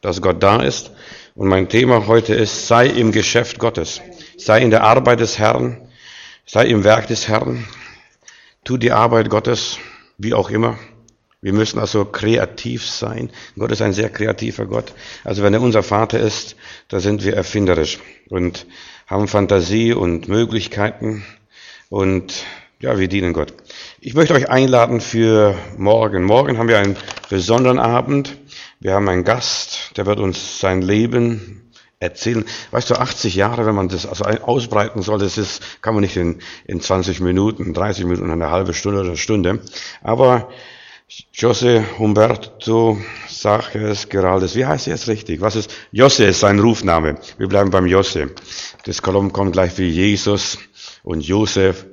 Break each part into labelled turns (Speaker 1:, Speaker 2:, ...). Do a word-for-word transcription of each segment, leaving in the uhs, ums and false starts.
Speaker 1: dass Gott da ist. Und mein Thema heute ist, sei im Geschäft Gottes. Sei in der Arbeit des Herrn. Sei im Werk des Herrn. Tu die Arbeit Gottes, wie auch immer. Wir müssen also kreativ sein. Gott ist ein sehr kreativer Gott. Also wenn er unser Vater ist, da sind wir erfinderisch und haben Fantasie und Möglichkeiten. Und ja, wir dienen Gott. Ich möchte euch einladen für morgen. Morgen haben wir einen besonderen Abend. Wir haben einen Gast, der wird uns sein Leben erzählen. Weißt du, achtzig Jahre, wenn man das also ausbreiten soll, das ist, kann man nicht in, in zwanzig Minuten, dreißig Minuten, eine halbe Stunde oder eine Stunde. Aber José Humberto Saches Geraldes, wie heißt er jetzt richtig? Was ist? José ist sein Rufname. Wir bleiben beim José. Das Kolumn kommt gleich wie Jesus und Josef.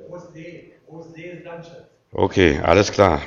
Speaker 1: Okay, alles klar.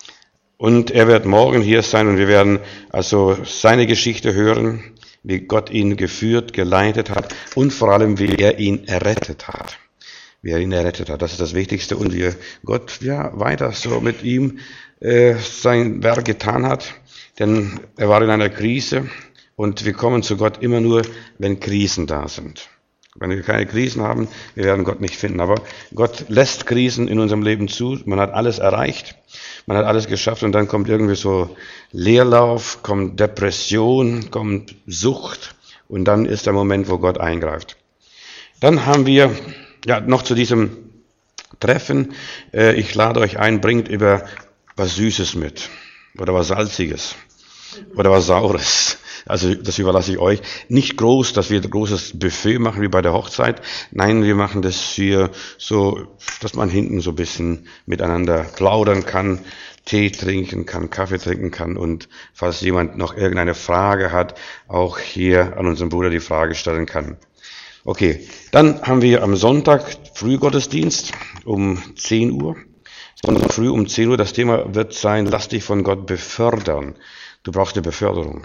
Speaker 1: Und er wird morgen hier sein und wir werden also seine Geschichte hören, wie Gott ihn geführt, geleitet hat und vor allem, wie er ihn errettet hat. Wie er ihn errettet hat, das ist das Wichtigste. Und wie Gott ja weiter so mit ihm äh, sein Werk getan hat. Denn er war in einer Krise und wir kommen zu Gott immer nur, wenn Krisen da sind. Wenn wir keine Krisen haben, wir werden Gott nicht finden. Aber Gott lässt Krisen in unserem Leben zu. Man hat alles erreicht, man hat alles geschafft und dann kommt irgendwie so Leerlauf, kommt Depression, kommt Sucht und dann ist der Moment, wo Gott eingreift. Dann haben wir ja noch zu diesem Treffen, äh, ich lade euch ein, bringt über was Süßes mit oder was Salziges oder was Saures. Also das überlasse ich euch. Nicht groß, dass wir ein großes Buffet machen wie bei der Hochzeit. Nein, wir machen das hier so, dass man hinten so ein bisschen miteinander plaudern kann, Tee trinken kann, Kaffee trinken kann und falls jemand noch irgendeine Frage hat, auch hier an unseren Bruder die Frage stellen kann. Okay, dann haben wir am Sonntag Frühgottesdienst um zehn Uhr. Sonntag früh um zehn Uhr. Das Thema wird sein, lass dich von Gott befördern. Du brauchst eine Beförderung.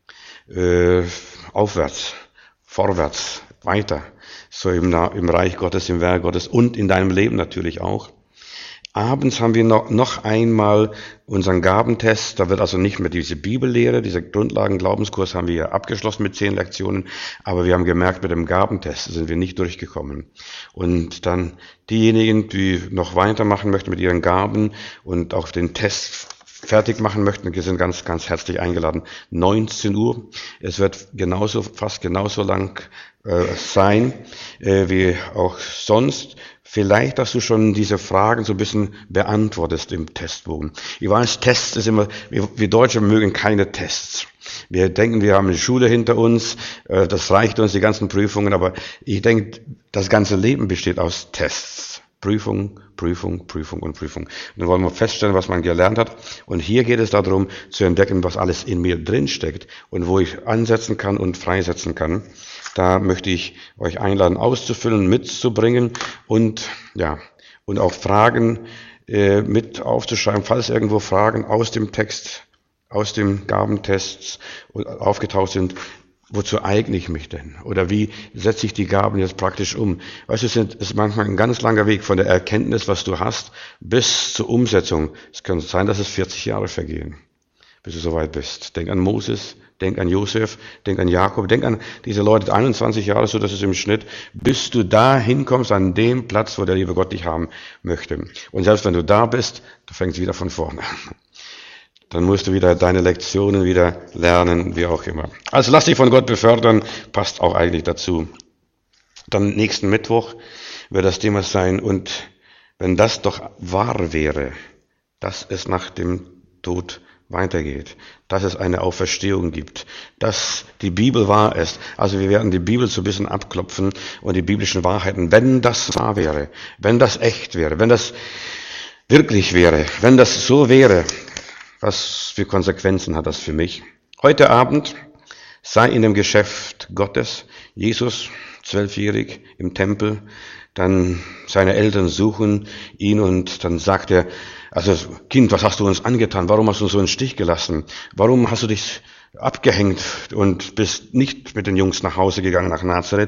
Speaker 1: Äh, aufwärts, vorwärts, weiter, so im, im Reich Gottes, im Werk Gottes und in deinem Leben natürlich auch. Abends haben wir noch, noch einmal unseren Gabentest, da wird also nicht mehr diese Bibellehre, dieser Grundlagen-Glaubenskurs haben wir ja abgeschlossen mit zehn Lektionen, aber wir haben gemerkt, mit dem Gabentest sind wir nicht durchgekommen. Und dann diejenigen, die noch weitermachen möchten mit ihren Gaben und auch den Test fertig machen möchten, wir sind ganz, ganz herzlich eingeladen. neunzehn Uhr. Es wird genauso, fast genauso lang äh, sein, äh, wie auch sonst. Vielleicht, dass du schon diese Fragen so ein bisschen beantwortest im Testbogen. Ich weiß, Tests ist immer, wir, wir Deutsche mögen keine Tests. Wir denken, wir haben eine Schule hinter uns, äh, das reicht uns, die ganzen Prüfungen, aber ich denke, das ganze Leben besteht aus Tests. Prüfung, Prüfung, Prüfung und Prüfung. Und dann wollen wir feststellen, was man gelernt hat. Und hier geht es darum, zu entdecken, was alles in mir drin steckt und wo ich ansetzen kann und freisetzen kann. Da möchte ich euch einladen, auszufüllen, mitzubringen und ja und auch Fragen äh, mit aufzuschreiben, falls irgendwo Fragen aus dem Text, aus dem Gabentests aufgetaucht sind. Wozu eigne ich mich denn? Oder wie setze ich die Gaben jetzt praktisch um? Weißt du, es ist manchmal ein ganz langer Weg von der Erkenntnis, was du hast, bis zur Umsetzung. Es kann sein, dass es vierzig Jahre vergehen, bis du soweit bist. Denk an Moses, denk an Josef, denk an Jakob, denk an diese Leute, einundzwanzig Jahre, so dass es im Schnitt, bis du da hinkommst an dem Platz, wo der liebe Gott dich haben möchte. Und selbst wenn du da bist, du fängst wieder von vorne an. Dann musst du wieder deine Lektionen wieder lernen, wie auch immer. Also lass dich von Gott befördern, passt auch eigentlich dazu. Dann nächsten Mittwoch wird das Thema sein, und wenn das doch wahr wäre, dass es nach dem Tod weitergeht, dass es eine Auferstehung gibt, dass die Bibel wahr ist. Also wir werden die Bibel so ein bisschen abklopfen und die biblischen Wahrheiten, wenn das wahr wäre, wenn das echt wäre, wenn das wirklich wäre, wenn das so wäre, was für Konsequenzen hat das für mich? Heute Abend sei in dem Geschäft Gottes. Jesus, zwölfjährig, im Tempel. Dann seine Eltern suchen ihn und dann sagt er, also Kind, was hast du uns angetan? Warum hast du uns so einen Stich gelassen? Warum hast du dich abgehängt und bist nicht mit den Jungs nach Hause gegangen, nach Nazareth?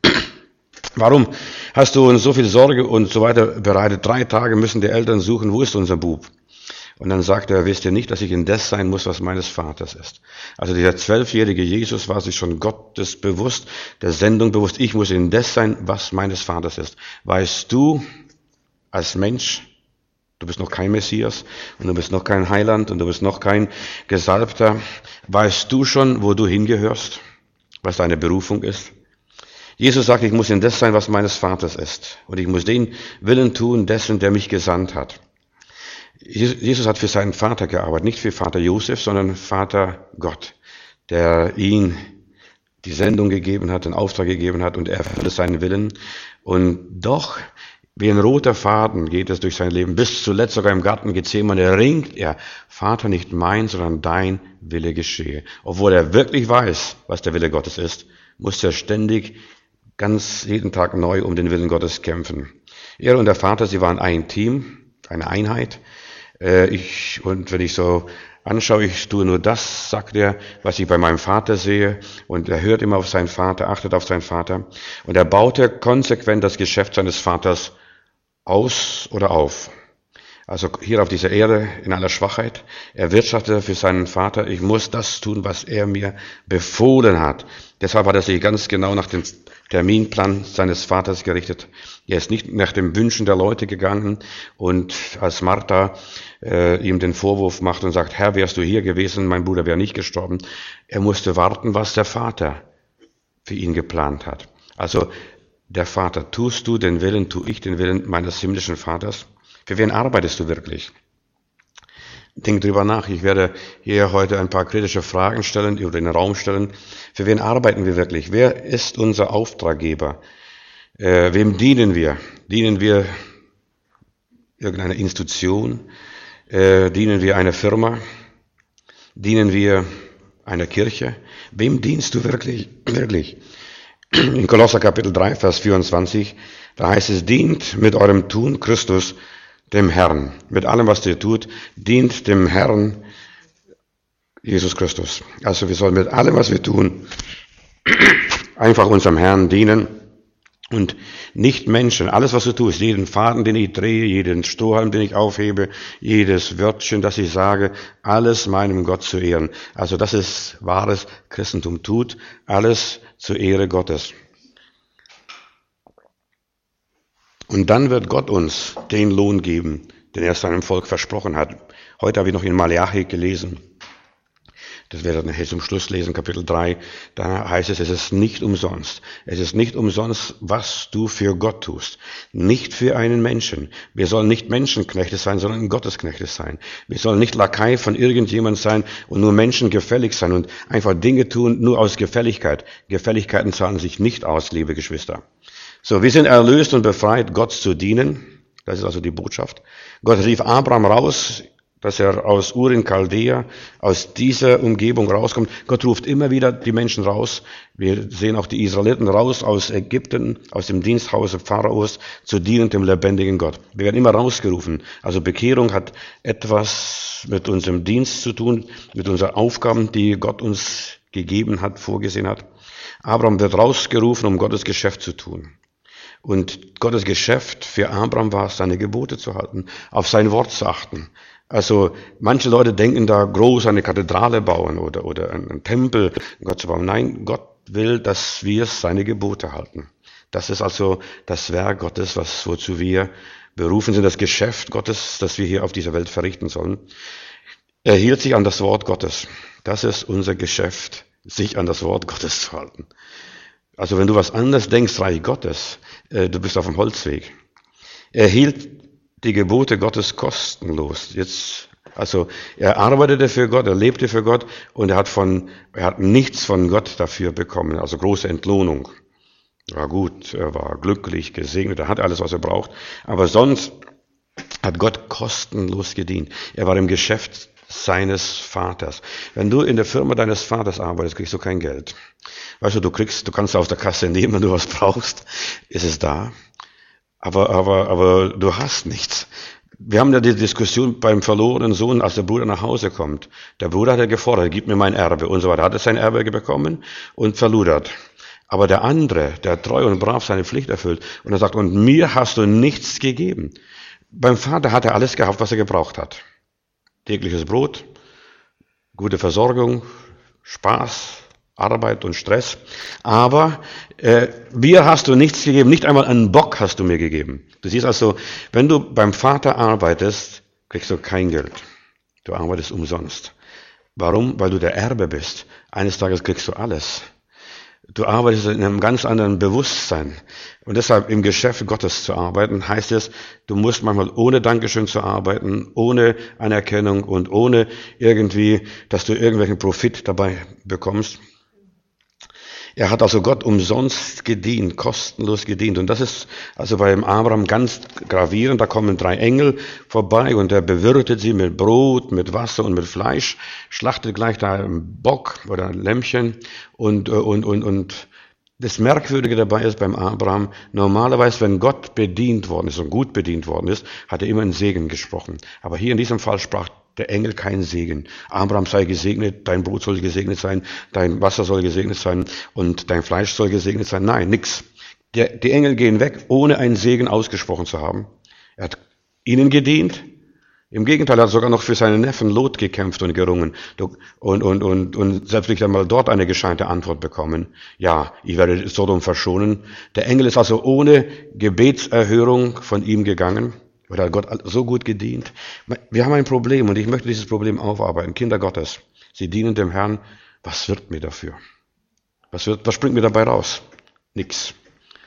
Speaker 1: Warum hast du uns so viel Sorge und so weiter bereitet? Drei Tage müssen die Eltern suchen, wo ist unser Bub? Und dann sagt er, wisst ihr nicht, dass ich in das sein muss, was meines Vaters ist. Also dieser zwölfjährige Jesus war sich schon Gottes bewusst, der Sendung bewusst. Ich muss in das sein, was meines Vaters ist. Weißt du, als Mensch, du bist noch kein Messias und du bist noch kein Heiland und du bist noch kein Gesalbter. Weißt du schon, wo du hingehörst, was deine Berufung ist? Jesus sagt, ich muss in das sein, was meines Vaters ist. Und ich muss den Willen tun, dessen, der mich gesandt hat. Jesus hat für seinen Vater gearbeitet, nicht für Vater Josef, sondern Vater Gott, der ihn die Sendung gegeben hat, den Auftrag gegeben hat und er erfüllte seinen Willen. Und doch, wie ein roter Faden geht es durch sein Leben. Bis zuletzt sogar im Garten Gethsemane ringt er, Vater, nicht mein, sondern dein Wille geschehe. Obwohl er wirklich weiß, was der Wille Gottes ist, muss er ständig, ganz jeden Tag neu um den Willen Gottes kämpfen. Er und der Vater, sie waren ein Team, eine Einheit. Ich, und wenn ich so anschaue, ich tue nur das, sagt er, was ich bei meinem Vater sehe. Und er hört immer auf seinen Vater, achtet auf seinen Vater. Und er baute konsequent das Geschäft seines Vaters aus oder auf. Also hier auf dieser Erde in aller Schwachheit. Er wirtschaftete für seinen Vater. Ich muss das tun, was er mir befohlen hat. Deshalb hat er sich ganz genau nach dem Terminplan seines Vaters gerichtet. Er ist nicht nach den Wünschen der Leute gegangen und als Martha äh, ihm den Vorwurf macht und sagt, Herr, wärst du hier gewesen, mein Bruder wäre nicht gestorben. Er musste warten, was der Vater für ihn geplant hat. Also der Vater, tust du den Willen, tu ich den Willen meines himmlischen Vaters? Für wen arbeitest du wirklich? Denk drüber nach. Ich werde hier heute ein paar kritische Fragen stellen, über den Raum stellen. Für wen arbeiten wir wirklich? Wer ist unser Auftraggeber? Äh, wem dienen wir? Dienen wir irgendeiner Institution? Äh, dienen wir einer Firma? Dienen wir einer Kirche? Wem dienst du wirklich? Wirklich? In Kolosser Kapitel drei, Vers vierundzwanzig, da heißt es, dient mit eurem Tun Christus dem Herrn. Mit allem, was ihr tut, dient dem Herrn Jesus Christus. Also wir sollen mit allem, was wir tun, einfach unserem Herrn dienen und nicht Menschen. Alles, was du tust, jeden Faden, den ich drehe, jeden Strohhalm, den ich aufhebe, jedes Wörtchen, das ich sage, alles meinem Gott zu ehren. Also das ist wahres Christentum, tut alles zur Ehre Gottes. Und dann wird Gott uns den Lohn geben, den er seinem Volk versprochen hat. Heute habe ich noch in Malachi gelesen. Das werde ich nachher zum Schluss lesen, Kapitel drei. Da heißt es, es ist nicht umsonst. Es ist nicht umsonst, was du für Gott tust. Nicht für einen Menschen. Wir sollen nicht Menschenknechte sein, sondern Gottesknechte sein. Wir sollen nicht Lakai von irgendjemand sein und nur Menschen gefällig sein und einfach Dinge tun, nur aus Gefälligkeit. Gefälligkeiten zahlen sich nicht aus, liebe Geschwister. So, wir sind erlöst und befreit, Gott zu dienen. Das ist also die Botschaft. Gott rief Abraham raus, dass er aus Ur in Chaldea, aus dieser Umgebung rauskommt. Gott ruft immer wieder die Menschen raus. Wir sehen auch die Israeliten raus aus Ägypten, aus dem Diensthaus Pharaos, zu dienen dem lebendigen Gott. Wir werden immer rausgerufen. Also Bekehrung hat etwas mit unserem Dienst zu tun, mit unseren Aufgaben, die Gott uns gegeben hat, vorgesehen hat. Abraham wird rausgerufen, um Gottes Geschäft zu tun. Und Gottes Geschäft für Abraham war es, seine Gebote zu halten, auf sein Wort zu achten. Also manche Leute denken da groß eine Kathedrale bauen oder, oder einen Tempel Gott zu bauen. Nein, Gott will, dass wir seine Gebote halten. Das ist also das Werk Gottes, was, wozu wir berufen sind, das Geschäft Gottes, das wir hier auf dieser Welt verrichten sollen. Er hielt sich an das Wort Gottes. Das ist unser Geschäft, sich an das Wort Gottes zu halten. Also wenn du was anderes denkst, Reich Gottes, äh, du bist auf dem Holzweg. Er hielt die Gebote Gottes kostenlos. Jetzt, also er arbeitete für Gott, er lebte für Gott und er hat von, er hat nichts von Gott dafür bekommen, also große Entlohnung. War gut, er war glücklich, gesegnet, er hat alles, was er braucht. Aber sonst hat Gott kostenlos gedient. Er war im Geschäft seines Vaters. Wenn du in der Firma deines Vaters arbeitest, kriegst du kein Geld. Weißt du, du kriegst, du kannst aus der Kasse nehmen, wenn du was brauchst, ist es da. Aber, aber, aber du hast nichts. Wir haben ja die Diskussion beim verlorenen Sohn, als der Bruder nach Hause kommt. Der Bruder hat ja gefordert, gib mir mein Erbe und so weiter. Hat er sein Erbe bekommen und verludert. Aber der andere, der treu und brav seine Pflicht erfüllt und er sagt, und mir hast du nichts gegeben. Beim Vater hat er alles gehabt, was er gebraucht hat. tägliches Brot, gute Versorgung, Spaß, Arbeit und Stress. Aber äh, mir hast du nichts gegeben, nicht einmal einen Bock hast du mir gegeben. Du siehst also, wenn du beim Vater arbeitest, kriegst du kein Geld. Du arbeitest umsonst. Warum? Weil du der Erbe bist. Eines Tages kriegst du alles. Du arbeitest in einem ganz anderen Bewusstsein. Und deshalb im Geschäft Gottes zu arbeiten, heißt es, du musst manchmal ohne Dankeschön zu arbeiten, ohne Anerkennung und ohne irgendwie, dass du irgendwelchen Profit dabei bekommst. Er hat also Gott umsonst gedient, kostenlos gedient. Und das ist also beim Abraham ganz gravierend. Da kommen drei Engel vorbei und er bewirtet sie mit Brot, mit Wasser und mit Fleisch, schlachtet gleich da einen Bock oder ein Lämmchen. Und, und, und, und das Merkwürdige dabei ist beim Abraham, normalerweise, wenn Gott bedient worden ist und gut bedient worden ist, hat er immer einen Segen gesprochen. Aber hier in diesem Fall sprach der Engel keinen Segen. Abraham sei gesegnet, dein Brot soll gesegnet sein, dein Wasser soll gesegnet sein und dein Fleisch soll gesegnet sein. Nein, nix. Der, die Engel gehen weg, ohne einen Segen ausgesprochen zu haben. Er hat ihnen gedient. Im Gegenteil, er hat sogar noch für seinen Neffen Lot gekämpft und gerungen und, und, und, und selbst nicht einmal dort eine gescheite Antwort bekommen. Ja, ich werde Sodom verschonen. Der Engel ist also ohne Gebetserhörung von ihm gegangen. Oder hat Gott so gut gedient? Wir haben ein Problem und ich möchte dieses Problem aufarbeiten. Kinder Gottes, sie dienen dem Herrn. Was wird mir dafür? Was, wird, was springt mir dabei raus? Nix.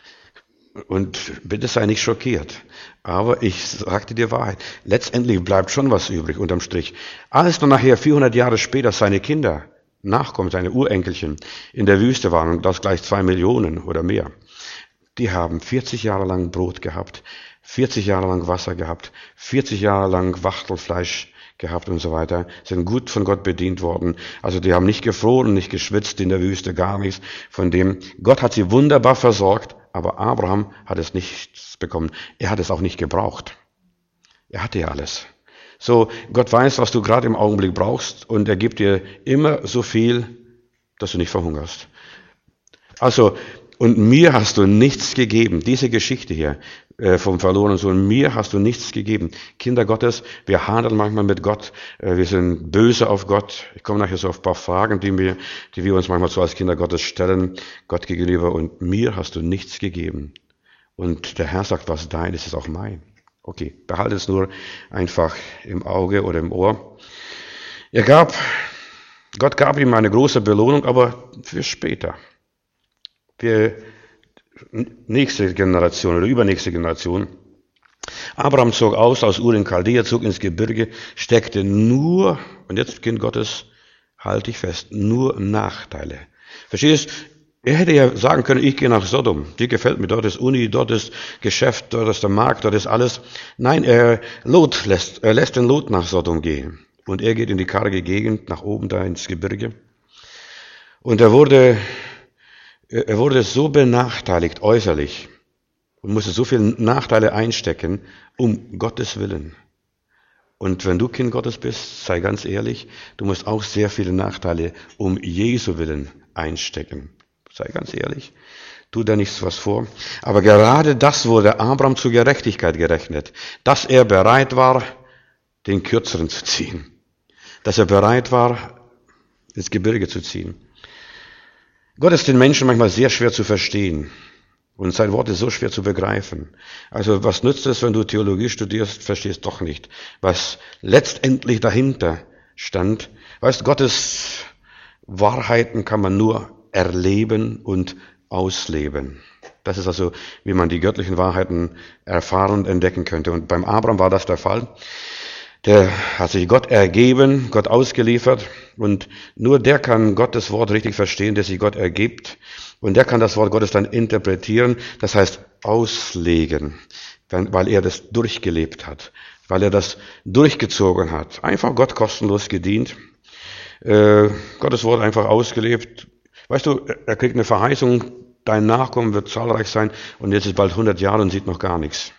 Speaker 1: Und bitte sei nicht schockiert. Aber ich sagte dir Wahrheit. Letztendlich bleibt schon was übrig unterm Strich. Als dann nachher vierhundert Jahre später seine Kinder, Nachkommen, seine Urenkelchen in der Wüste waren, und das gleich zwei Millionen oder mehr, die haben vierzig Jahre lang Brot gehabt, vierzig Jahre lang Wasser gehabt, vierzig Jahre lang Wachtelfleisch gehabt und so weiter, sind gut von Gott bedient worden. Also die haben nicht gefroren, nicht geschwitzt in der Wüste, gar nichts von dem. Gott hat sie wunderbar versorgt, aber Abraham hat es nicht bekommen. Er hat es auch nicht gebraucht. Er hatte ja alles. So, Gott weiß, was du gerade im Augenblick brauchst und er gibt dir immer so viel, dass du nicht verhungerst. Also, und mir hast du nichts gegeben. Diese Geschichte hier äh, vom verlorenen Sohn, mir hast du nichts gegeben. Kinder Gottes, wir handeln manchmal mit Gott, äh, wir sind böse auf Gott. Ich komme nachher so auf ein paar Fragen, die wir, die wir uns manchmal so als Kinder Gottes stellen, Gott gegenüber. Und mir hast du nichts gegeben. Und der Herr sagt, was dein ist, ist auch mein. Okay, behalte es nur einfach im Auge oder im Ohr. Er gab, Gott gab ihm eine große Belohnung, aber für später. Für nächste Generation oder übernächste Generation. Abraham zog aus aus Ur in Chaldea, zog ins Gebirge, steckte nur, und jetzt Kind Gottes, halte ich fest, nur Nachteile. Verstehst du? Er hätte ja sagen können, ich gehe nach Sodom, dir gefällt mir, dort ist Uni, dort ist Geschäft, dort ist der Markt, dort ist alles. Nein, er, Lot lässt, er lässt den Lot nach Sodom gehen. Und er geht in die karge Gegend, nach oben da ins Gebirge. Und er wurde Er wurde so benachteiligt äußerlich und musste so viele Nachteile einstecken, um Gottes Willen. Und wenn du Kind Gottes bist, sei ganz ehrlich, du musst auch sehr viele Nachteile um Jesu Willen einstecken. Sei ganz ehrlich, tu da nichts was vor. Aber gerade das wurde Abraham zur Gerechtigkeit gerechnet, dass er bereit war, den Kürzeren zu ziehen, dass er bereit war, ins Gebirge zu ziehen. Gott ist den Menschen manchmal sehr schwer zu verstehen und sein Wort ist so schwer zu begreifen. Also was nützt es, wenn du Theologie studierst, verstehst doch nicht, was letztendlich dahinter stand. Weißt, Gottes Wahrheiten kann man nur erleben und ausleben. Das ist also, wie man die göttlichen Wahrheiten erfahren und entdecken könnte. Und beim Abraham war das der Fall. Der hat sich Gott ergeben, Gott ausgeliefert und nur der kann Gottes Wort richtig verstehen, der sich Gott ergibt und der kann das Wort Gottes dann interpretieren, das heißt auslegen, weil er das durchgelebt hat, weil er das durchgezogen hat. Einfach Gott kostenlos gedient, äh, Gottes Wort einfach ausgelebt. Weißt du, er kriegt eine Verheißung, dein Nachkommen wird zahlreich sein und jetzt ist bald hundert Jahre und sieht noch gar nichts.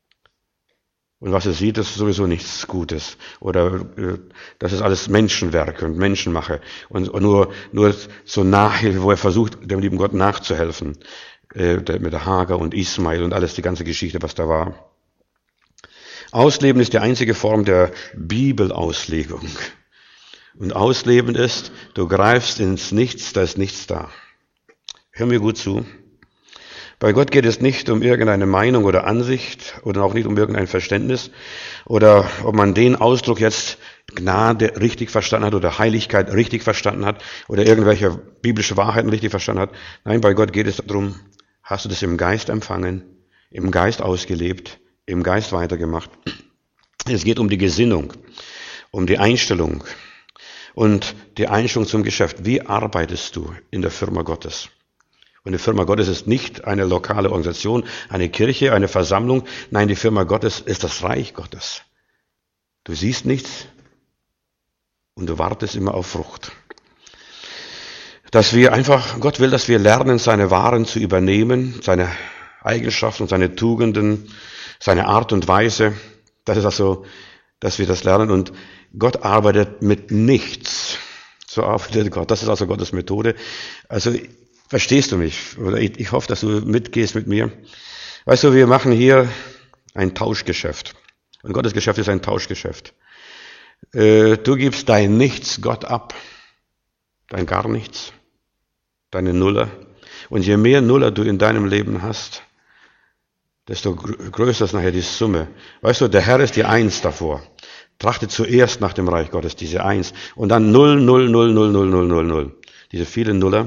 Speaker 1: Und was er sieht, ist sowieso nichts Gutes. Oder äh, das ist alles Menschenwerke und Menschenmache. Und, und nur, nur so Nachhilfe, wo er versucht, dem lieben Gott nachzuhelfen. Äh, der, mit der Hagar und Ismail und alles, die ganze Geschichte, was da war. Ausleben ist die einzige Form der Bibelauslegung. Und Ausleben ist, du greifst ins Nichts, da ist nichts da. Hör mir gut zu. Bei Gott geht es nicht um irgendeine Meinung oder Ansicht oder auch nicht um irgendein Verständnis oder ob man den Ausdruck jetzt Gnade richtig verstanden hat oder Heiligkeit richtig verstanden hat oder irgendwelche biblische Wahrheiten richtig verstanden hat. Nein, bei Gott geht es darum, hast du das im Geist empfangen, im Geist ausgelebt, im Geist weitergemacht. Es geht um die Gesinnung, um die Einstellung und die Einstellung zum Geschäft. Wie arbeitest du in der Firma Gottes? Und die Firma Gottes ist nicht eine lokale Organisation, eine Kirche, eine Versammlung. Nein, die Firma Gottes ist das Reich Gottes. Du siehst nichts und du wartest immer auf Frucht. Dass wir einfach, Gott will, dass wir lernen, seine Waren zu übernehmen, seine Eigenschaften, seine Tugenden, seine Art und Weise. Das ist also, dass wir das lernen. Und Gott arbeitet mit nichts. So arbeitet Gott. Das ist also Gottes Methode. Also, verstehst du mich? Oder ich, ich hoffe, dass du mitgehst mit mir. Weißt du, wir machen hier ein Tauschgeschäft. Und Gottes Geschäft ist ein Tauschgeschäft. Äh, du gibst dein Nichts Gott ab. Dein gar nichts. Deine Nuller. Und je mehr Nuller du in deinem Leben hast, desto größer ist nachher die Summe. Weißt du, der Herr ist die Eins davor. Trachte zuerst nach dem Reich Gottes, diese Eins. Und dann Null, Null, Null, Null, Null, Null, Null, Null. Diese vielen Nuller.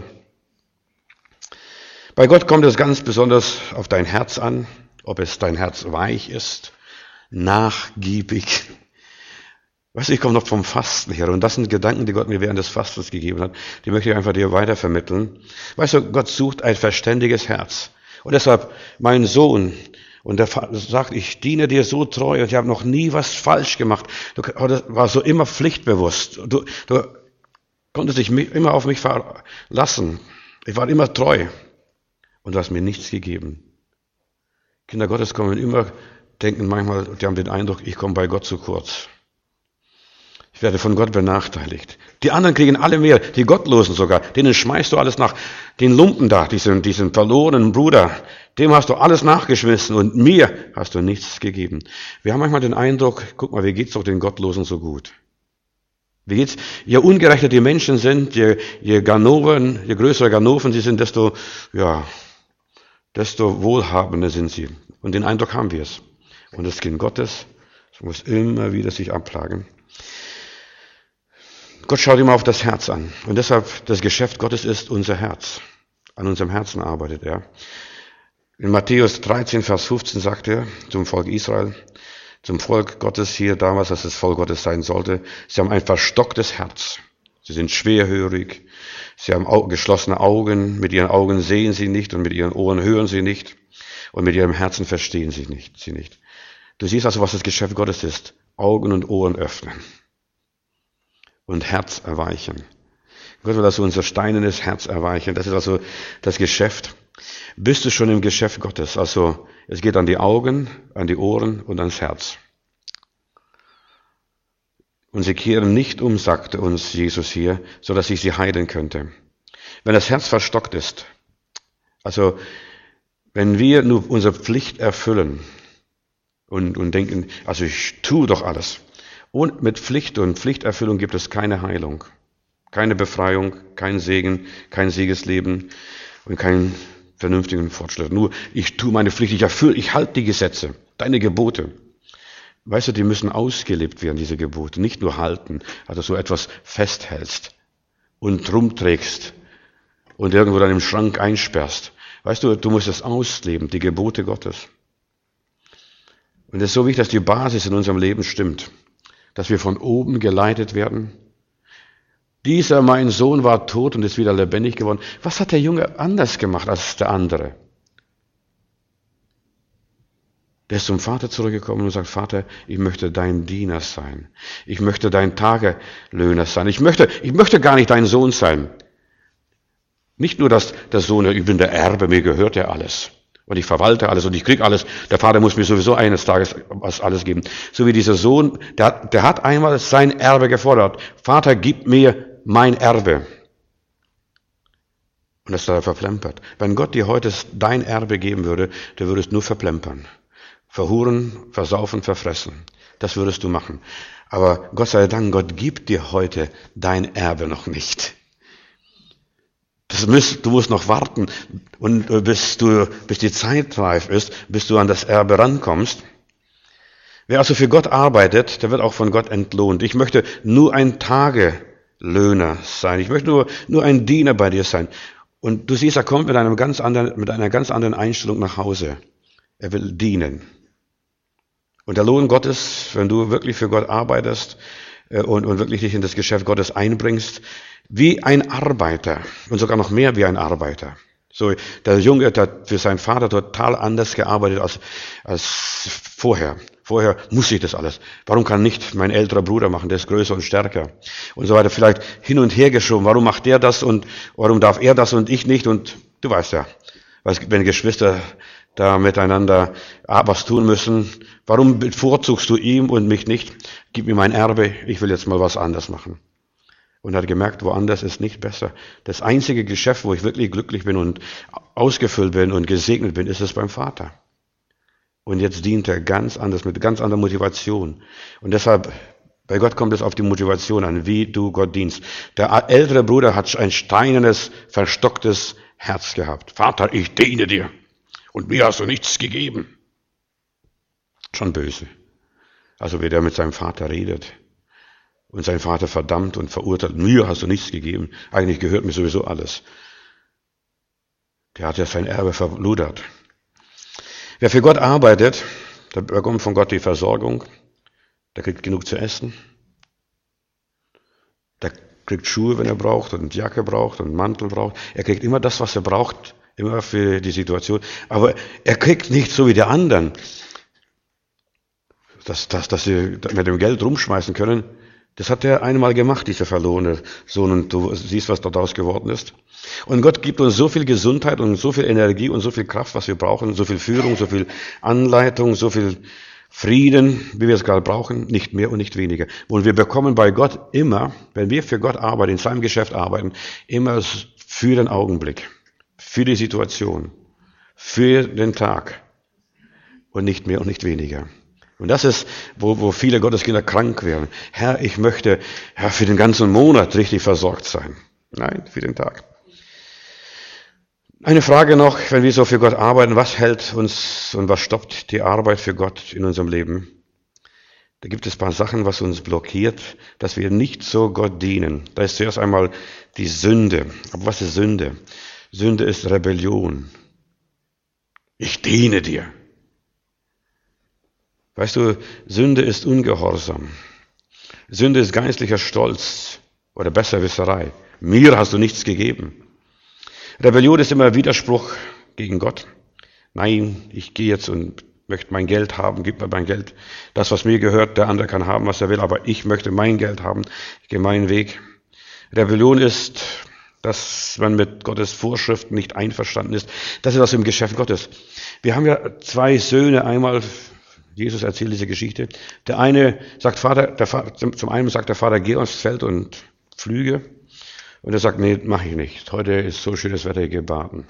Speaker 1: Bei Gott kommt es ganz besonders auf dein Herz an, ob es dein Herz weich ist, nachgiebig. Weißt du, ich komme noch vom Fasten her und das sind Gedanken, die Gott mir während des Fastens gegeben hat, die möchte ich einfach dir weitervermitteln. Weißt du, Gott sucht ein verständiges Herz. Und deshalb, mein Sohn, und der sagt, ich diene dir so treu und ich habe noch nie was falsch gemacht. Du warst so immer pflichtbewusst. Du, du konntest dich immer auf mich verlassen. Ich war immer treu. Und du hast mir nichts gegeben. Kinder Gottes kommen immer, denken manchmal, die haben den Eindruck, ich komme bei Gott zu kurz. Ich werde von Gott benachteiligt. Die anderen kriegen alle mehr, die Gottlosen sogar. Denen schmeißt du alles nach. Den Lumpen da, diesen, diesen verlorenen Bruder, dem hast du alles nachgeschmissen und mir hast du nichts gegeben. Wir haben manchmal den Eindruck, guck mal, wie geht's doch den Gottlosen so gut? Wie geht's? Je ungerechter die Menschen sind, je, je Ganoven, je größere Ganoven sie sind, desto, ja, desto wohlhabender sind sie. Und den Eindruck haben wir es. Und das Kind Gottes muss immer wieder sich abplagen. Gott schaut immer auf das Herz an. Und deshalb, das Geschäft Gottes ist unser Herz. An unserem Herzen arbeitet er. In Matthäus dreizehn, Vers fünfzehn sagt er zum Volk Israel, zum Volk Gottes hier damals, dass das Volk Gottes sein sollte, sie haben ein verstocktes Herz. Sie sind schwerhörig. Sie haben geschlossene Augen. Mit ihren Augen sehen sie nicht und mit ihren Ohren hören sie nicht. Und mit ihrem Herzen verstehen sie nicht. Sie nicht. Du siehst also, was das Geschäft Gottes ist. Augen und Ohren öffnen. Und Herz erweichen. Gott will also unser steinernes Herz erweichen. Das ist also das Geschäft. Bist du schon im Geschäft Gottes? Also es geht an die Augen, an die Ohren und ans Herz. Und sie kehren nicht um, sagte uns Jesus hier, so dass ich sie heilen könnte. Wenn das Herz verstockt ist, also wenn wir nur unsere Pflicht erfüllen und, und denken, also ich tue doch alles. Und mit Pflicht und Pflichterfüllung gibt es keine Heilung, keine Befreiung, kein Segen, kein Siegesleben und keinen vernünftigen Fortschritt. Nur ich tue meine Pflicht, ich erfülle, ich halte die Gesetze, deine Gebote. Weißt du, die müssen ausgelebt werden, diese Gebote. Nicht nur halten, also so etwas festhältst und rumträgst und irgendwo dann im Schrank einsperrst. Weißt du, du musst es ausleben, die Gebote Gottes. Und es ist so wichtig, dass die Basis in unserem Leben stimmt. Dass wir von oben geleitet werden. Dieser, mein Sohn, war tot und ist wieder lebendig geworden. Was hat der Junge anders gemacht als der andere? Der ist zum Vater zurückgekommen und sagt, Vater, ich möchte dein Diener sein. Ich möchte dein Tagelöhner sein. Ich möchte, ich möchte gar nicht dein Sohn sein. Nicht nur, dass der Sohn, ich bin der Erbe, mir gehört ja alles. Und ich verwalte alles und ich krieg alles. Der Vater muss mir sowieso eines Tages alles geben. So wie dieser Sohn, der hat, der hat einmal sein Erbe gefordert. Vater, gib mir mein Erbe. Und das hat er verplempert. Wenn Gott dir heute dein Erbe geben würde, du würdest nur verplempern. verhuren, versaufen, verfressen. Das würdest du machen. Aber Gott sei Dank, Gott gibt dir heute dein Erbe noch nicht. Das müsst, du musst noch warten, und bis, du, bis die Zeit reif ist, bis du an das Erbe rankommst. Wer also für Gott arbeitet, der wird auch von Gott entlohnt. Ich möchte nur ein Tagelöhner sein. Ich möchte nur, nur ein Diener bei dir sein. Und du siehst, er kommt mit einem ganz anderen, mit einer ganz anderen Einstellung nach Hause. Er will dienen. Und der Lohn Gottes, wenn du wirklich für Gott arbeitest äh, und, und wirklich dich in das Geschäft Gottes einbringst, wie ein Arbeiter und sogar noch mehr wie ein Arbeiter. So, der Junge hat für seinen Vater total anders gearbeitet als, als vorher. Vorher muss ich das alles. Warum kann nicht mein älterer Bruder machen, der ist größer und stärker? Und so weiter, vielleicht hin und her geschoben. Warum macht der das und warum darf er das und ich nicht? Und du weißt ja, wenn Geschwister da miteinander was tun müssen, warum bevorzugst du ihm und mich nicht? Gib mir mein Erbe, ich will jetzt mal was anderes machen. Und er hat gemerkt, woanders ist nicht besser. Das einzige Geschäft, wo ich wirklich glücklich bin und ausgefüllt bin und gesegnet bin, ist es beim Vater. Und jetzt dient er ganz anders, mit ganz anderer Motivation. Und deshalb, bei Gott kommt es auf die Motivation an, wie du Gott dienst. Der ältere Bruder hat ein steinernes, verstocktes Herz gehabt. Vater, ich diene dir. Und mir hast du nichts gegeben. Schon böse. Also wie der mit seinem Vater redet. Und sein Vater verdammt und verurteilt. Mir hast du nichts gegeben. Eigentlich gehört mir sowieso alles. Der hat ja sein Erbe verludert. Wer für Gott arbeitet, der bekommt von Gott die Versorgung. Der kriegt genug zu essen. Der kriegt Schuhe, wenn er braucht, und Jacke braucht und Mantel braucht. Er kriegt immer das, was er braucht, immer für die Situation. Aber er kriegt nicht so wie die anderen, dass, dass, dass sie mit dem Geld rumschmeißen können. Das hat er einmal gemacht, dieser verlorene Sohn, und du siehst, was daraus geworden ist. Und Gott gibt uns so viel Gesundheit und so viel Energie und so viel Kraft, was wir brauchen, so viel Führung, so viel Anleitung, so viel Frieden, wie wir es gerade brauchen, nicht mehr und nicht weniger. Und wir bekommen bei Gott immer, wenn wir für Gott arbeiten, in seinem Geschäft arbeiten, immer für den Augenblick, für die Situation, für den Tag und nicht mehr und nicht weniger. Und das ist, wo, wo viele Gotteskinder krank werden. Herr, ich möchte Herr, für den ganzen Monat richtig versorgt sein. Nein, für den Tag. Eine Frage noch, wenn wir so für Gott arbeiten, was hält uns und was stoppt die Arbeit für Gott in unserem Leben? Da gibt es ein paar Sachen, was uns blockiert, dass wir nicht so Gott dienen. Da ist zuerst einmal die Sünde. Aber was ist Sünde? Sünde ist Rebellion. Ich diene dir. Weißt du, Sünde ist Ungehorsam. Sünde ist geistlicher Stolz oder Besserwisserei. Mir hast du nichts gegeben. Rebellion ist immer Widerspruch gegen Gott. Nein, ich gehe jetzt und möchte mein Geld haben, gib mir mein Geld. Das, was mir gehört, der andere kann haben, was er will, aber ich möchte mein Geld haben, ich gehe meinen Weg. Rebellion ist, dass man mit Gottes Vorschriften nicht einverstanden ist. Das ist was im Geschäft Gottes. Wir haben ja zwei Söhne, einmal, Jesus erzählt diese Geschichte. Der eine sagt, Vater, der Vater, zum einen sagt der Vater, geh aufs Feld und pflüge. Und er sagt, nee, mache ich nicht. Heute ist so schönes Wetter, ich gehe baden.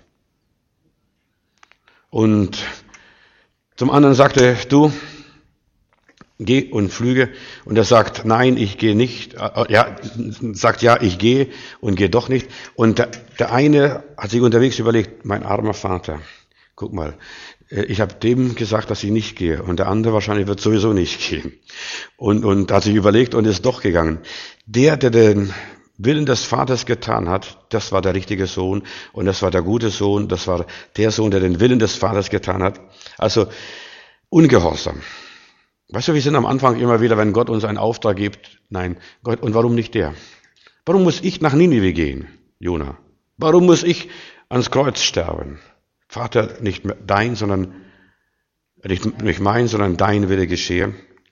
Speaker 1: Und zum anderen sagte, du, geh und pflüge. Und er sagt, nein, ich gehe nicht. Ja, sagt, ja, ich gehe und gehe doch nicht. Und der, der eine hat sich unterwegs überlegt, mein armer Vater, guck mal, ich habe dem gesagt, dass ich nicht gehe. Und der andere wahrscheinlich wird sowieso nicht gehen. Und, und hat sich überlegt und ist doch gegangen. Der, der den Willen des Vaters getan hat, das war der richtige Sohn und das war der gute Sohn, das war der Sohn, der den Willen des Vaters getan hat. Also ungehorsam. Weißt du, wir sind am Anfang immer wieder, wenn Gott uns einen Auftrag gibt, nein, Gott, und warum nicht der? Warum muss ich nach Ninive gehen, Jona? Warum muss ich ans Kreuz sterben? Vater, nicht dein, sondern, nicht, nicht mein, sondern dein Wille geschehe.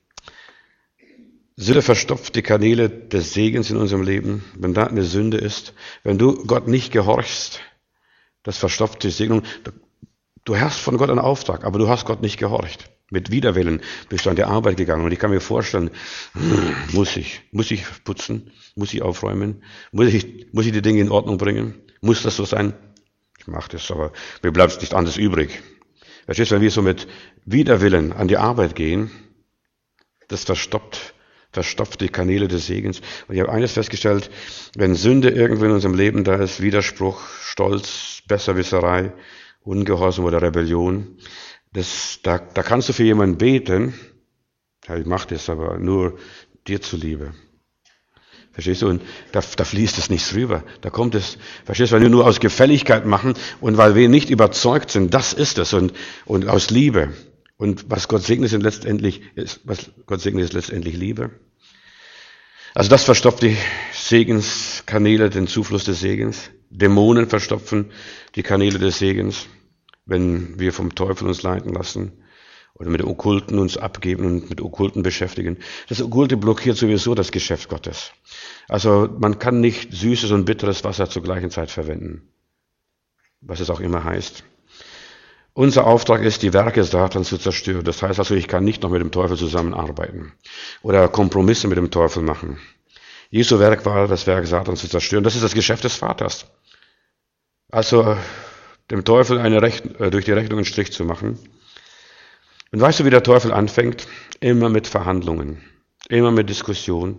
Speaker 1: Sünde verstopft die Kanäle des Segens in unserem Leben, wenn da eine Sünde ist. Wenn du Gott nicht gehorchst, das verstopft die Segnung. Du hast von Gott einen Auftrag, aber du hast Gott nicht gehorcht. Mit Widerwillen bist du an die Arbeit gegangen. Und ich kann mir vorstellen, muss ich, muss ich putzen, muss ich aufräumen, muss ich, muss ich die Dinge in Ordnung bringen, muss das so sein? Ich mache das, aber mir bleibt nicht anders übrig. Verstehst du, wenn wir so mit Widerwillen an die Arbeit gehen, das verstopft, verstopft die Kanäle des Segens. Und ich habe eines festgestellt, wenn Sünde irgendwo in unserem Leben da ist, Widerspruch, Stolz, Besserwisserei, Ungehorsam oder Rebellion, das, da, da kannst du für jemanden beten, ja, ich mache das aber nur dir zuliebe. Verstehst du? Und da, da fließt es nichts rüber. Da kommt es, verstehst du, wenn wir nur aus Gefälligkeit machen und weil wir nicht überzeugt sind, das ist es und, und aus Liebe. Und was Gott segnet, sind letztendlich, ist, was Gott segnet, ist letztendlich Liebe. Also das verstopft die Segenskanäle, den Zufluss des Segens. Dämonen verstopfen die Kanäle des Segens, wenn wir vom Teufel uns leiten lassen. Oder mit dem Okkulten uns abgeben und mit Okkulten beschäftigen. Das Okkulte blockiert sowieso das Geschäft Gottes. Also man kann nicht süßes und bitteres Wasser zur gleichen Zeit verwenden. Was es auch immer heißt. Unser Auftrag ist, die Werke Satans zu zerstören. Das heißt also, ich kann nicht noch mit dem Teufel zusammenarbeiten. Oder Kompromisse mit dem Teufel machen. Jesu Werk war, das Werk Satans zu zerstören. Das ist das Geschäft des Vaters. Also dem Teufel eine Rechn- äh, durch die Rechnung einen Strich zu machen. Und weißt du, wie der Teufel anfängt? Immer mit Verhandlungen, immer mit Diskussion.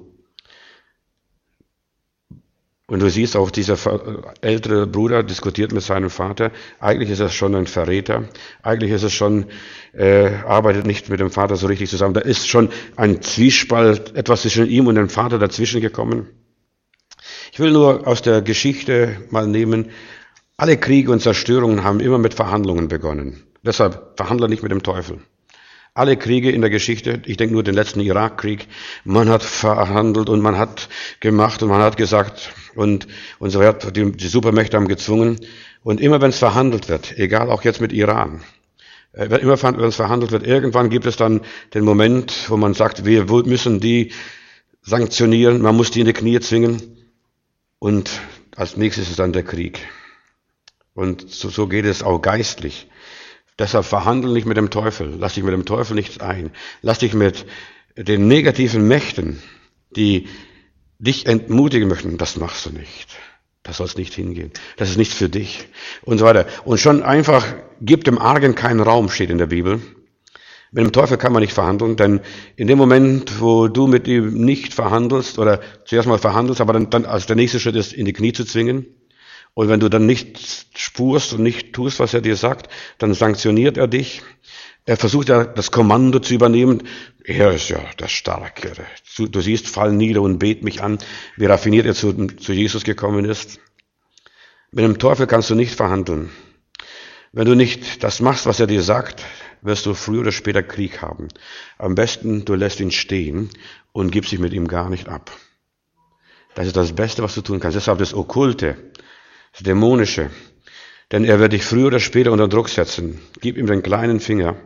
Speaker 1: Und du siehst auch, dieser ältere Bruder diskutiert mit seinem Vater. Eigentlich ist er schon ein Verräter. Eigentlich ist es schon, äh, arbeitet nicht mit dem Vater so richtig zusammen. Da ist schon ein Zwiespalt, etwas zwischen ihm und dem Vater dazwischen gekommen. Ich will nur aus der Geschichte mal nehmen, alle Kriege und Zerstörungen haben immer mit Verhandlungen begonnen. Deshalb verhandle nicht mit dem Teufel. Alle Kriege in der Geschichte, ich denke nur den letzten Irakkrieg, man hat verhandelt und man hat gemacht und man hat gesagt und, und so weiter, die, die Supermächte haben gezwungen. Und immer wenn es verhandelt wird, egal auch jetzt mit Iran, äh, immer wenn es verhandelt wird, irgendwann gibt es dann den Moment, wo man sagt, wir müssen die sanktionieren, man muss die in die Knie zwingen und als nächstes ist dann der Krieg. Und so, so geht es auch geistlich. Deshalb verhandle nicht mit dem Teufel. Lass dich mit dem Teufel nichts ein. Lass dich mit den negativen Mächten, die dich entmutigen möchten, das machst du nicht. Das sollst nicht hingehen. Das ist nichts für dich. Und so weiter. Und schon einfach, gib dem Argen keinen Raum, steht in der Bibel. Mit dem Teufel kann man nicht verhandeln, denn in dem Moment, wo du mit ihm nicht verhandelst, oder zuerst mal verhandelst, aber dann, dann als der nächste Schritt ist, in die Knie zu zwingen, und wenn du dann nicht spurst und nicht tust, was er dir sagt, dann sanktioniert er dich. Er versucht ja, das Kommando zu übernehmen. Er ist ja der Starke. Du, du siehst, fall nieder und bet mich an, wie raffiniert er zu, zu Jesus gekommen ist. Mit dem Teufel kannst du nicht verhandeln. Wenn du nicht das machst, was er dir sagt, wirst du früher oder später Krieg haben. Am besten, du lässt ihn stehen und gibst dich mit ihm gar nicht ab. Das ist das Beste, was du tun kannst. Deshalb das Okkulte, das Dämonische. Denn er wird dich früher oder später unter Druck setzen. Gib ihm den kleinen Finger.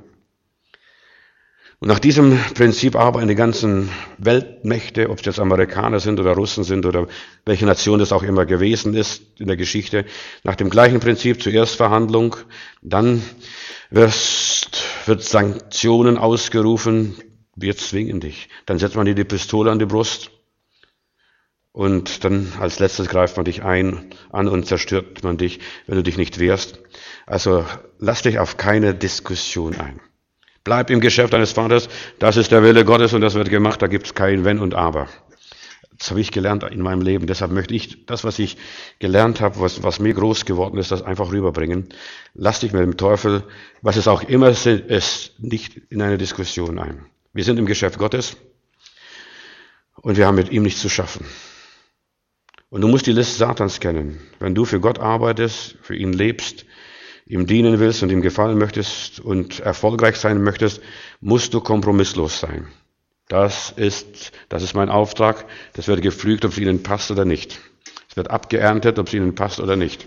Speaker 1: Und nach diesem Prinzip arbeiten die ganzen Weltmächte, ob es jetzt Amerikaner sind oder Russen sind oder welche Nation das auch immer gewesen ist in der Geschichte, nach dem gleichen Prinzip, zuerst Verhandlung, dann wirst, wird Sanktionen ausgerufen, wir zwingen dich. Dann setzt man dir die Pistole an die Brust. Und dann als letztes greift man dich ein, an und zerstört man dich, wenn du dich nicht wehrst. Also lass dich auf keine Diskussion ein. Bleib im Geschäft deines Vaters, das ist der Wille Gottes und das wird gemacht, da gibt es kein Wenn und Aber. Das habe ich gelernt in meinem Leben, deshalb möchte ich das, was ich gelernt habe, was, was mir groß geworden ist, das einfach rüberbringen. Lass dich mit dem Teufel, was es auch immer ist, nicht in eine Diskussion ein. Wir sind im Geschäft Gottes und wir haben mit ihm nichts zu schaffen. Und du musst die List Satans kennen. Wenn du für Gott arbeitest, für ihn lebst, ihm dienen willst und ihm gefallen möchtest und erfolgreich sein möchtest, musst du kompromisslos sein. Das ist, das ist mein Auftrag. Das wird gepflügt, ob es ihnen passt oder nicht. Es wird abgeerntet, ob es ihnen passt oder nicht.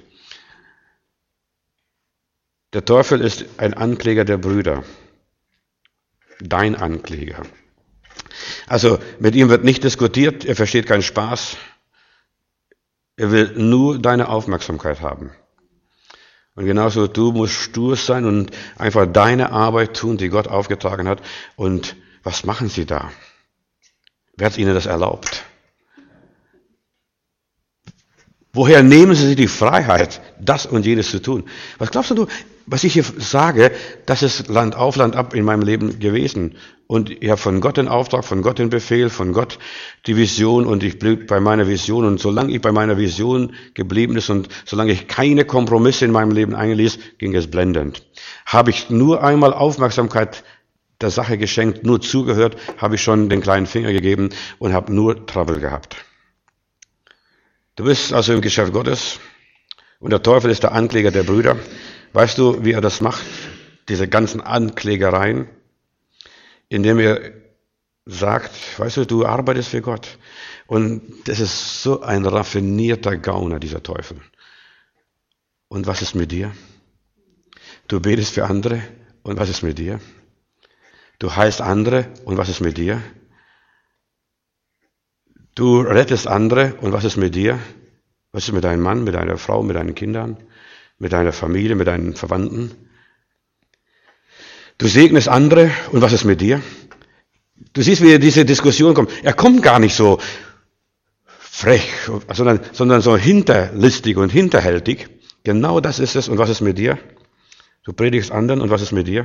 Speaker 1: Der Teufel ist ein Ankläger der Brüder. Dein Ankläger. Also mit ihm wird nicht diskutiert, er versteht keinen Spaß. Er will nur deine Aufmerksamkeit haben. Und genauso, du musst stur sein und einfach deine Arbeit tun, die Gott aufgetragen hat. Und was machen sie da? Wer hat ihnen das erlaubt? Woher nehmen Sie sich die Freiheit, das und jenes zu tun? Was glaubst du, was ich hier sage, das ist Land auf, Land ab in meinem Leben gewesen. Und ich habe von Gott den Auftrag, von Gott den Befehl, von Gott die Vision und ich blieb bei meiner Vision. Und solange ich bei meiner Vision geblieben ist und solange ich keine Kompromisse in meinem Leben einließ, ging es blendend. Habe ich nur einmal Aufmerksamkeit der Sache geschenkt, nur zugehört, habe ich schon den kleinen Finger gegeben und habe nur Trouble gehabt. Du bist also im Geschäft Gottes und der Teufel ist der Ankläger der Brüder. Weißt du, wie er das macht? Diese ganzen Anklägereien, indem er sagt, weißt du, du arbeitest für Gott. Und das ist so ein raffinierter Gauner, dieser Teufel. Und was ist mit dir? Du betest für andere und was ist mit dir? Du heilst andere und was ist mit dir? Du rettest andere und was ist mit dir? Was ist mit deinem Mann, mit deiner Frau, mit deinen Kindern, mit deiner Familie, mit deinen Verwandten? Du segnest andere und was ist mit dir? Du siehst, wie diese Diskussion kommt. Er kommt gar nicht so frech, sondern, sondern so hinterlistig und hinterhältig. Genau das ist es. Und was ist mit dir? Du predigst anderen und was ist mit dir?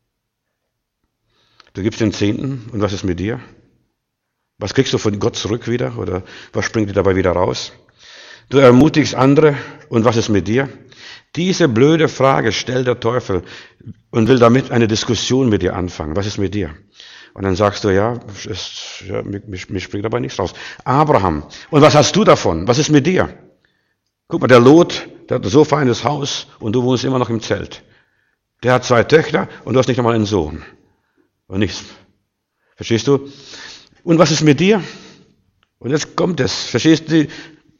Speaker 1: Du gibst den Zehnten und was ist mit dir? Was kriegst du von Gott zurück wieder? Oder was springt dir dabei wieder raus? Du ermutigst andere und was ist mit dir? Diese blöde Frage stellt der Teufel und will damit eine Diskussion mit dir anfangen. Was ist mit dir? Und dann sagst du, ja, es, ja mir, mir springt dabei nichts raus. Abraham, und was hast du davon? Was ist mit dir? Guck mal, der Lot, der hat so feines Haus und du wohnst immer noch im Zelt. Der hat zwei Töchter und du hast nicht einmal einen Sohn. Und nichts. Verstehst du? Und was ist mit dir? Und jetzt kommt es. Verstehst du?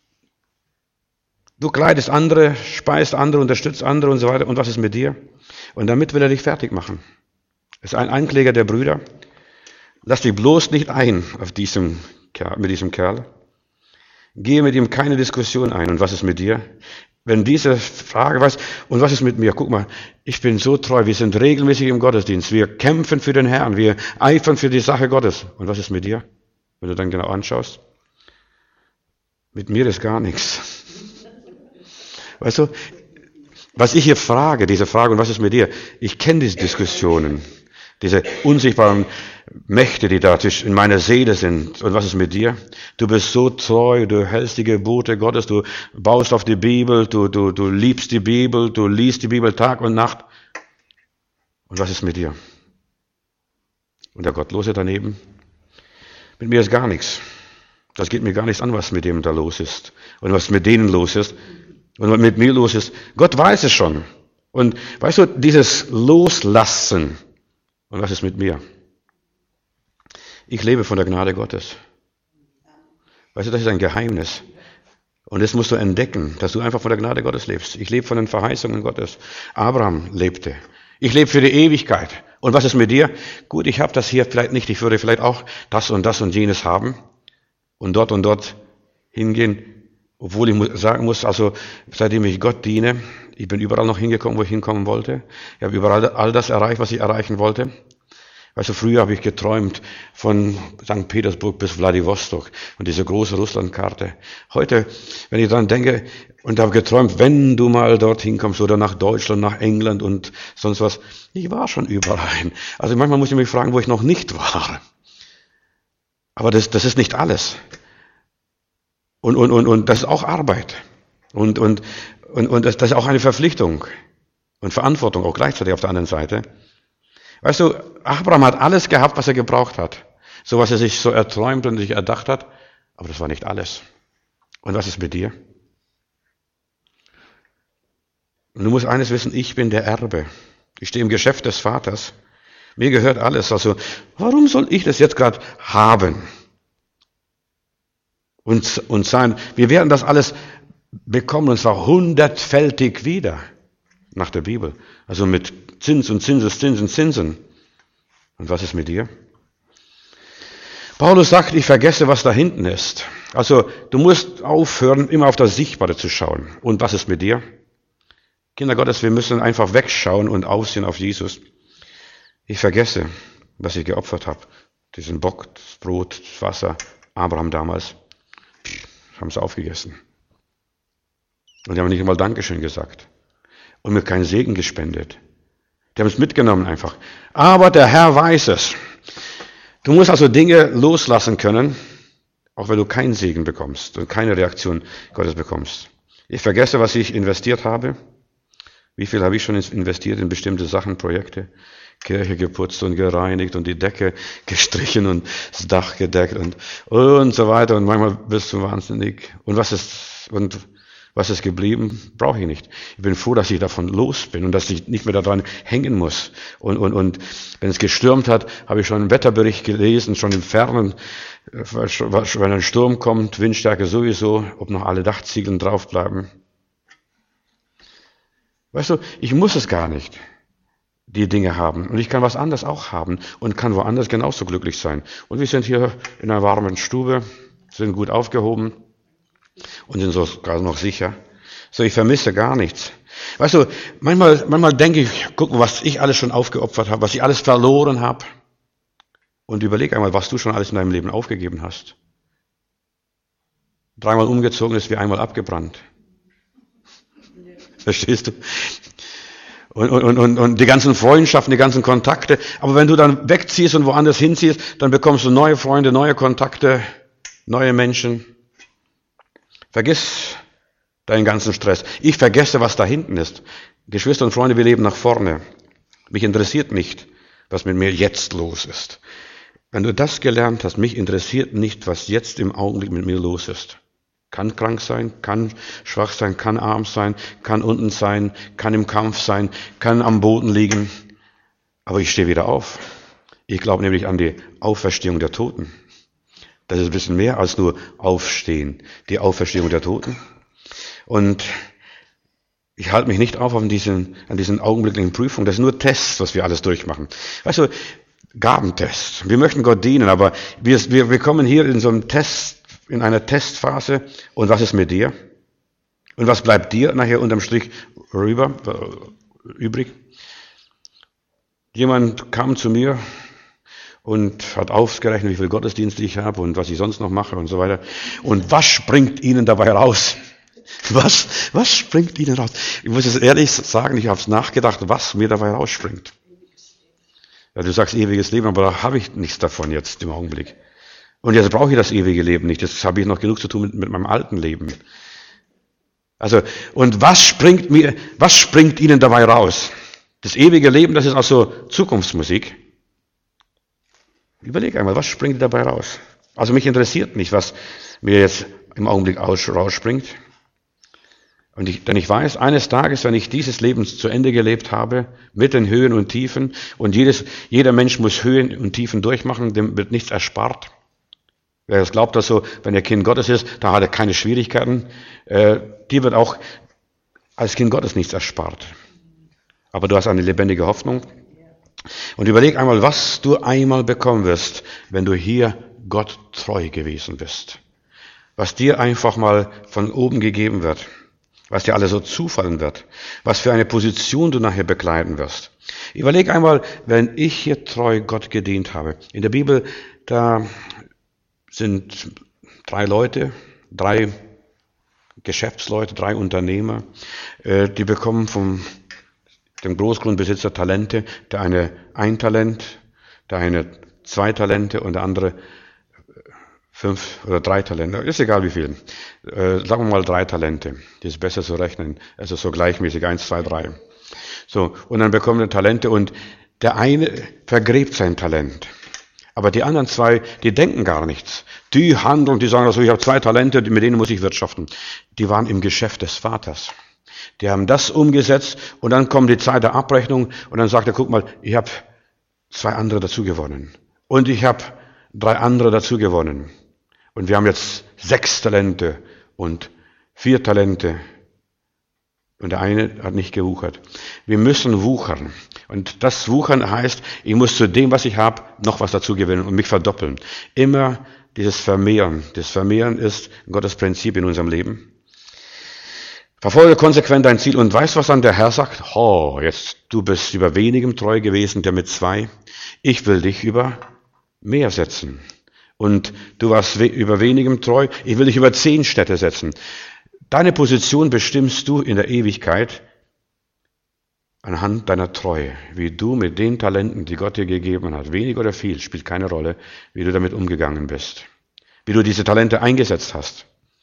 Speaker 1: Du kleidest andere, speist andere, unterstützt andere und so weiter. Und was ist mit dir? Und damit will er dich fertig machen. Das ist ein Ankläger der Brüder. Lass dich bloß nicht ein auf diesem, mit diesem Kerl. Gehe mit ihm keine Diskussion ein. Und was ist mit dir? Wenn diese Frage, was, und was ist mit mir? Guck mal, ich bin so treu, wir sind regelmäßig im Gottesdienst, wir kämpfen für den Herrn, wir eifern für die Sache Gottes. Und was ist mit dir? Wenn du dann genau anschaust, mit mir ist gar nichts. Weißt du, was ich hier frage, diese Frage, und was ist mit dir? Ich kenne diese Diskussionen, diese unsichtbaren Mächte, die da in meiner Seele sind. Und was ist mit dir? Du bist so treu, du hältst die Gebote Gottes, du baust auf die Bibel, du, du, du liebst die Bibel, du liest die Bibel Tag und Nacht. Und was ist mit dir? Und der Gottlose daneben? Mit mir ist gar nichts. Das geht mir gar nichts an, was mit dem da los ist. Und was mit denen los ist. Und was mit mir los ist. Gott weiß es schon. Und weißt du, dieses Loslassen. Und was ist mit mir? Ich lebe von der Gnade Gottes. Weißt du, das ist ein Geheimnis. Und das musst du entdecken, dass du einfach von der Gnade Gottes lebst. Ich lebe von den Verheißungen Gottes. Abraham lebte. Ich lebe für die Ewigkeit. Und was ist mit dir? Gut, ich habe das hier vielleicht nicht. Ich würde vielleicht auch das und das und jenes haben. Und dort und dort hingehen. Obwohl ich sagen muss, also seitdem ich Gott diene, ich bin überall noch hingekommen, wo ich hinkommen wollte. Ich habe überall all das erreicht, was ich erreichen wollte. Weißt du, früher habe ich geträumt von Sankt Petersburg bis Wladiwostok und diese große Russlandkarte. Heute, wenn ich daran denke, und habe geträumt, wenn du mal dorthin kommst oder nach Deutschland, nach England und sonst was. Ich war schon überall. Also manchmal muss ich mich fragen, wo ich noch nicht war. Aber das, das ist nicht alles. Und, und, und, und das ist auch Arbeit. Und, und, und, und das, das ist auch eine Verpflichtung und Verantwortung, auch gleichzeitig auf der anderen Seite. Weißt du, Abraham hat alles gehabt, was er gebraucht hat. So was er sich so erträumt und sich erdacht hat. Aber das war nicht alles. Und was ist mit dir? Und du musst eines wissen, ich bin der Erbe. Ich stehe im Geschäft des Vaters. Mir gehört alles. Also, warum soll ich das jetzt gerade haben? Und, und sein, wir werden das alles bekommen, und zwar hundertfältig wieder, nach der Bibel. Also mit Zins und Zinses, Zinsen, Zinsen. Und was ist mit dir? Paulus sagt, ich vergesse, was da hinten ist. Also du musst aufhören, immer auf das Sichtbare zu schauen. Und was ist mit dir? Kinder Gottes, wir müssen einfach wegschauen und aussehen auf Jesus. Ich vergesse, was ich geopfert habe. Diesen Bock, das Brot, das Wasser, Abraham damals. Haben sie aufgegessen. Und die haben nicht einmal Dankeschön gesagt. Und mir keinen Segen gespendet. Die haben es mitgenommen einfach. Aber der Herr weiß es. Du musst also Dinge loslassen können, auch wenn du keinen Segen bekommst und keine Reaktion Gottes bekommst. Ich vergesse, was ich investiert habe. Wie viel habe ich schon investiert in bestimmte Sachen, Projekte? Kirche geputzt und gereinigt und die Decke gestrichen und das Dach gedeckt und, und so weiter. Und manchmal bist du wahnsinnig. Und was ist, und was ist geblieben? Brauche ich nicht. Ich bin froh, dass ich davon los bin und dass ich nicht mehr daran hängen muss. Und, und, und wenn es gestürmt hat, habe ich schon einen Wetterbericht gelesen, schon im Fernen, wenn ein Sturm kommt, Windstärke sowieso, ob noch alle Dachziegeln draufbleiben. Weißt du, ich muss es gar nicht, die Dinge haben. Und ich kann was anderes auch haben und kann woanders genauso glücklich sein. Und wir sind hier in einer warmen Stube, sind gut aufgehoben und sind sogar noch sicher. So, ich vermisse gar nichts. Weißt du, manchmal, manchmal denke ich, guck mal, was ich alles schon aufgeopfert habe, was ich alles verloren habe. Und überleg einmal, was du schon alles in deinem Leben aufgegeben hast. Dreimal umgezogen ist wie einmal abgebrannt. Verstehst du? Und, und, und, und die ganzen Freundschaften, die ganzen Kontakte. Aber wenn du dann wegziehst und woanders hinziehst, dann bekommst du neue Freunde, neue Kontakte, neue Menschen. Vergiss deinen ganzen Stress. Ich vergesse, was da hinten ist. Geschwister und Freunde, wir leben nach vorne. Mich interessiert nicht, was mit mir jetzt los ist. Wenn du das gelernt hast, mich interessiert nicht, was jetzt im Augenblick mit mir los ist. Kann krank sein, kann schwach sein, kann arm sein, kann unten sein, kann im Kampf sein, kann am Boden liegen. Aber ich stehe wieder auf. Ich glaube nämlich an die Auferstehung der Toten. Das ist ein bisschen mehr als nur Aufstehen. Die Auferstehung der Toten. Und ich halte mich nicht auf an diesen, an diesen augenblicklichen Prüfungen. Das sind nur Tests, was wir alles durchmachen. Weißt du, Gabentests. Wir möchten Gott dienen, aber wir, wir, wir kommen hier in so einem Test, in einer Testphase. Und was ist mit dir? Und was bleibt dir nachher unterm Strich rüber, äh, übrig? Jemand kam zu mir und hat ausgerechnet, wie viel Gottesdienste ich habe und was ich sonst noch mache und so weiter. Und was springt Ihnen dabei raus? Was, was springt Ihnen raus? Ich muss es ehrlich sagen, ich habe es nachgedacht, was mir dabei rausspringt. Ja, du sagst ewiges Leben, aber da habe ich nichts davon jetzt im Augenblick. Und jetzt brauche ich das ewige Leben nicht. Jetzt habe ich noch genug zu tun mit, mit meinem alten Leben. Also, und was springt mir, was springt Ihnen dabei raus? Das ewige Leben, das ist also Zukunftsmusik. Überleg einmal, was springt dabei raus? Also mich interessiert nicht, was mir jetzt im Augenblick aus, rausspringt. Und ich, denn ich weiß, eines Tages, wenn ich dieses Leben zu Ende gelebt habe, mit den Höhen und Tiefen, und jedes, jeder Mensch muss Höhen und Tiefen durchmachen, dem wird nichts erspart. Wer das glaubt, dass so, wenn er Kind Gottes ist, da hat er keine Schwierigkeiten, äh, dir wird auch als Kind Gottes nichts erspart. Aber du hast eine lebendige Hoffnung. Und überleg einmal, was du einmal bekommen wirst, wenn du hier Gott treu gewesen bist. Was dir einfach mal von oben gegeben wird. Was dir alles so zufallen wird. Was für eine Position du nachher bekleiden wirst. Überleg einmal, wenn ich hier treu Gott gedient habe. In der Bibel, da sind drei Leute, drei Geschäftsleute, drei Unternehmer, die bekommen vom dem Großgrundbesitzer Talente, der eine ein Talent, der eine zwei Talente und der andere fünf oder drei Talente, ist egal wie viel. Äh, sagen wir mal drei Talente, das ist besser zu rechnen, also so gleichmäßig, eins, zwei, drei. So, und dann bekommen wir Talente und der eine vergräbt sein Talent. Aber die anderen zwei, die denken gar nichts. Die handeln, die sagen also, ich habe zwei Talente, mit denen muss ich wirtschaften. Die waren im Geschäft des Vaters. Die haben das umgesetzt und dann kommt die Zeit der Abrechnung und dann sagt er, guck mal, ich habe zwei andere dazu gewonnen. Und ich habe drei andere dazu gewonnen. Und wir haben jetzt sechs Talente und vier Talente. Und der eine hat nicht gewuchert. Wir müssen wuchern. Und das Wuchern heißt, ich muss zu dem, was ich habe, noch was dazu gewinnen und mich verdoppeln. Immer dieses Vermehren. Das Vermehren ist Gottes Prinzip in unserem Leben. Verfolge konsequent dein Ziel und weißt, was dann der Herr sagt? Oh, jetzt, du bist über wenigem treu gewesen, der mit zwei. Ich will dich über mehr setzen. Und du warst we- über wenigem treu, ich will dich über zehn Städte setzen. Deine Position bestimmst du in der Ewigkeit anhand deiner Treue, wie du mit den Talenten, die Gott dir gegeben hat, wenig oder viel, spielt keine Rolle, wie du damit umgegangen bist, wie du diese Talente eingesetzt hast.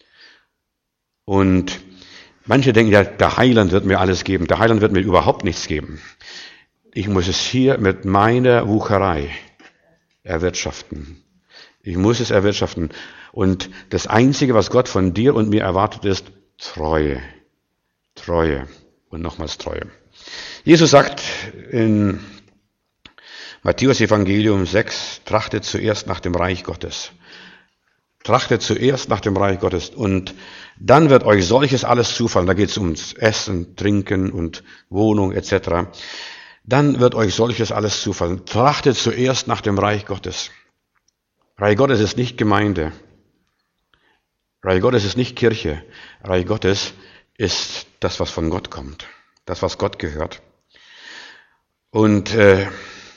Speaker 1: Und manche denken, ja, der Heiland wird mir alles geben, der Heiland wird mir überhaupt nichts geben. Ich muss es hier mit meiner Wucherei erwirtschaften. Ich muss es erwirtschaften. Und das Einzige, was Gott von dir und mir erwartet, ist Treue. Treue und nochmals Treue. Jesus sagt in Matthäus Evangelium sechs, trachtet zuerst nach dem Reich Gottes. Trachtet zuerst nach dem Reich Gottes und dann wird euch solches alles zufallen. Da geht es ums Essen, Trinken und Wohnung et cetera. Dann wird euch solches alles zufallen. Trachtet zuerst nach dem Reich Gottes. Reich Gottes ist nicht Gemeinde. Reich Gottes ist nicht Kirche. Reich Gottes ist das, was von Gott kommt. Das, was Gott gehört. Und äh,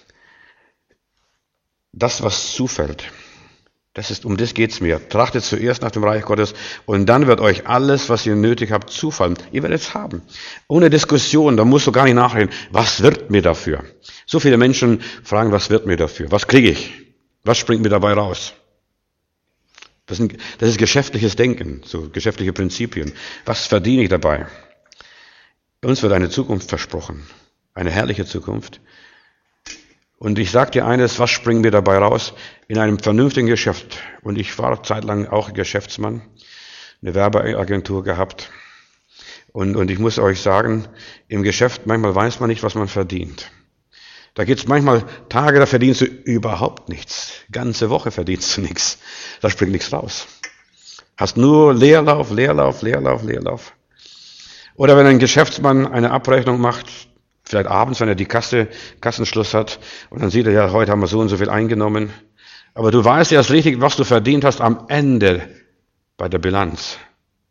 Speaker 1: das, was zufällt, das ist, um das geht's mir. Trachtet zuerst nach dem Reich Gottes und dann wird euch alles, was ihr nötig habt, zufallen. Ihr werdet es haben. Ohne Diskussion, da musst du gar nicht nachreden, was wird mir dafür? So viele Menschen fragen, was wird mir dafür? Was kriege ich? Was springt mir dabei raus? Das, sind, das ist geschäftliches Denken, so geschäftliche Prinzipien. Was verdiene ich dabei? Uns wird eine Zukunft versprochen, eine herrliche Zukunft. Und ich sage dir eines, was springt mir dabei raus? In einem vernünftigen Geschäft. Und ich war zeitlang auch Geschäftsmann, eine Werbeagentur gehabt. Und, und ich muss euch sagen, im Geschäft manchmal weiß man nicht, was man verdient. Da gibt es manchmal Tage, da verdienst du überhaupt nichts. Ganze Woche verdienst du nichts. Da springt nichts raus. Hast nur Leerlauf, Leerlauf, Leerlauf, Leerlauf. Oder wenn ein Geschäftsmann eine Abrechnung macht, vielleicht abends, wenn er die Kasse, Kassenschluss hat, und dann sieht er, ja, heute haben wir so und so viel eingenommen. Aber du weißt erst richtig, was du verdient hast am Ende bei der Bilanz.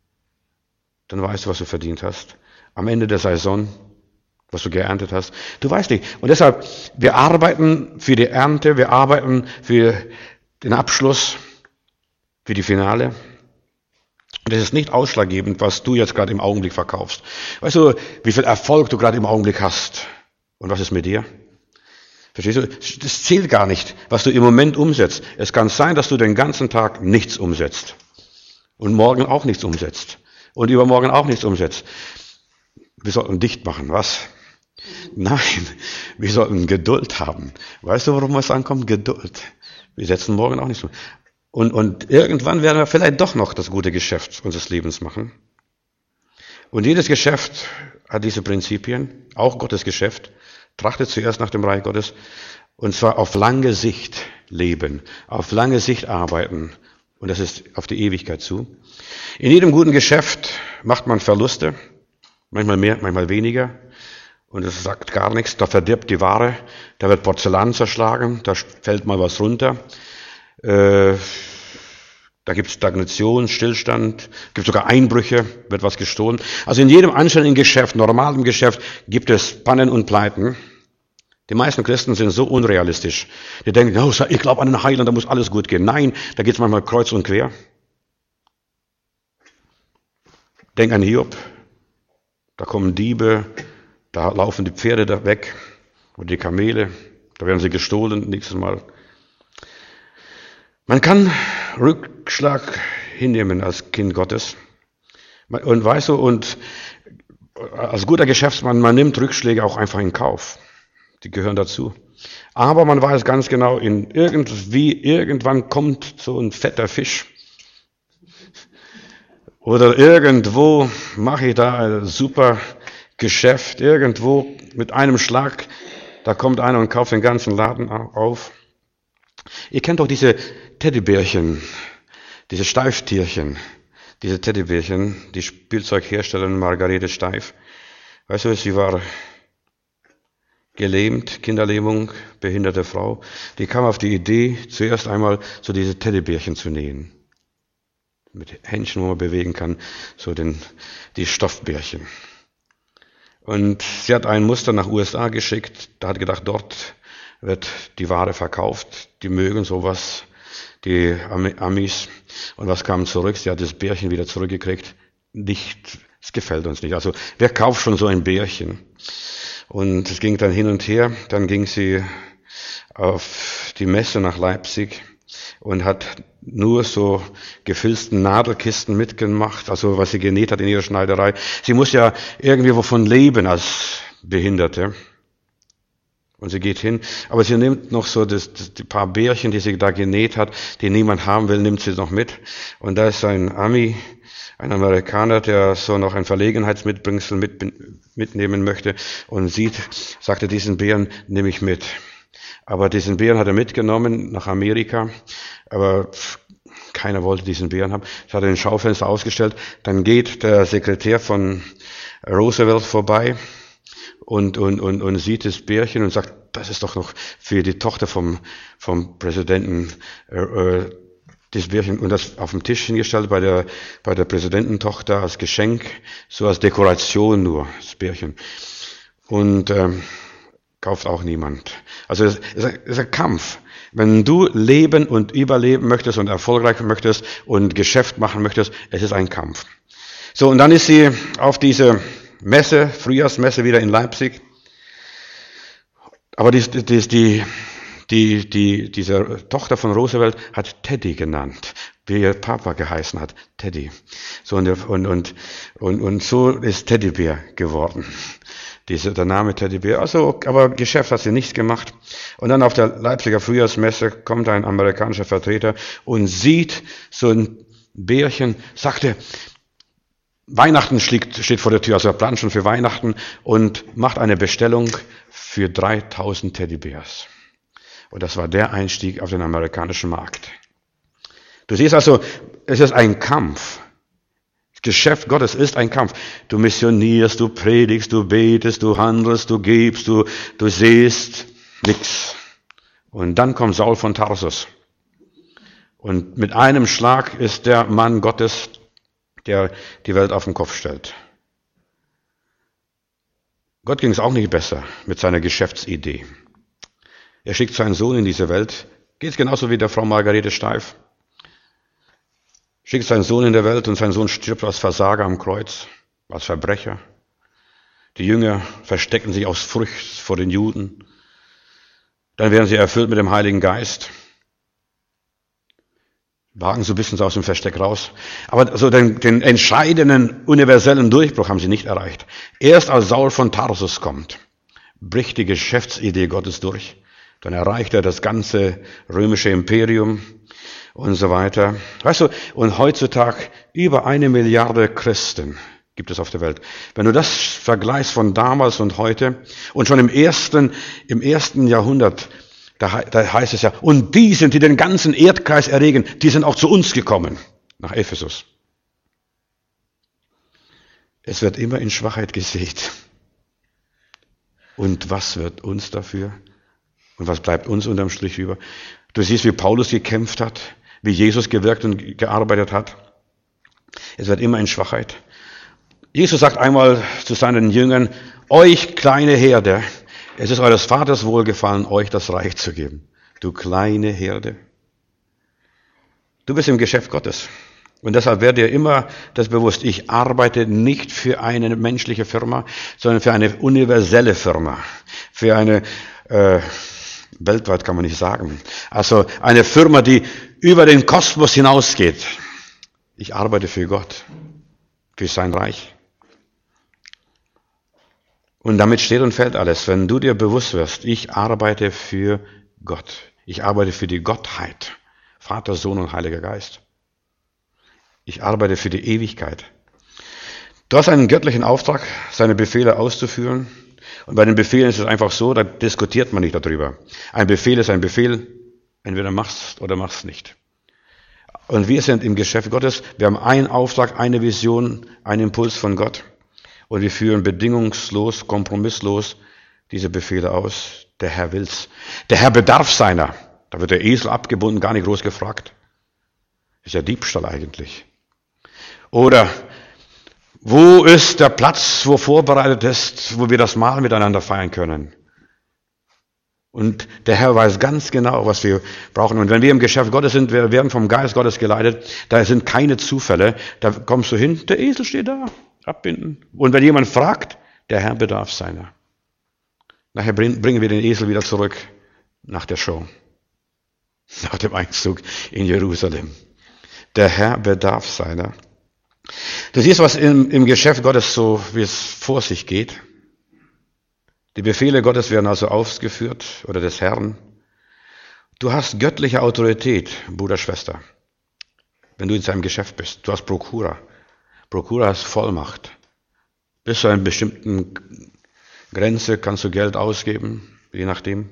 Speaker 1: Dann weißt du, was du verdient hast. Am Ende der Saison, was du geerntet hast. Du weißt nicht. Und deshalb, wir arbeiten für die Ernte, wir arbeiten für den Abschluss, für die Finale. Und es ist nicht ausschlaggebend, was du jetzt gerade im Augenblick verkaufst. Weißt du, wie viel Erfolg du gerade im Augenblick hast? Und was ist mit dir? Verstehst du? Das zählt gar nicht, was du im Moment umsetzt. Es kann sein, dass du den ganzen Tag nichts umsetzt. Und morgen auch nichts umsetzt. Und übermorgen auch nichts umsetzt. Wir sollten dicht machen, was? Nein, wir sollten Geduld haben. Weißt du, worum es ankommt? Geduld. Wir setzen morgen auch nichts um. Und, und irgendwann werden wir vielleicht doch noch das gute Geschäft unseres Lebens machen. Und jedes Geschäft hat diese Prinzipien, auch Gottes Geschäft. Trachtet zuerst nach dem Reich Gottes und zwar auf lange Sicht leben, auf lange Sicht arbeiten. Und das ist auf die Ewigkeit zu. In jedem guten Geschäft macht man Verluste, manchmal mehr, manchmal weniger. Und das sagt gar nichts, da verdirbt die Ware, da wird Porzellan zerschlagen, da fällt mal was runter. Äh, da gibt es Stagnation, Stillstand, gibt sogar Einbrüche, wird was gestohlen. Also in jedem anständigen Geschäft, normalem Geschäft, gibt es Pannen und Pleiten. Die meisten Christen sind so unrealistisch. Die denken, oh, ich glaube an den Heiland, da muss alles gut gehen. Nein, da geht es manchmal kreuz und quer. Denk an Hiob, da kommen Diebe, da laufen die Pferde da weg oder die Kamele, da werden sie gestohlen nächstes Mal. Man kann Rückschlag hinnehmen als Kind Gottes. Und weißt du, und als guter Geschäftsmann, man nimmt Rückschläge auch einfach in Kauf. Die gehören dazu. Aber man weiß ganz genau, in irgendwie, irgendwann kommt so ein fetter Fisch. Oder irgendwo mache ich da ein super Geschäft. Irgendwo mit einem Schlag, da kommt einer und kauft den ganzen Laden auf. Ihr kennt doch diese Teddybärchen, diese Steiftierchen, diese Teddybärchen, die Spielzeugherstellerin Margarete Steif. Weißt du, sie war gelähmt, Kinderlähmung, behinderte Frau. Die kam auf die Idee, zuerst einmal so diese Teddybärchen zu nähen. Mit Händchen, wo man bewegen kann, so den, die Stoffbärchen. Und sie hat ein Muster nach U S A geschickt, da hat gedacht, dort wird die Ware verkauft, die mögen sowas, die Amis. Und was kam zurück? Sie hat das Bärchen wieder zurückgekriegt. nicht, es gefällt uns nicht. Also wer kauft schon so ein Bärchen? Und es ging dann hin und her, dann ging sie auf die Messe nach Leipzig und hat nur so gefilzten Nadelkisten mitgemacht, also was sie genäht hat in ihrer Schneiderei. Sie muss ja irgendwie wovon leben als Behinderte. Und sie geht hin, aber sie nimmt noch so das, das, die paar Bärchen, die sie da genäht hat, die niemand haben will, nimmt sie noch mit. Und da ist ein Ami, ein Amerikaner, der so noch ein Verlegenheitsmitbringsel mit, mitnehmen möchte und sieht, sagte, diesen Bären nehme ich mit. Aber diesen Bären hat er mitgenommen nach Amerika, aber keiner wollte diesen Bären haben. Das hat er in den Schaufenster ausgestellt. Dann geht der Sekretär von Roosevelt vorbei und, und, und, und sieht das Bärchen und sagt, das ist doch noch für die Tochter vom, vom Präsidenten, äh, äh, das Bärchen, und das auf dem Tisch hingestellt bei der, bei der Präsidententochter als Geschenk, so als Dekoration nur, das Bärchen. Und, ähm, kauft auch niemand. Also es ist ein Kampf. Wenn du leben und überleben möchtest und erfolgreich möchtest und Geschäft machen möchtest, es ist ein Kampf. So, und dann ist sie auf diese Messe, Frühjahrsmesse wieder in Leipzig. Aber die, die, die, die, die, diese Tochter von Roosevelt hat Teddy genannt, wie ihr Papa geheißen hat, Teddy. So, und, und, und, und, und so ist Teddybär geworden. Diese, der Name Teddybär. Also, aber Geschäft hat sie nicht gemacht. Und dann auf der Leipziger Frühjahrsmesse kommt ein amerikanischer Vertreter und sieht so ein Bärchen, sagte, Weihnachten steht, steht vor der Tür, also er plant schon für Weihnachten und macht eine Bestellung für dreitausend Teddybärs. Und das war der Einstieg auf den amerikanischen Markt. Du siehst also, es ist ein Kampf. Das Geschäft Gottes ist ein Kampf. Du missionierst, du predigst, du betest, du handelst, du gibst, du, du siehst nichts. Und dann kommt Saul von Tarsus. Und mit einem Schlag ist der Mann Gottes, der die Welt auf den Kopf stellt. Gott ging es auch nicht besser mit seiner Geschäftsidee. Er schickt seinen Sohn in diese Welt. Geht es genauso wie der Frau Margarete Steif. Schickt seinen Sohn in der Welt und sein Sohn stirbt als Versager am Kreuz, als Verbrecher. Die Jünger verstecken sich aus Furcht vor den Juden. Dann werden sie erfüllt mit dem Heiligen Geist. Wagen so ein bisschen aus dem Versteck raus. Aber so den, den entscheidenden, universellen Durchbruch haben sie nicht erreicht. Erst als Saul von Tarsus kommt, bricht die Geschäftsidee Gottes durch. Dann erreicht er das ganze römische Imperium und so weiter. Weißt du, und heutzutage über eine Milliarde Christen gibt es auf der Welt. Wenn du das vergleichst von damals und heute und schon im ersten, im ersten Jahrhundert, da, da heißt es ja, und die sind, die den ganzen Erdkreis erregen, die sind auch zu uns gekommen, nach Ephesus. Es wird immer in Schwachheit gesät. Und was wird uns dafür? Und was bleibt uns unterm Strich über? Du siehst, wie Paulus gekämpft hat, wie Jesus gewirkt und gearbeitet hat. Es wird immer in Schwachheit. Jesus sagt einmal zu seinen Jüngern, euch kleine Herde, es ist eures Vaters Wohlgefallen, euch das Reich zu geben. Du kleine Herde. Du bist im Geschäft Gottes. Und deshalb werde dir immer das bewusst, ich arbeite nicht für eine menschliche Firma, sondern für eine universelle Firma. Für eine, äh, weltweit kann man nicht sagen, also eine Firma, die über den Kosmos hinausgeht. Ich arbeite für Gott, für sein Reich. Und damit steht und fällt alles, wenn du dir bewusst wirst, ich arbeite für Gott. Ich arbeite für die Gottheit, Vater, Sohn und Heiliger Geist. Ich arbeite für die Ewigkeit. Du hast einen göttlichen Auftrag, seine Befehle auszuführen. Und bei den Befehlen ist es einfach so, da diskutiert man nicht darüber. Ein Befehl ist ein Befehl, entweder machst oder machst nicht. Und wir sind im Geschäft Gottes, wir haben einen Auftrag, eine Vision, einen Impuls von Gott. Und wir führen bedingungslos, kompromisslos diese Befehle aus. Der Herr will's. Der Herr bedarf seiner. Da wird der Esel abgebunden, gar nicht groß gefragt. Ist ja Diebstahl eigentlich. Oder wo ist der Platz, wo vorbereitet ist, wo wir das Mahl miteinander feiern können? Und der Herr weiß ganz genau, was wir brauchen. Und wenn wir im Geschäft Gottes sind, wir werden vom Geist Gottes geleitet, da sind keine Zufälle. Da kommst du hin, der Esel steht da, abbinden. Und wenn jemand fragt, der Herr bedarf seiner. Nachher bringen wir den Esel wieder zurück nach der Show, nach dem Einzug in Jerusalem. Der Herr bedarf seiner. Du siehst, was im, im Geschäft Gottes so, wie es vor sich geht. Die Befehle Gottes werden also ausgeführt, oder des Herrn. Du hast göttliche Autorität, Bruder, Schwester, wenn du in seinem Geschäft bist. Du hast Prokura. Prokura hast Vollmacht. Bis zu einer bestimmten Grenze kannst du Geld ausgeben, je nachdem.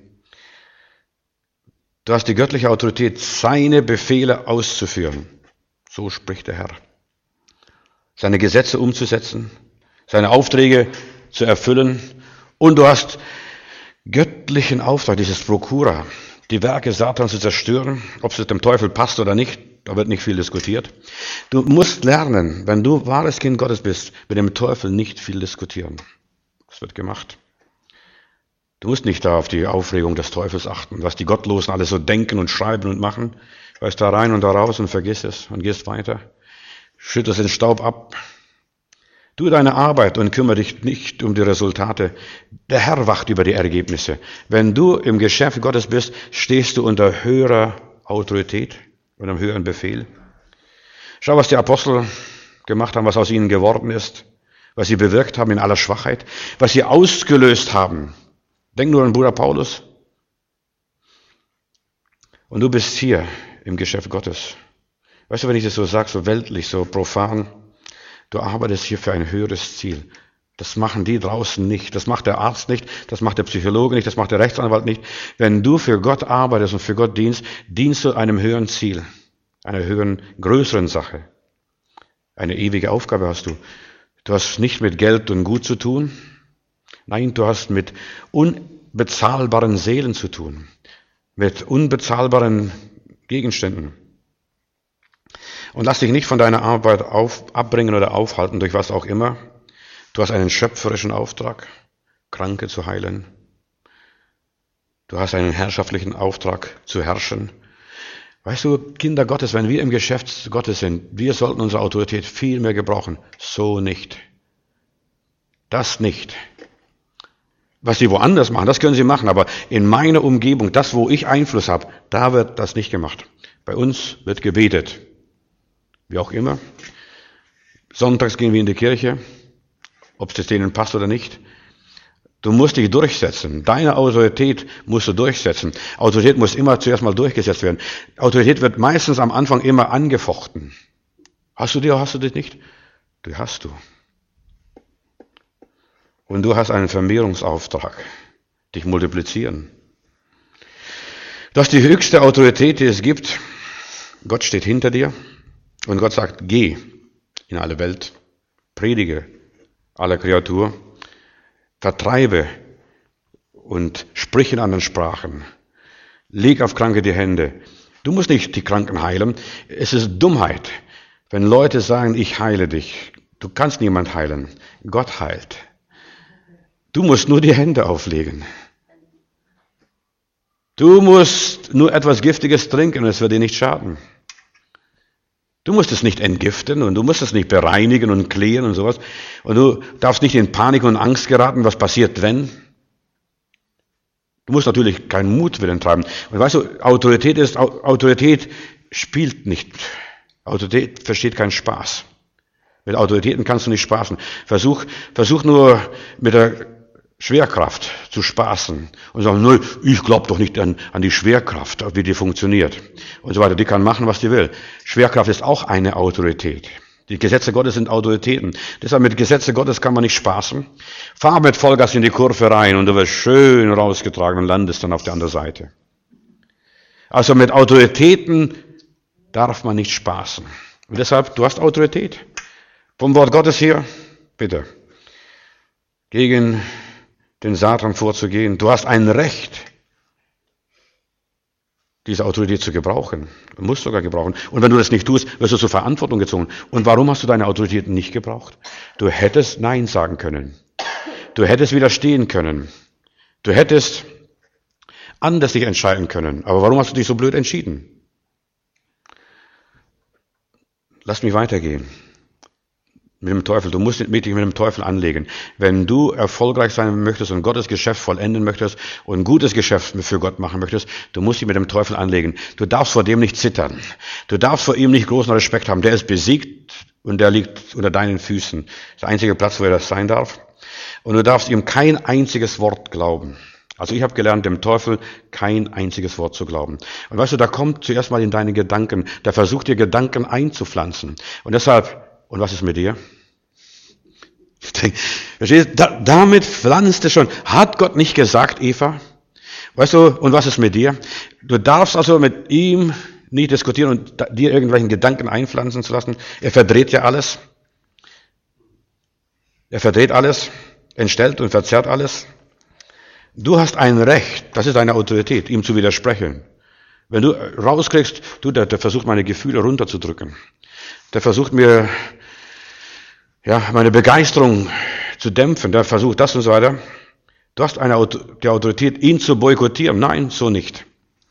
Speaker 1: Du hast die göttliche Autorität, seine Befehle auszuführen. So spricht der Herr. Seine Gesetze umzusetzen, seine Aufträge zu erfüllen. Und du hast göttlichen Auftrag, dieses Prokura, die Werke Satans zu zerstören, ob es dem Teufel passt oder nicht, da wird nicht viel diskutiert. Du musst lernen, wenn du wahres Kind Gottes bist, mit dem Teufel nicht viel diskutieren. Das wird gemacht. Du musst nicht da auf die Aufregung des Teufels achten, was die Gottlosen alles so denken und schreiben und machen. Weißt da rein und da raus und vergiss es und gehst weiter. Schüttest den Staub ab. Tu deine Arbeit und kümmere dich nicht um die Resultate. Der Herr wacht über die Ergebnisse. Wenn du im Geschäft Gottes bist, stehst du unter höherer Autorität und einem höheren Befehl. Schau, was die Apostel gemacht haben, was aus ihnen geworden ist, was sie bewirkt haben in aller Schwachheit, was sie ausgelöst haben. Denk nur an Bruder Paulus. Und du bist hier im Geschäft Gottes. Weißt du, wenn ich das so sage, so weltlich, so profan, du arbeitest hier für ein höheres Ziel. Das machen die draußen nicht. Das macht der Arzt nicht. Das macht der Psychologe nicht. Das macht der Rechtsanwalt nicht. Wenn du für Gott arbeitest und für Gott dienst, dienst du einem höheren Ziel, einer höheren, größeren Sache. Eine ewige Aufgabe hast du. Du hast nicht mit Geld und Gut zu tun. Nein, du hast mit unbezahlbaren Seelen zu tun. Mit unbezahlbaren Gegenständen. Und lass dich nicht von deiner Arbeit auf, abbringen oder aufhalten, durch was auch immer. Du hast einen schöpferischen Auftrag, Kranke zu heilen. Du hast einen herrschaftlichen Auftrag, zu herrschen. Weißt du, Kinder Gottes, wenn wir im Geschäft Gottes sind, wir sollten unsere Autorität viel mehr gebrauchen. So nicht. Das nicht. Was sie woanders machen, das können sie machen, aber in meiner Umgebung, das, wo ich Einfluss habe, da wird das nicht gemacht. Bei uns wird gebetet. Wie auch immer. Sonntags gehen wir in die Kirche, ob es denen passt oder nicht. Du musst dich durchsetzen. Deine Autorität musst du durchsetzen. Autorität muss immer zuerst mal durchgesetzt werden. Autorität wird meistens am Anfang immer angefochten. Hast du die oder hast du die nicht? Die hast du. Und du hast einen Vermehrungsauftrag. Dich multiplizieren. Du hast die höchste Autorität, die es gibt. Gott steht hinter dir. Und Gott sagt, geh in alle Welt, predige aller Kreatur, vertreibe und sprich in anderen Sprachen, leg auf Kranke die Hände. Du musst nicht die Kranken heilen. Es ist Dummheit, wenn Leute sagen, ich heile dich. Du kannst niemand heilen. Gott heilt. Du musst nur die Hände auflegen. Du musst nur etwas Giftiges trinken und es wird dir nicht schaden. Du musst es nicht entgiften und du musst es nicht bereinigen und klären und sowas. Und du darfst nicht in Panik und Angst geraten, was passiert, wenn. Du musst natürlich keinen Mutwillen treiben. Und weißt du, Autorität ist, Autorität spielt nicht. Autorität versteht keinen Spaß. Mit Autoritäten kannst du nicht spaßen. Versuch, versuch nur mit der Schwerkraft zu spaßen und sagen, nö, ich glaube doch nicht an, an die Schwerkraft, wie die funktioniert und so weiter. Die kann machen, was die will. Schwerkraft ist auch eine Autorität. Die Gesetze Gottes sind Autoritäten. Deshalb mit Gesetze Gottes kann man nicht spaßen. Fahr mit Vollgas in die Kurve rein und du wirst schön rausgetragen und landest dann auf der anderen Seite. Also mit Autoritäten darf man nicht spaßen. Und deshalb, du hast Autorität. Vom Wort Gottes her, bitte, gegen den Satan vorzugehen. Du hast ein Recht, diese Autorität zu gebrauchen. Du musst sogar gebrauchen. Und wenn du das nicht tust, wirst du zur Verantwortung gezogen. Und warum hast du deine Autorität nicht gebraucht? Du hättest Nein sagen können. Du hättest widerstehen können. Du hättest anders dich entscheiden können. Aber warum hast du dich so blöd entschieden? Lass mich weitergehen. Mit dem Teufel. Du musst dich mit dem Teufel anlegen. Wenn du erfolgreich sein möchtest und Gottes Geschäft vollenden möchtest und ein gutes Geschäft für Gott machen möchtest, du musst dich mit dem Teufel anlegen. Du darfst vor dem nicht zittern. Du darfst vor ihm nicht großen Respekt haben. Der ist besiegt und der liegt unter deinen Füßen. Das ist der einzige Platz, wo er das sein darf. Und du darfst ihm kein einziges Wort glauben. Also ich habe gelernt, dem Teufel kein einziges Wort zu glauben. Und weißt du, da kommt zuerst mal in deine Gedanken, der versucht dir Gedanken einzupflanzen. Und deshalb, und was ist mit dir? Verstehst du? Da, damit pflanzt es schon. Hat Gott nicht gesagt, Eva? Weißt du, und was ist mit dir? Du darfst also mit ihm nicht diskutieren und dir irgendwelchen Gedanken einpflanzen zu lassen. Er verdreht ja alles. Er verdreht alles, entstellt und verzerrt alles. Du hast ein Recht, das ist deine Autorität, ihm zu widersprechen. Wenn du rauskriegst, du, der, der versucht meine Gefühle runterzudrücken. Der versucht mir, ja, meine Begeisterung zu dämpfen. Der versucht das und so weiter. Du hast eine, die Autorität, ihn zu boykottieren. Nein, so nicht.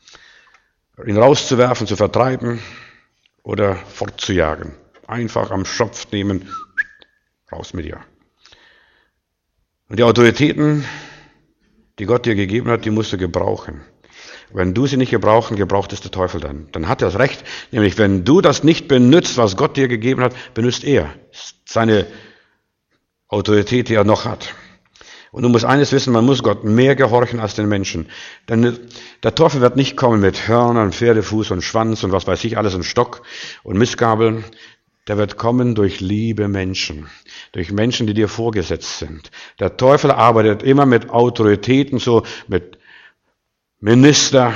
Speaker 1: Ihn rauszuwerfen, zu vertreiben oder fortzujagen. Einfach am Schopf nehmen, raus mit dir. Und die Autoritäten, die Gott dir gegeben hat, die musst du gebrauchen. Wenn du sie nicht gebrauchen, gebraucht es der Teufel dann. Dann hat er das Recht, nämlich wenn du das nicht benutzt, was Gott dir gegeben hat, benutzt er seine Autorität, die er noch hat. Und du musst eines wissen, man muss Gott mehr gehorchen als den Menschen. Denn der Teufel wird nicht kommen mit Hörnern, Pferdefuß und Schwanz und was weiß ich alles und Stock und Mistgabeln. Der wird kommen durch liebe Menschen, durch Menschen, die dir vorgesetzt sind. Der Teufel arbeitet immer mit Autoritäten, so mit Minister,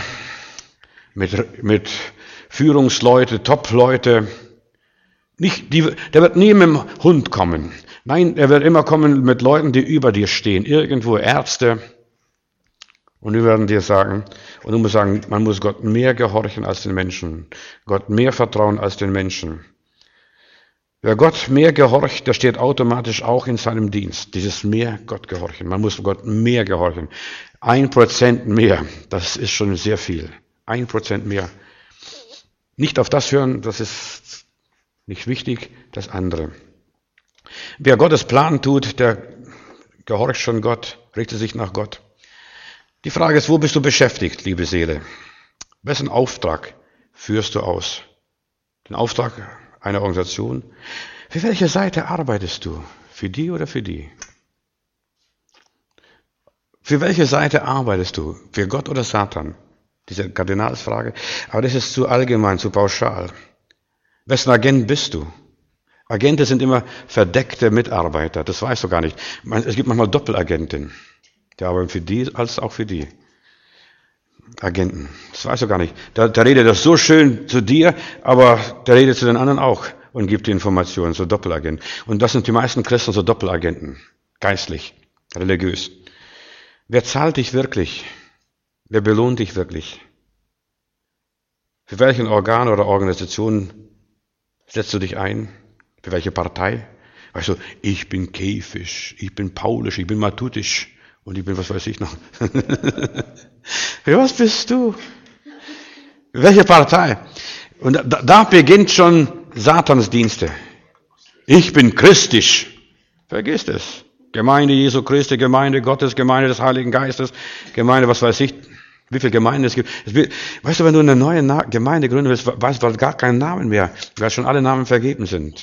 Speaker 1: mit, mit Führungsleute, Top-Leute. Nicht, die, der wird nie mit dem Hund kommen. Nein, er wird immer kommen mit Leuten, die über dir stehen. Irgendwo Ärzte. Und die werden dir sagen, und du musst sagen, man muss Gott mehr gehorchen als den Menschen. Gott mehr vertrauen als den Menschen. Wer Gott mehr gehorcht, der steht automatisch auch in seinem Dienst. Dieses mehr Gott gehorchen. Man muss Gott mehr gehorchen. Ein Prozent mehr, das ist schon sehr viel. Ein Prozent mehr. Nicht auf das hören, das ist nicht wichtig, das andere. Wer Gottes Plan tut, der gehorcht schon Gott, richtet sich nach Gott. Die Frage ist, wo bist du beschäftigt, liebe Seele? Wessen Auftrag führst du aus? Den Auftrag einer Organisation? Für welche Seite arbeitest du? Für die oder für die? Für welche Seite arbeitest du? Für Gott oder Satan? Diese Kardinalsfrage. Aber das ist zu allgemein, zu pauschal. Wessen Agent bist du? Agenten sind immer verdeckte Mitarbeiter. Das weißt du gar nicht. Es gibt manchmal Doppelagenten. Die arbeiten für die als auch für die. Agenten. Das weißt du gar nicht. Der, der redet das so schön zu dir, aber der redet zu den anderen auch und gibt die Informationen, so Doppelagenten. Und das sind die meisten Christen, so Doppelagenten. Geistlich, religiös. Wer zahlt dich wirklich? Wer belohnt dich wirklich? Für welchen Organ oder Organisation setzt du dich ein? Für welche Partei? Weißt du, ich bin käfisch, ich bin paulisch, ich bin mathutisch und ich bin, was weiß ich noch. Für was bist du? Welche Partei? Und da, da beginnt schon Satans Dienste. Ich bin christisch. Vergiss es. Gemeinde Jesu Christi, Gemeinde Gottes, Gemeinde des Heiligen Geistes, Gemeinde, was weiß ich, wie viele Gemeinden es gibt. Es wird, weißt du, wenn du eine neue Na- Gemeinde gründen willst, weißt du gar keinen Namen mehr, weil schon alle Namen vergeben sind.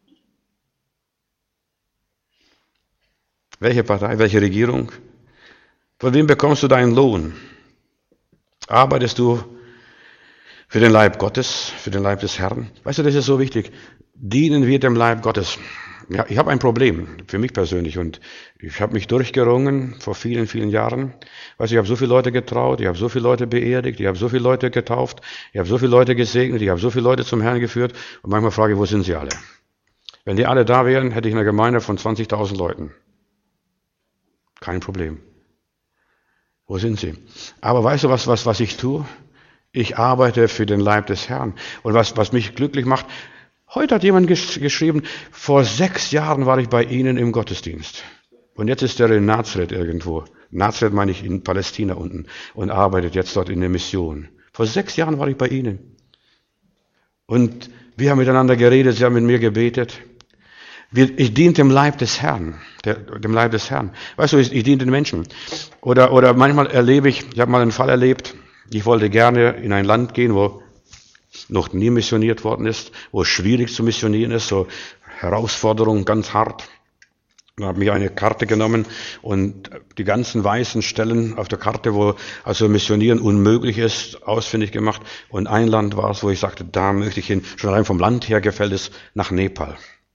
Speaker 1: Welche Partei, welche Regierung? Von wem bekommst du deinen Lohn? Arbeitest du für den Leib Gottes, für den Leib des Herrn? Weißt du, das ist so wichtig. Dienen wir dem Leib Gottes. Ja, ich habe ein Problem, für mich persönlich, und ich habe mich durchgerungen vor vielen, vielen Jahren. Weißt du, ich habe so viele Leute getraut, ich habe so viele Leute beerdigt, ich habe so viele Leute getauft, ich habe so viele Leute gesegnet, ich habe so viele Leute zum Herrn geführt, und manchmal frage ich, wo sind sie alle? Wenn die alle da wären, hätte ich eine Gemeinde von zwanzigtausend Leuten. Kein Problem. Wo sind sie? Aber weißt du, was, was, was ich tue? Ich arbeite für den Leib des Herrn. Und was, was mich glücklich macht, heute hat jemand gesch- geschrieben, vor sechs Jahren war ich bei Ihnen im Gottesdienst. Und jetzt ist er in Nazareth irgendwo. Nazareth meine ich in Palästina unten und arbeitet jetzt dort in der Mission. Vor sechs Jahren war ich bei Ihnen. Und wir haben miteinander geredet, Sie haben mit mir gebetet. Ich diene dem Leib des Herrn, der, dem Leib des Herrn. Weißt du, ich, ich diene den Menschen. Oder, oder manchmal erlebe ich, ich habe mal einen Fall erlebt, ich wollte gerne in ein Land gehen, wo noch nie missioniert worden ist, wo es schwierig zu missionieren ist, so Herausforderung, ganz hart. Ich habe mir eine Karte genommen und die ganzen weißen Stellen auf der Karte, wo also Missionieren unmöglich ist, ausfindig gemacht. Und ein Land war es, wo ich sagte, da möchte ich hin. Schon allein vom Land her gefällt es, nach Nepal.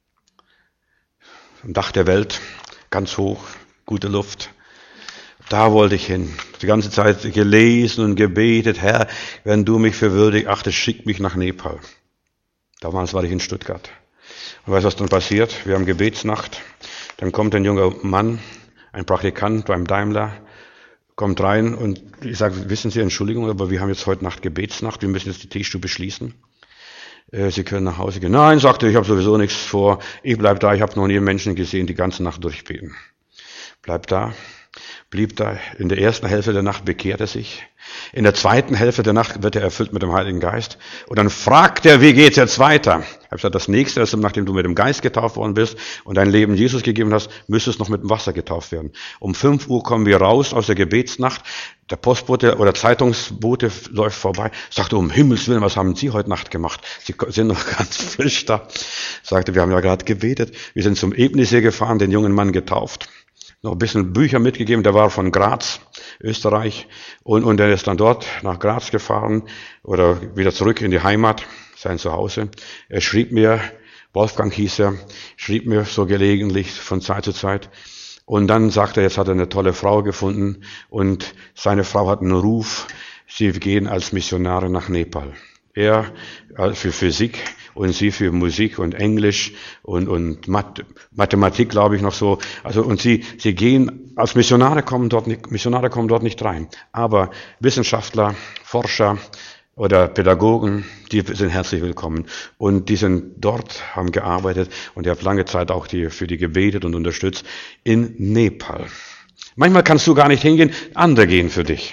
Speaker 1: Am Dach der Welt, ganz hoch, gute Luft. Da wollte ich hin. Die ganze Zeit gelesen und gebetet, Herr, wenn du mich für würdig achtest, schick mich nach Nepal. Damals war ich in Stuttgart. Und weißt du, was dann passiert? Wir haben Gebetsnacht. Dann kommt ein junger Mann, ein Praktikant beim Daimler, kommt rein und ich sage, wissen Sie, Entschuldigung, aber wir haben jetzt heute Nacht Gebetsnacht, wir müssen jetzt die Teestube schließen. Äh, Sie können nach Hause gehen. Nein, sagte er, ich habe sowieso nichts vor, ich bleib da, ich habe noch nie einen Menschen gesehen, die ganze Nacht durchbeten. Bleib da, blieb da, in der ersten Hälfte der Nacht bekehrt er sich. In der zweiten Hälfte der Nacht wird er erfüllt mit dem Heiligen Geist. Und dann fragt er, wie geht's jetzt weiter? Ich habe gesagt, das nächste ist, nachdem du mit dem Geist getauft worden bist und dein Leben Jesus gegeben hast, müsstest du noch mit dem Wasser getauft werden. Um fünf Uhr kommen wir raus aus der Gebetsnacht. Der Postbote oder Zeitungsbote läuft vorbei. Sagte, um Himmels Willen, was haben Sie heute Nacht gemacht? Sie sind noch ganz frisch da. Sagte, wir haben ja gerade gebetet. Wir sind zum Ebnisee gefahren, den jungen Mann getauft. Noch ein bisschen Bücher mitgegeben, der war von Graz, Österreich, und, und er ist dann dort nach Graz gefahren oder wieder zurück in die Heimat, sein Zuhause. Er schrieb mir, Wolfgang hieß er, schrieb mir so gelegentlich von Zeit zu Zeit. Und dann sagte er, jetzt hat er eine tolle Frau gefunden und seine Frau hat einen Ruf, sie gehen als Missionare nach Nepal. Er für Physik und sie für Musik und Englisch und, und Math, Mathematik, glaube ich, noch so. Also, und sie, sie gehen, als Missionare kommen dort nicht, Missionare kommen dort nicht rein. Aber Wissenschaftler, Forscher oder Pädagogen, die sind herzlich willkommen. Und die sind dort, haben gearbeitet und ich habe lange Zeit auch die, für die gebetet und unterstützt in Nepal. Manchmal kannst du gar nicht hingehen, andere gehen für dich.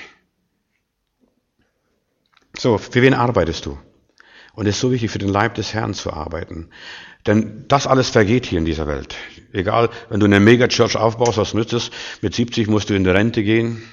Speaker 1: So, für wen arbeitest du? Und es ist so wichtig, für den Leib des Herrn zu arbeiten. Denn das alles vergeht hier in dieser Welt. Egal, wenn du eine Megachurch aufbaust, was nützt es? Mit siebzig musst du in die Rente gehen.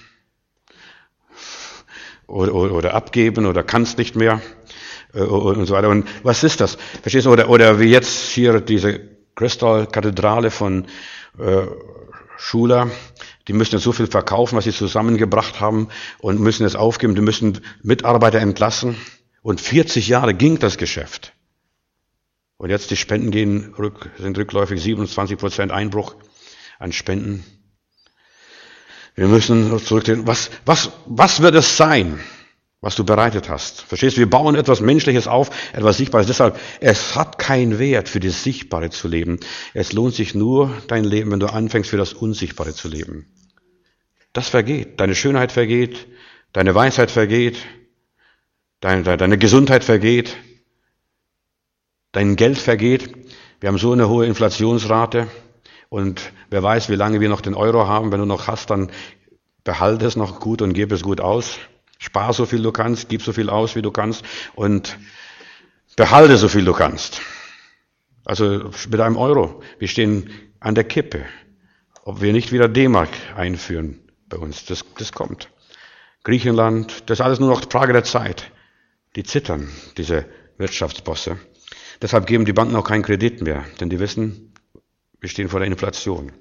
Speaker 1: Oder, oder, oder abgeben oder kannst nicht mehr. Und so weiter. Und was ist das? Verstehst du? Oder, oder wie jetzt hier diese Crystal-Kathedrale von äh, Schuler. Die müssen jetzt so viel verkaufen, was sie zusammengebracht haben und müssen es aufgeben. Die müssen Mitarbeiter entlassen. Und vierzig Jahre ging das Geschäft. Und jetzt die Spenden gehen rück, sind rückläufig, siebenundzwanzig Prozent Einbruch an Spenden. Wir müssen zurückdenken. Was, was, was wird es sein, was du bereitet hast? Verstehst du? Wir bauen etwas Menschliches auf, etwas Sichtbares. Deshalb, es hat keinen Wert, für das Sichtbare zu leben. Es lohnt sich nur dein Leben, wenn du anfängst, für das Unsichtbare zu leben. Das vergeht. Deine Schönheit vergeht, deine Weisheit vergeht, deine, deine Gesundheit vergeht, dein Geld vergeht. Wir haben so eine hohe Inflationsrate und wer weiß, wie lange wir noch den Euro haben. Wenn du noch hast, dann behalte es noch gut und gib es gut aus. Spar so viel du kannst, gib so viel aus, wie du kannst und behalte so viel du kannst. Also mit einem Euro. Wir stehen an der Kippe, ob wir nicht wieder D-Mark einführen bei uns. Das, das kommt. Griechenland, das ist alles nur noch Frage der Zeit. Die zittern, diese Wirtschaftsbosse. Deshalb geben die Banken auch keinen Kredit mehr, denn die wissen, wir stehen vor der Inflation.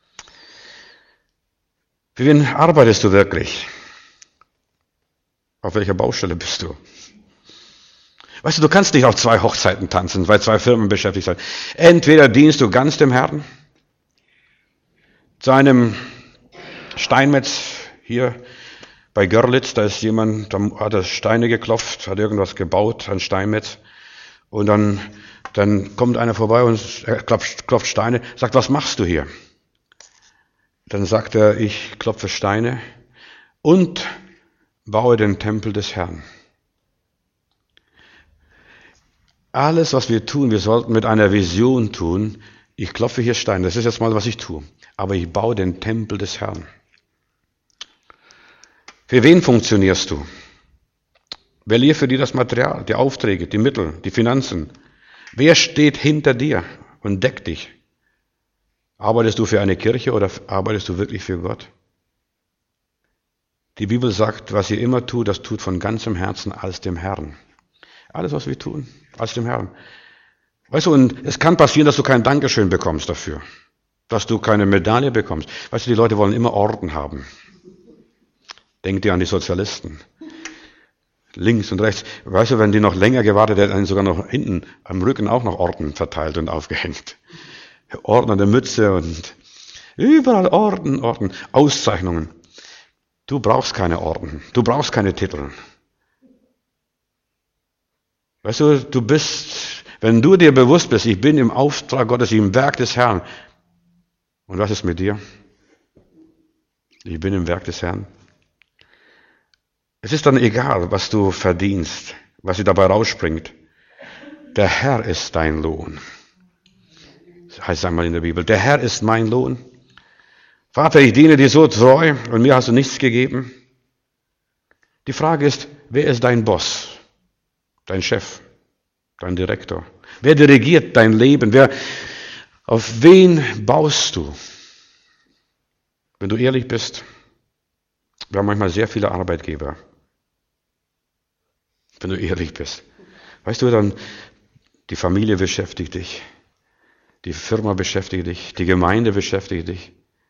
Speaker 1: Für wen arbeitest du wirklich? Auf welcher Baustelle bist du? Weißt du, du kannst nicht auf zwei Hochzeiten tanzen, weil zwei Firmen beschäftigt sind. Entweder dienst du ganz dem Herrn, zu einem Steinmetz hier bei Görlitz, da ist jemand, da hat er Steine geklopft, hat irgendwas gebaut, ein Steinmetz. Und dann, dann kommt einer vorbei und er klopft, klopft Steine, sagt, was machst du hier? Dann sagt er, ich klopfe Steine und baue den Tempel des Herrn. Alles, was wir tun, wir sollten mit einer Vision tun, Ich klopfe hier Steine, das ist jetzt mal, was ich tue. Aber ich baue den Tempel des Herrn. Für wen funktionierst du? Wer liefert für dir das Material, die Aufträge, die Mittel, die Finanzen? Wer steht hinter dir und deckt dich? Arbeitest du für eine Kirche oder arbeitest du wirklich für Gott? Die Bibel sagt, was ihr immer tut, das tut von ganzem Herzen als dem Herrn. Alles, was wir tun, als dem Herrn. Weißt du, und es kann passieren, dass du kein Dankeschön bekommst dafür. Dass du keine Medaille bekommst. Weißt du, die Leute wollen immer Orden haben. Denk dir an die Sozialisten. Links und rechts. Weißt du, wenn die noch länger gewartet hätten, hätten sogar noch hinten am Rücken auch noch Orden verteilt und aufgehängt. Orden an der Mütze und überall Orden, Orden, Auszeichnungen. Du brauchst keine Orden. Du brauchst keine Titel. Weißt du, du bist, wenn du dir bewusst bist, ich bin im Auftrag Gottes, im Werk des Herrn. Und was ist mit dir? Ich bin im Werk des Herrn. Es ist dann egal, was du verdienst, was dir dabei rausspringt. Der Herr ist dein Lohn. Das heißt einmal in der Bibel, der Herr ist mein Lohn. Vater, ich diene dir so treu und mir hast du nichts gegeben. Die Frage ist, wer ist dein Boss, dein Chef, dein Direktor? Wer dirigiert dein Leben? Wer, auf wen baust du? Wenn du ehrlich bist, wir haben manchmal sehr viele Arbeitgeber. Wenn du ehrlich bist. Weißt du, dann die Familie beschäftigt dich, die Firma beschäftigt dich, die Gemeinde beschäftigt dich.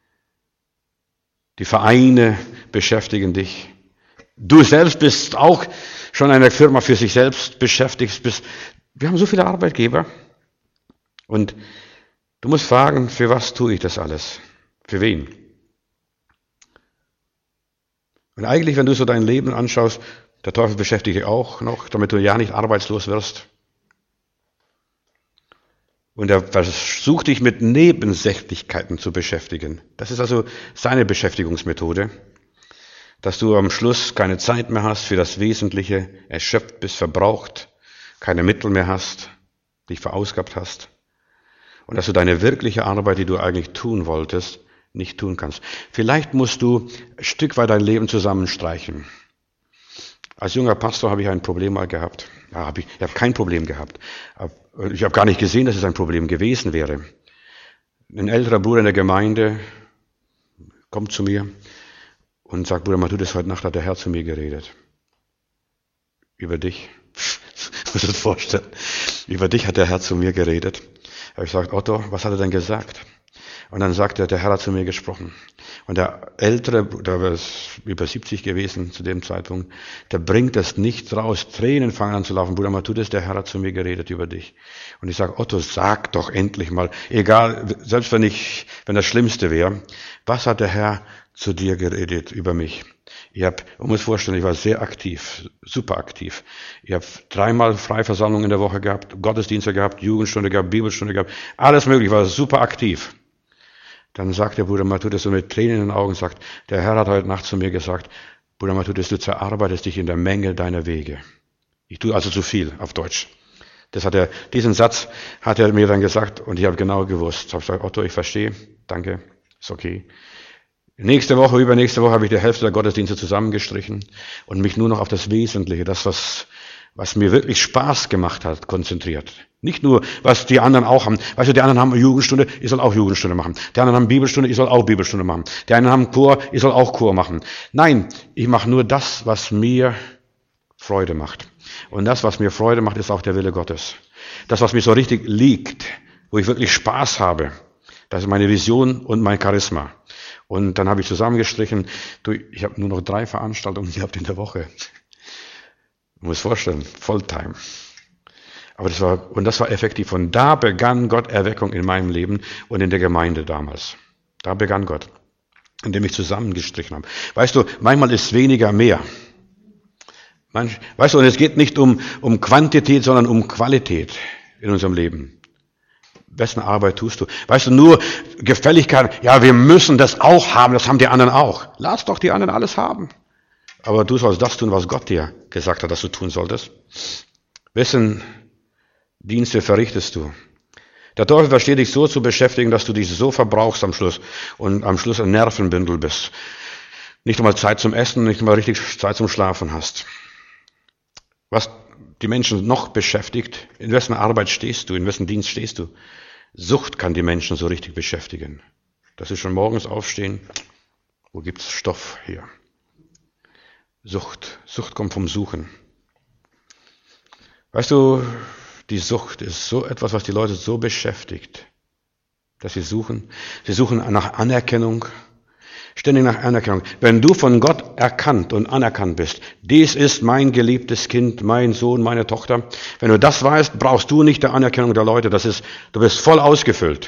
Speaker 1: Die Vereine beschäftigen dich. Du selbst bist auch schon eine Firma für sich selbst beschäftigt. Bist. Wir haben so viele Arbeitgeber. Und du musst fragen, für was tue ich das alles? Für wen? Und eigentlich, wenn du so dein Leben anschaust, der Teufel beschäftigt dich auch noch, damit du ja nicht arbeitslos wirst. Und er versucht dich mit Nebensächlichkeiten zu beschäftigen. Das ist also seine Beschäftigungsmethode, dass du am Schluss keine Zeit mehr hast für das Wesentliche, erschöpft bist, verbraucht, keine Mittel mehr hast, dich verausgabt hast und dass du deine wirkliche Arbeit, die du eigentlich tun wolltest, nicht tun kannst. Vielleicht musst du ein Stück weit dein Leben zusammenstreichen. Als junger Pastor habe ich ein Problem mal gehabt. Ja, habe ich, ich habe kein Problem gehabt. Ich habe gar nicht gesehen, dass es ein Problem gewesen wäre. Ein älterer Bruder in der Gemeinde kommt zu mir und sagt, Bruder Matthäus, heute Nacht hat der Herr zu mir geredet. Über dich. Ich muss das vorstellen. Über dich hat der Herr zu mir geredet. Da habe ich gesagt, Otto, was hat er denn gesagt? Und dann sagt er, der Herr hat zu mir gesprochen. Und der Ältere, der war über siebzig gewesen zu dem Zeitpunkt, der bringt es nicht raus. Tränen fangen an zu laufen. Bruder Matthäus, der Herr hat zu mir geredet über dich. Und ich sage, Otto, sag doch endlich mal, egal, selbst wenn ich, wenn das Schlimmste wäre, was hat der Herr zu dir geredet über mich? Ich habe, man muss vorstellen, ich war sehr aktiv, super aktiv. Ich habe dreimal Freiversammlung in der Woche gehabt, Gottesdienste gehabt, Jugendstunde gehabt, Bibelstunde gehabt, alles möglich, ich war super aktiv. Dann sagt der Bruder Matthäus so mit Tränen in den Augen, sagt, der Herr hat heute Nacht zu mir gesagt, Bruder Matthäus, du zerarbeitest dich in der Menge deiner Wege. Ich tue also zu viel, auf Deutsch. Das hat er, diesen Satz hat er mir dann gesagt und ich habe genau gewusst. Ich habe gesagt, Otto, ich verstehe, danke, ist okay. Nächste Woche, übernächste Woche habe ich die Hälfte der Gottesdienste zusammengestrichen und mich nur noch auf das Wesentliche, das, was, was mir wirklich Spaß gemacht hat, konzentriert. Nicht nur, was die anderen auch haben. Weißt du, die anderen haben Jugendstunde, ich soll auch Jugendstunde machen. Die anderen haben Bibelstunde, ich soll auch Bibelstunde machen. Die anderen haben Chor, ich soll auch Chor machen. Nein, ich mache nur das, was mir Freude macht. Und das, was mir Freude macht, ist auch der Wille Gottes. Das, was mir so richtig liegt, wo ich wirklich Spaß habe, das ist meine Vision und mein Charisma. Und dann habe ich zusammengestrichen, du, ich habe nur noch drei Veranstaltungen gehabt in der Woche. Du musst vorstellen, Volltime. Aber das war, und das war effektiv. Und da begann Gott Erweckung in meinem Leben und in der Gemeinde damals. Da begann Gott, indem ich zusammengestrichen habe. Weißt du, manchmal ist weniger mehr. Manch, weißt du, und es geht nicht um, um Quantität, sondern um Qualität in unserem Leben. Wessen Arbeit tust du? Weißt du, nur Gefälligkeit, ja, wir müssen das auch haben, das haben die anderen auch. Lass doch die anderen alles haben. Aber du sollst das tun, was Gott dir gesagt hat, dass du tun solltest. Wessen Dienste verrichtest du? Der Teufel versteht dich so zu beschäftigen, dass du dich so verbrauchst am Schluss und am Schluss ein Nervenbündel bist. Nicht einmal Zeit zum Essen, nicht einmal richtig Zeit zum Schlafen hast. Was die Menschen noch beschäftigt, in wessen Arbeit stehst du, in wessen Dienst stehst du? Sucht kann die Menschen so richtig beschäftigen. Das ist schon morgens aufstehen, wo gibt's Stoff hier? Sucht. Sucht kommt vom Suchen. Weißt du, die Sucht ist so etwas, was die Leute so beschäftigt, dass sie suchen. Sie suchen nach Anerkennung, ständig nach Anerkennung. Wenn du von Gott erkannt und anerkannt bist, dies ist mein geliebtes Kind, mein Sohn, meine Tochter. Wenn du das weißt, brauchst du nicht der Anerkennung der Leute. Das ist, du bist voll ausgefüllt.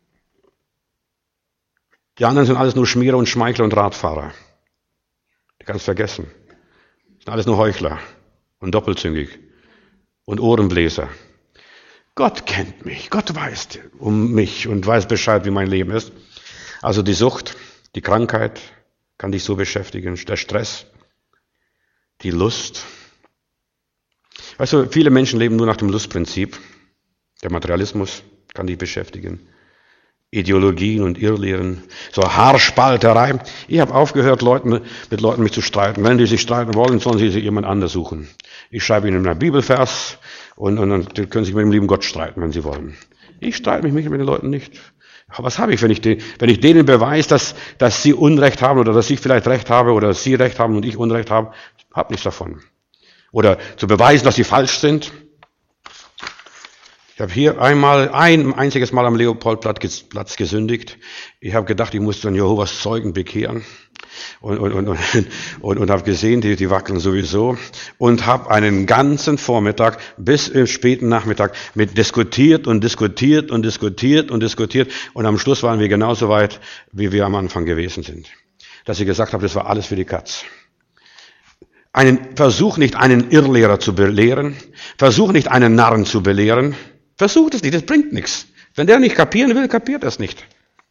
Speaker 1: Die anderen sind alles nur Schmierer und Schmeichler und Radfahrer. Du kannst vergessen. Das sind alles nur Heuchler und doppelzüngig und Ohrenbläser. Gott kennt mich. Gott weiß um mich und weiß Bescheid, wie mein Leben ist. Also die Sucht, die Krankheit kann dich so beschäftigen, der Stress, die Lust. Weißt du, viele Menschen leben nur nach dem Lustprinzip. Der Materialismus kann dich beschäftigen. Ideologien und Irrlehren, so Haarspalterei. Ich habe aufgehört, Leuten, mit Leuten mich zu streiten. Wenn die sich streiten wollen, sollen sie sich jemand anders suchen. Ich schreibe ihnen einen Bibelvers und, und dann können sie mit dem lieben Gott streiten, wenn sie wollen. Ich streite mich mit den Leuten nicht. Was habe ich, wenn ich, den, wenn ich denen beweise, dass, dass sie Unrecht haben oder dass ich vielleicht Recht habe oder dass sie Recht haben und ich Unrecht habe? Hab nichts davon. Oder zu beweisen, dass sie falsch sind. Ich habe hier einmal, ein einziges Mal am Leopoldplatz gesündigt. Ich habe gedacht, ich muss dann Jehovas Zeugen bekehren. Und, und, und, und, und, und habe gesehen, die, die wackeln sowieso. Und habe einen ganzen Vormittag bis im späten Nachmittag mit diskutiert und diskutiert und diskutiert und diskutiert. Und am Schluss waren wir genauso weit, wie wir am Anfang gewesen sind. Dass ich gesagt habe, das war alles für die Katz. Einen, versuch nicht, einen Irrlehrer zu belehren. Versuch nicht, einen Narren zu belehren. Versucht es nicht, das bringt nichts. Wenn der nicht kapieren will, kapiert er es nicht.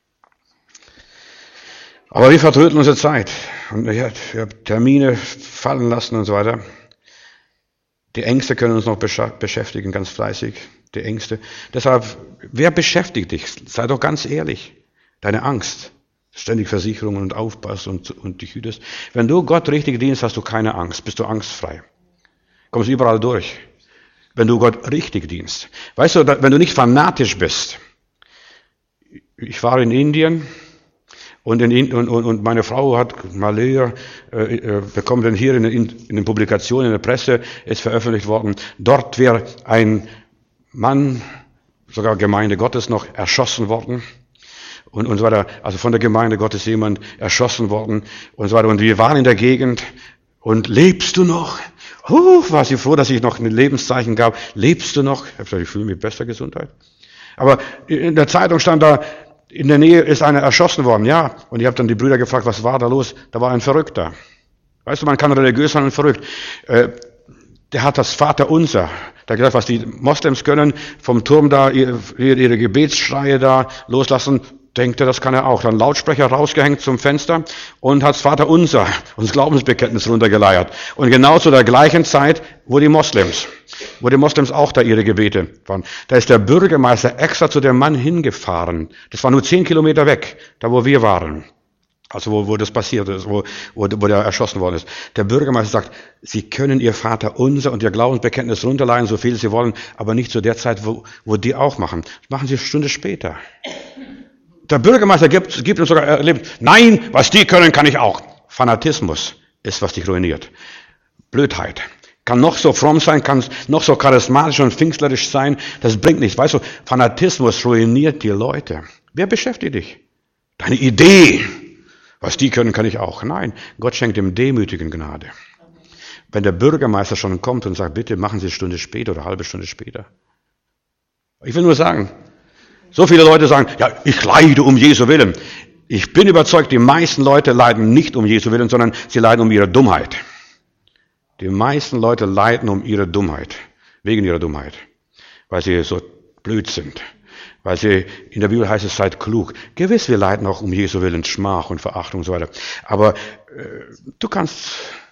Speaker 1: Aber wir vertrödeln unsere Zeit. Und ich habe Termine fallen lassen und so weiter. Die Ängste können uns noch beschäftigen, ganz fleißig. Die Ängste. Deshalb, wer beschäftigt dich? Sei doch ganz ehrlich. Deine Angst. Ständig Versicherungen und aufpasst und, und dich hütest. Wenn du Gott richtig dienst, hast du keine Angst. Bist du angstfrei. Kommst überall durch. Wenn du Gott richtig dienst. Weißt du, wenn du nicht fanatisch bist. Ich war in Indien und, in, und, und meine Frau hat Malaya äh, bekommen, denn hier in, in, in den Publikationen, in der Presse ist veröffentlicht worden, dort wäre ein Mann, sogar Gemeinde Gottes noch, erschossen worden. Und, und so weiter. Also von der Gemeinde Gottes jemand erschossen worden und so weiter. Und wir waren in der Gegend und lebst du noch? Huh, war sie froh, dass ich noch ein Lebenszeichen gab. Lebst du noch? Ich habe gesagt, ich fühle mich besser Gesundheit. Aber in der Zeitung stand da, in der Nähe ist einer erschossen worden. Ja, und ich habe dann die Brüder gefragt, was war da los? Da war ein Verrückter. Weißt du, man kann religiös sein und verrückt. Äh, der hat das Vaterunser. Der hat gesagt, was die Moslems können, vom Turm da ihre, ihre Gebetsschreie da loslassen, denkt er, das kann er auch. Dann Lautsprecher rausgehängt zum Fenster und hat das Vaterunser und das Glaubensbekenntnis runtergeleiert. Und genau zu der gleichen Zeit, wo die Moslems, wo die Moslems auch da ihre Gebete waren. Da ist der Bürgermeister extra zu dem Mann hingefahren. Das war nur zehn Kilometer weg, da wo wir waren. Also wo, wo das passiert ist, wo, wo, wo der erschossen worden ist. Der Bürgermeister sagt, Sie können Ihr Vaterunser und Ihr Glaubensbekenntnis runterleihen, so viel Sie wollen, aber nicht zu der Zeit, wo, wo die auch machen. Das machen Sie eine Stunde später. Der Bürgermeister gibt, gibt uns sogar erlebt, nein, was die können, kann ich auch. Fanatismus ist, was dich ruiniert. Blödheit. Kann noch so fromm sein, kann noch so charismatisch und pfingstlerisch sein, das bringt nichts. Weißt du, Fanatismus ruiniert die Leute. Wer beschäftigt dich? Deine Idee. Was die können, kann ich auch. Nein, Gott schenkt dem Demütigen Gnade. Wenn der Bürgermeister schon kommt und sagt, bitte machen Sie eine Stunde später oder eine halbe Stunde später. Ich will nur sagen, so viele Leute sagen, ja, ich leide um Jesu Willen. Ich bin überzeugt, die meisten Leute leiden nicht um Jesu Willen, sondern sie leiden um ihre Dummheit. Die meisten Leute leiden um ihre Dummheit, wegen ihrer Dummheit, weil sie so blöd sind. Weil sie, in der Bibel heißt es, seid klug. Gewiss, wir leiden auch um Jesu Willen, Schmach und Verachtung und so weiter. Aber äh, du kannst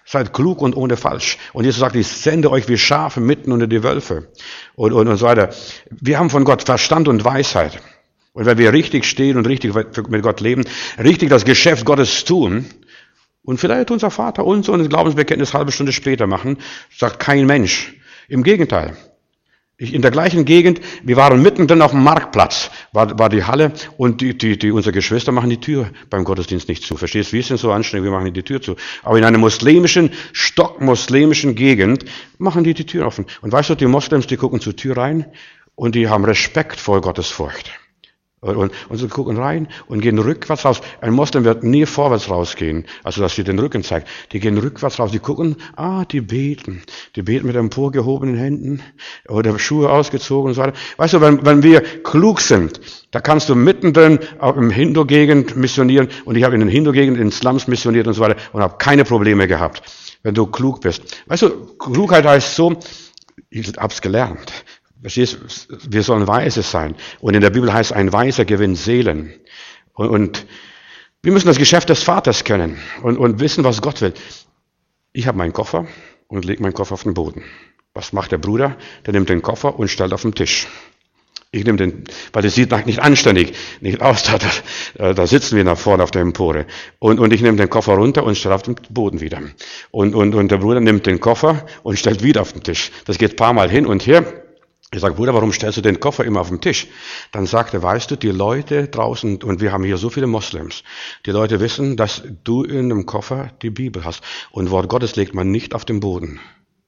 Speaker 1: Seid klug und ohne falsch. Und Jesus sagt, ich sende euch wie Schafe mitten unter die Wölfe. Und, und, und so weiter. Wir haben von Gott Verstand und Weisheit. Und wenn wir richtig stehen und richtig mit Gott leben, richtig das Geschäft Gottes tun, und vielleicht unser Vater uns und das Glaubensbekenntnis eine halbe Stunde später machen, sagt kein Mensch. Im Gegenteil. Ich, in der gleichen Gegend, wir waren mittendrin auf dem Marktplatz, war, war die Halle und die, die, die, unsere Geschwister machen die Tür beim Gottesdienst nicht zu. Verstehst du, wir sind so anstrengend, wir machen die Tür zu. Aber in einer muslimischen, stockmuslimischen Gegend machen die die Tür offen. Und weißt du, die Moslems, die gucken zur Tür rein und die haben Respekt vor Gottesfurcht. Und, und sie gucken rein und gehen rückwärts raus. Ein Moslem wird nie vorwärts rausgehen, also dass sie den Rücken zeigt. Die gehen rückwärts raus, die gucken, ah, die beten. Die beten mit emporgehobenen Händen oder Schuhe ausgezogen und so weiter. Weißt du, wenn, wenn wir klug sind, da kannst du mittendrin auch im Hindu-Gegend missionieren. Und ich habe in den Hindu-Gegend, in Slums missioniert und so weiter und habe keine Probleme gehabt, wenn du klug bist. Weißt du, Klugheit heißt so, ich hab's gelernt. Verstehst, wir sollen weise sein. Und in der Bibel heißt, ein Weiser gewinnt Seelen. Und, und wir müssen das Geschäft des Vaters kennen und, und wissen, was Gott will. Ich habe meinen Koffer und lege meinen Koffer auf den Boden. Was macht der Bruder? Der nimmt den Koffer und stellt auf den Tisch. Ich nehme den, weil das sieht nicht anständig, nicht aus, da, da, da sitzen wir nach vorne auf der Empore. Und, und ich nehme den Koffer runter und stelle auf den Boden wieder. Und, und, und der Bruder nimmt den Koffer und stellt wieder auf den Tisch. Das geht ein paar Mal hin und her. Ich sage, Bruder, warum stellst du den Koffer immer auf den Tisch? Dann sagt er, weißt du, die Leute draußen, und wir haben hier so viele Moslems, die Leute wissen, dass du in einem Koffer die Bibel hast. Und Wort Gottes legt man nicht auf den Boden.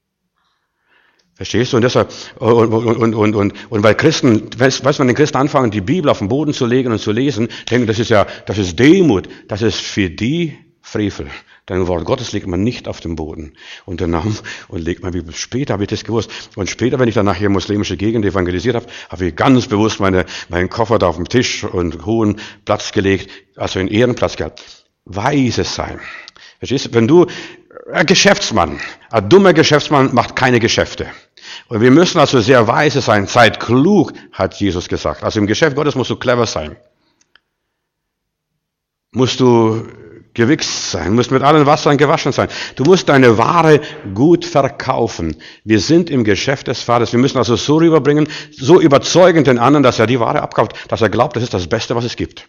Speaker 1: Verstehst du? Und deshalb, und, und, und, und, und, und weil Christen, weißt du, wenn die Christen anfangen, die Bibel auf den Boden zu legen und zu lesen, denken, das ist ja, das ist Demut, das ist für die Frevel. Denn Wort Gottes legt man nicht auf den Boden. Und dann nahm und legt man Bibel. Später habe ich das gewusst. Und später, wenn ich dann nachher muslimische Gegend evangelisiert habe, habe ich ganz bewusst meine, meinen Koffer da auf dem Tisch und hohen Platz gelegt, also einen Ehrenplatz gehabt. Weise sein. Verstehst du? Wenn du, ein Geschäftsmann, ein dummer Geschäftsmann macht keine Geschäfte. Und wir müssen also sehr weise sein. Seid klug, hat Jesus gesagt. Also im Geschäft Gottes musst du clever sein. Musst du gewichst sein, musst mit allen Wassern gewaschen sein. Du musst deine Ware gut verkaufen. Wir sind im Geschäft des Vaters. Wir müssen also so rüberbringen, so überzeugend den anderen, dass er die Ware abkauft, dass er glaubt, das ist das Beste, was es gibt.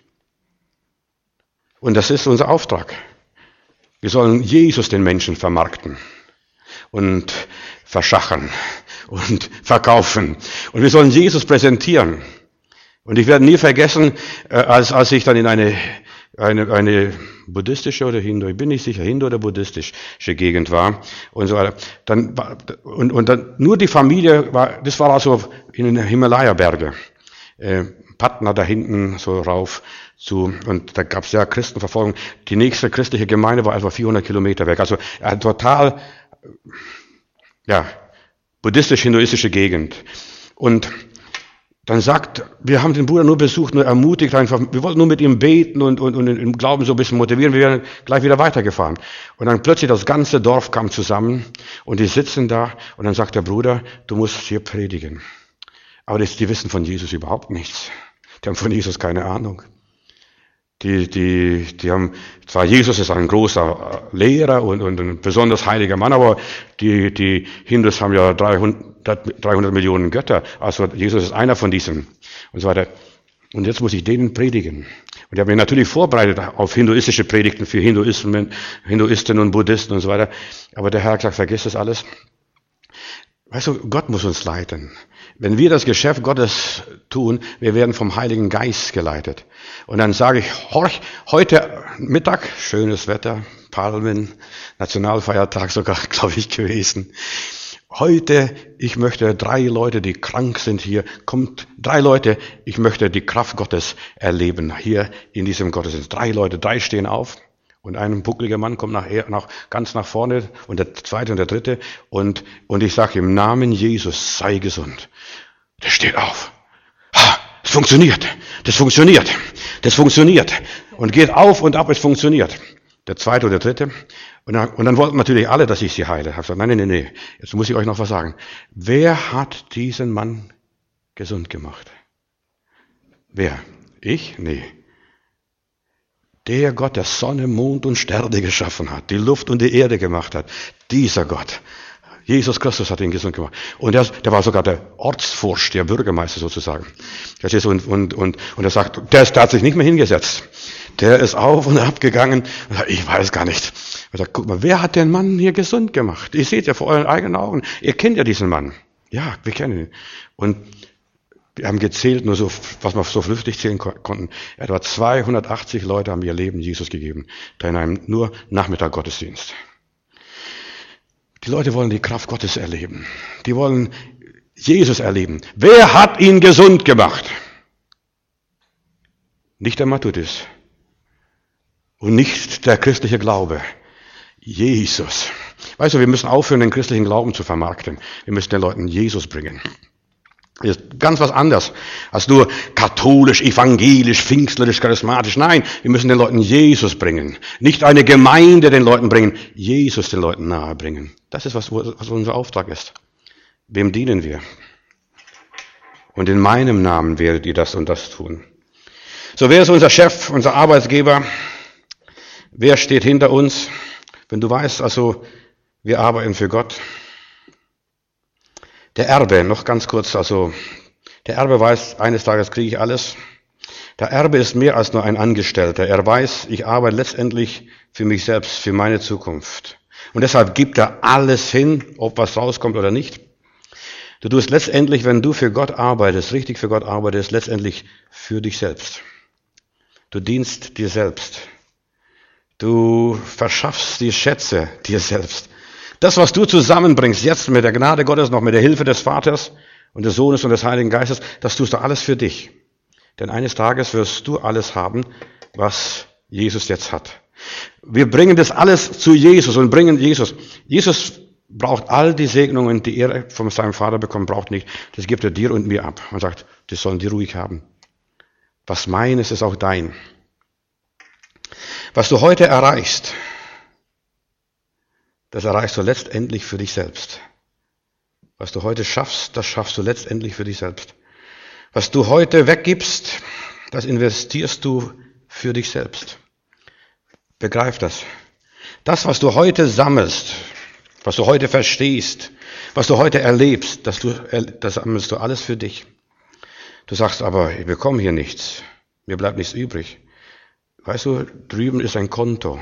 Speaker 1: Und das ist unser Auftrag. Wir sollen Jesus den Menschen vermarkten und verschachern und verkaufen. Und wir sollen Jesus präsentieren. Und ich werde nie vergessen, als, als ich dann in eine Eine, eine buddhistische oder Hindu, ich bin nicht sicher, Hindu oder buddhistische Gegend war und so weiter. Dann, und, und dann nur die Familie war, das war also in den Himalaya-Berge. Äh, Patna da hinten so rauf zu, und da gab es ja Christenverfolgung. Die nächste christliche Gemeinde war etwa vierhundert Kilometer weg. Also eine total, ja, buddhistisch-hinduistische Gegend. Und dann sagt, wir haben den Bruder nur besucht, nur ermutigt, einfach, wir wollten nur mit ihm beten und, und, und im Glauben so ein bisschen motivieren, wir wären gleich wieder weitergefahren. Und dann plötzlich das ganze Dorf kam zusammen und die sitzen da und dann sagt der Bruder, du musst hier predigen. Aber das, die wissen von Jesus überhaupt nichts. Die haben von Jesus keine Ahnung. Die, die, die haben, zwar Jesus ist ein großer Lehrer und, und ein besonders heiliger Mann, aber die, die Hindus haben ja dreihundert Millionen Götter. Also Jesus ist einer von diesen und so weiter. Und jetzt muss ich denen predigen. Und ich habe mich natürlich vorbereitet auf hinduistische Predigten für Hinduismen, Hinduisten und Buddhisten und so weiter. Aber der Herr hat gesagt, vergiss das alles. Weißt du, Gott muss uns leiten. Wenn wir das Geschäft Gottes tun, wir werden vom Heiligen Geist geleitet. Und dann sage ich, horch, heute Mittag, schönes Wetter, Palmen, Nationalfeiertag sogar, glaube ich, gewesen. Heute, ich möchte drei Leute, die krank sind hier, kommt, drei Leute, ich möchte die Kraft Gottes erleben, hier in diesem Gottesdienst. Drei Leute, drei stehen auf. Und ein buckliger Mann kommt nach, nach, ganz nach vorne und der zweite und der dritte und, und ich sage im Namen Jesus, sei gesund. Der steht auf. Ha, es funktioniert, das funktioniert, das funktioniert. Und geht auf und ab, es funktioniert. Der zweite und der dritte. Und dann, und dann wollten natürlich alle, dass ich sie heile. Ich habe gesagt, nein, nein, nein, nein, jetzt muss ich euch noch was sagen. Wer hat diesen Mann gesund gemacht? Wer? Ich? Nee. Der Gott, der Sonne, Mond und Sterne geschaffen hat, die Luft und die Erde gemacht hat, dieser Gott, Jesus Christus hat ihn gesund gemacht. Und der, der war sogar der Ortsvorsteher, Bürgermeister sozusagen. Und, und, und, und er sagt, der, der hat sich nicht mehr hingesetzt. Der ist auf und ab gegangen und sagt, ich weiß gar nicht. Er sagt, guck mal, wer hat den Mann hier gesund gemacht? Ihr seht ja vor euren eigenen Augen. Ihr kennt ja diesen Mann. Ja, wir kennen ihn. Und wir haben gezählt, nur so, was wir so flüchtig zählen konnten. Etwa zweihundertachtzig Leute haben ihr Leben Jesus gegeben. Da in einem nur Nachmittag Gottesdienst. Die Leute wollen die Kraft Gottes erleben. Die wollen Jesus erleben. Wer hat ihn gesund gemacht? Nicht der Matthäus. Und nicht der christliche Glaube. Jesus. Weißt du, wir müssen aufhören, den christlichen Glauben zu vermarkten. Wir müssen den Leuten Jesus bringen. Das ist ganz was anderes als nur katholisch, evangelisch, pfingstlerisch, charismatisch. Nein, wir müssen den Leuten Jesus bringen. Nicht eine Gemeinde den Leuten bringen, Jesus den Leuten nahe bringen. Das ist, was, was unser Auftrag ist. Wem dienen wir? Und in meinem Namen werdet ihr das und das tun. So, wer ist unser Chef, unser Arbeitgeber? Wer steht hinter uns? Wenn du weißt, also, wir arbeiten für Gott. Der Erbe, noch ganz kurz, also, der Erbe weiß, eines Tages kriege ich alles. Der Erbe ist mehr als nur ein Angestellter. Er weiß, ich arbeite letztendlich für mich selbst, für meine Zukunft. Und deshalb gibt er alles hin, ob was rauskommt oder nicht. Du tust letztendlich, wenn du für Gott arbeitest, richtig für Gott arbeitest, letztendlich für dich selbst. Du dienst dir selbst. Du verschaffst die Schätze dir selbst. Das, was du zusammenbringst, jetzt mit der Gnade Gottes, noch mit der Hilfe des Vaters und des Sohnes und des Heiligen Geistes, das tust du alles für dich. Denn eines Tages wirst du alles haben, was Jesus jetzt hat. Wir bringen das alles zu Jesus und bringen Jesus. Jesus braucht all die Segnungen, die er von seinem Vater bekommt, braucht nicht. Das gibt er dir und mir ab. Man sagt, das sollen die ruhig haben. Was meines ist auch dein. Was du heute erreichst, das erreichst du letztendlich für dich selbst. Was du heute schaffst, das schaffst du letztendlich für dich selbst. Was du heute weggibst, das investierst du für dich selbst. Begreif das. Das, was du heute sammelst, was du heute verstehst, was du heute erlebst, das, du, das sammelst du alles für dich. Du sagst aber, ich bekomme hier nichts, mir bleibt nichts übrig. Weißt du, drüben ist ein Konto.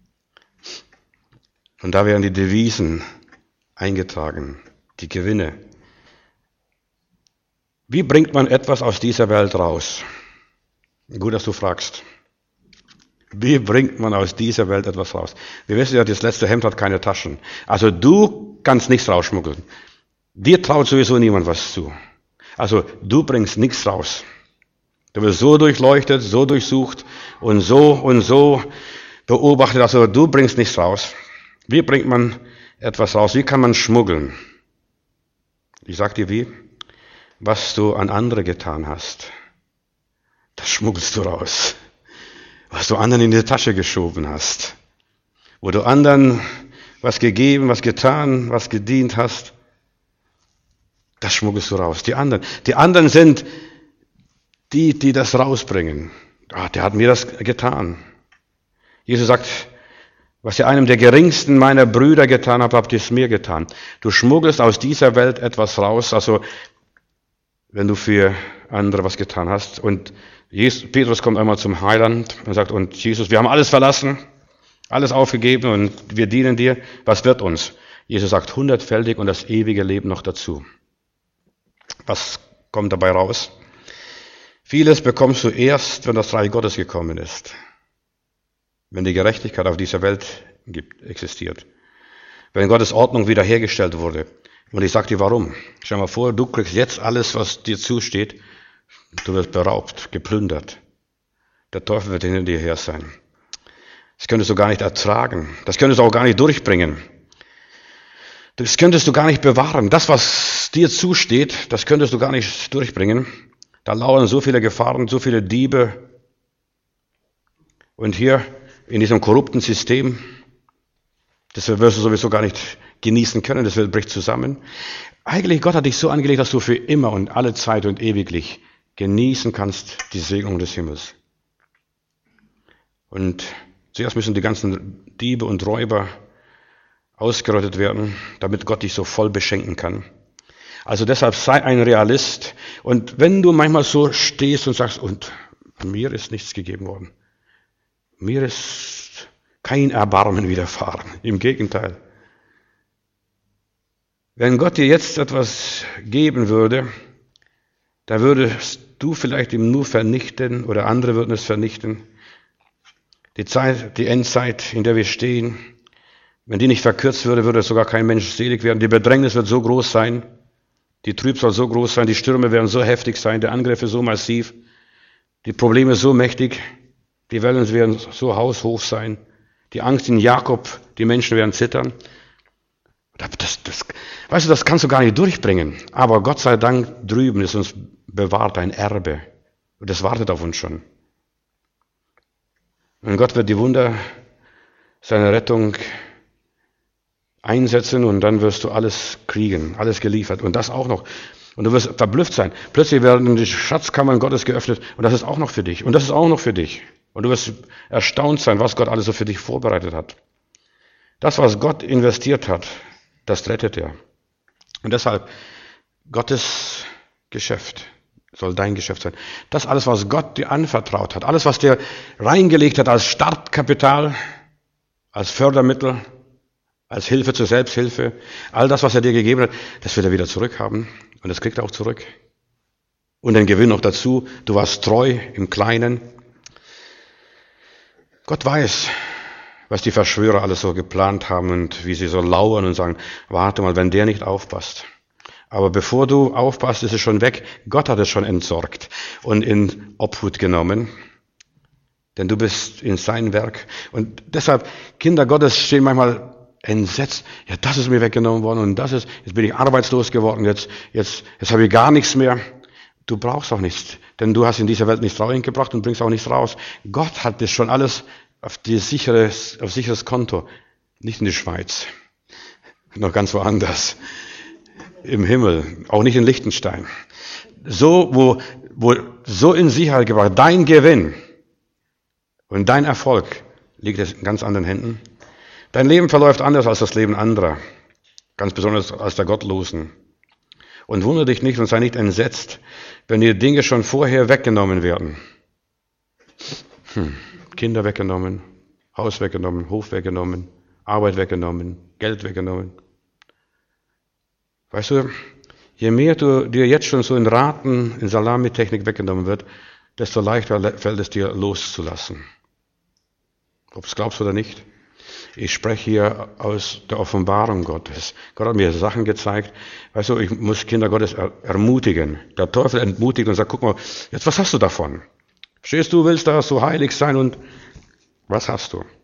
Speaker 1: Und da werden die Devisen eingetragen, die Gewinne. Wie bringt man etwas aus dieser Welt raus? Gut, dass du fragst. Wie bringt man aus dieser Welt etwas raus? Wir wissen ja, das letzte Hemd hat keine Taschen. Also du kannst nichts rausschmuggeln. Dir traut sowieso niemand was zu. Also du bringst nichts raus. Du wirst so durchleuchtet, so durchsucht und so und so beobachtet. Also du bringst nichts raus. Wie bringt man etwas raus? Wie kann man schmuggeln? Ich sag dir wie. Was du an andere getan hast, das schmuggelst du raus. Was du anderen in die Tasche geschoben hast. Wo du anderen was gegeben, was getan, was gedient hast, das schmuggelst du raus. Die anderen, die anderen sind die, die das rausbringen. Ah, der hat mir das getan. Jesus sagt, was ihr einem der geringsten meiner Brüder getan habt, habt ihr es mir getan. Du schmuggelst aus dieser Welt etwas raus, also wenn du für andere was getan hast. Und Jesus, Petrus kommt einmal zum Heiland und sagt, und Jesus, wir haben alles verlassen, alles aufgegeben und wir dienen dir. Was wird uns? Jesus sagt, hundertfältig und das ewige Leben noch dazu. Was kommt dabei raus? Vieles bekommst du erst, wenn das Reich Gottes gekommen ist. Wenn die Gerechtigkeit auf dieser Welt gibt, existiert. Wenn Gottes Ordnung wiederhergestellt wurde. Und ich sage dir warum. Stell dir mal vor, du kriegst jetzt alles, was dir zusteht. Du wirst beraubt, geplündert. Der Teufel wird hinter dir her sein. Das könntest du gar nicht ertragen. Das könntest du auch gar nicht durchbringen. Das könntest du gar nicht bewahren. Das, was dir zusteht, das könntest du gar nicht durchbringen. Da lauern so viele Gefahren, so viele Diebe. Und hier in diesem korrupten System, das wirst du sowieso gar nicht genießen können, das bricht zusammen. Eigentlich, Gott hat dich so angelegt, dass du für immer und alle Zeit und ewiglich genießen kannst die Segnung des Himmels. Und zuerst müssen die ganzen Diebe und Räuber ausgerottet werden, damit Gott dich so voll beschenken kann. Also deshalb sei ein Realist. Und wenn du manchmal so stehst und sagst, und mir ist nichts gegeben worden, mir ist kein Erbarmen widerfahren, im Gegenteil. Wenn Gott dir jetzt etwas geben würde, da würdest du vielleicht ihm nur vernichten oder andere würden es vernichten. Die Zeit, die Endzeit, in der wir stehen, wenn die nicht verkürzt würde, würde sogar kein Mensch selig werden. Die Bedrängnis wird so groß sein, die Trübsal so groß sein, die Stürme werden so heftig sein, die Angriffe so massiv, die Probleme so mächtig, die Wellen werden so haushoch sein, die Angst in Jakob, die Menschen werden zittern. Das, das, weißt du, das kannst du gar nicht durchbringen. Aber Gott sei Dank drüben ist uns bewahrt ein Erbe. Und das wartet auf uns schon. Und Gott wird die Wunder seiner Rettung einsetzen und dann wirst du alles kriegen, alles geliefert. Und das auch noch. Und du wirst verblüfft sein. Plötzlich werden die Schatzkammern Gottes geöffnet und das ist auch noch für dich. Und das ist auch noch für dich. Und du wirst erstaunt sein, was Gott alles so für dich vorbereitet hat. Das, was Gott investiert hat, das rettet er. Und deshalb, Gottes Geschäft soll dein Geschäft sein. Das alles, was Gott dir anvertraut hat, alles, was dir reingelegt hat als Startkapital, als Fördermittel, als Hilfe zur Selbsthilfe, all das, was er dir gegeben hat, das wird er wieder zurückhaben. Und das kriegt er auch zurück. Und den Gewinn noch dazu. Du warst treu im Kleinen. Gott weiß, was die Verschwörer alles so geplant haben und wie sie so lauern und sagen, warte mal, wenn der nicht aufpasst. Aber bevor du aufpasst, ist es schon weg. Gott hat es schon entsorgt und in Obhut genommen. Denn du bist in sein Werk. Und deshalb, Kinder Gottes stehen manchmal entsetzt. Ja, das ist mir weggenommen worden und das ist, jetzt bin ich arbeitslos geworden, jetzt, jetzt, jetzt habe ich gar nichts mehr. Du brauchst auch nichts, denn du hast in dieser Welt nichts reingebracht und bringst auch nichts raus. Gott hat das schon alles auf die sichere, auf sicheres Konto. Nicht in die Schweiz. Noch ganz woanders. Im Himmel. Auch nicht in Liechtenstein. So, wo, wo, so in Sicherheit gebracht. Dein Gewinn und dein Erfolg liegt jetzt in ganz anderen Händen. Dein Leben verläuft anders als das Leben anderer. Ganz besonders als der Gottlosen. Und wundere dich nicht und sei nicht entsetzt, wenn dir Dinge schon vorher weggenommen werden. Hm. Kinder weggenommen, Haus weggenommen, Hof weggenommen, Arbeit weggenommen, Geld weggenommen. Weißt du, je mehr du dir jetzt schon so in Raten, in Salamitechnik weggenommen wird, desto leichter fällt es dir loszulassen. Ob du es glaubst oder nicht. Ich spreche hier aus der Offenbarung Gottes. Gott hat mir Sachen gezeigt. Weißt du, ich muss Kinder Gottes er- ermutigen. Der Teufel entmutigt und sagt, guck mal, jetzt was hast du davon? Verstehst du, willst da so heilig sein und was hast du?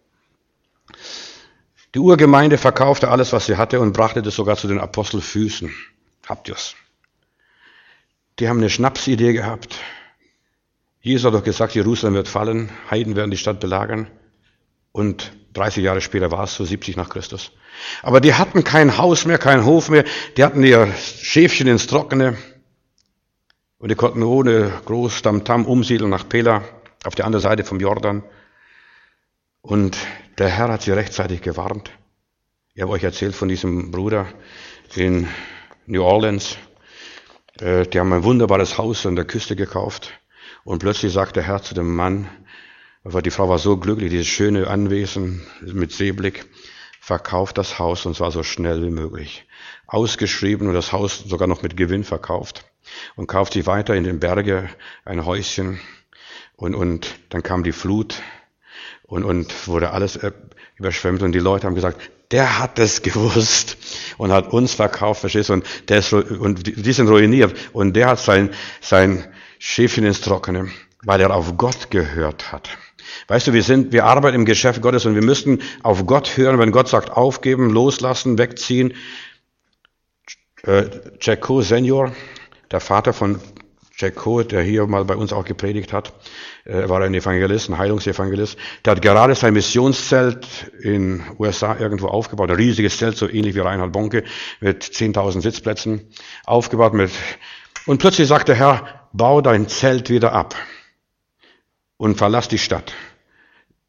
Speaker 1: Die Urgemeinde verkaufte alles, was sie hatte und brachte das sogar zu den Apostelfüßen. Habt ihr's? Die haben eine Schnapsidee gehabt. Jesus hat doch gesagt, Jerusalem wird fallen, Heiden werden die Stadt belagern. Und dreißig Jahre später war es so, siebzig nach Christus. Aber die hatten kein Haus mehr, keinen Hof mehr. Die hatten ihr Schäfchen ins Trockene. Und die konnten ohne groß Tamtam umsiedeln nach Pela, auf der anderen Seite vom Jordan. Und der Herr hat sie rechtzeitig gewarnt. Ich habe euch erzählt von diesem Bruder in New Orleans. Die haben ein wunderbares Haus an der Küste gekauft. Und plötzlich sagt der Herr zu dem Mann, aber die Frau war so glücklich, dieses schöne Anwesen mit Seeblick, verkauft das Haus und zwar so schnell wie möglich. Ausgeschrieben und das Haus sogar noch mit Gewinn verkauft. Und kauft sich weiter in den Berge ein Häuschen und, und dann kam die Flut und, und wurde alles überschwemmt und die Leute haben gesagt, der hat es gewusst und hat uns verkauft, verstehst du, und, der ist, und die, die sind ruiniert und der hat sein, sein Schäfchen ins Trockene, weil er auf Gott gehört hat. Weißt du, wir sind, wir arbeiten im Geschäft Gottes und wir müssen auf Gott hören, wenn Gott sagt, aufgeben, loslassen, wegziehen. Äh, Jacko Senior, der Vater von Jacko, der hier mal bei uns auch gepredigt hat, er war ein Evangelist, ein Heilungsevangelist, der hat gerade sein Missionszelt in U S A irgendwo aufgebaut, ein riesiges Zelt, so ähnlich wie Reinhard Bonke, mit zehntausend Sitzplätzen, aufgebaut mit, und plötzlich sagt der Herr, bau dein Zelt wieder ab und verlass die Stadt.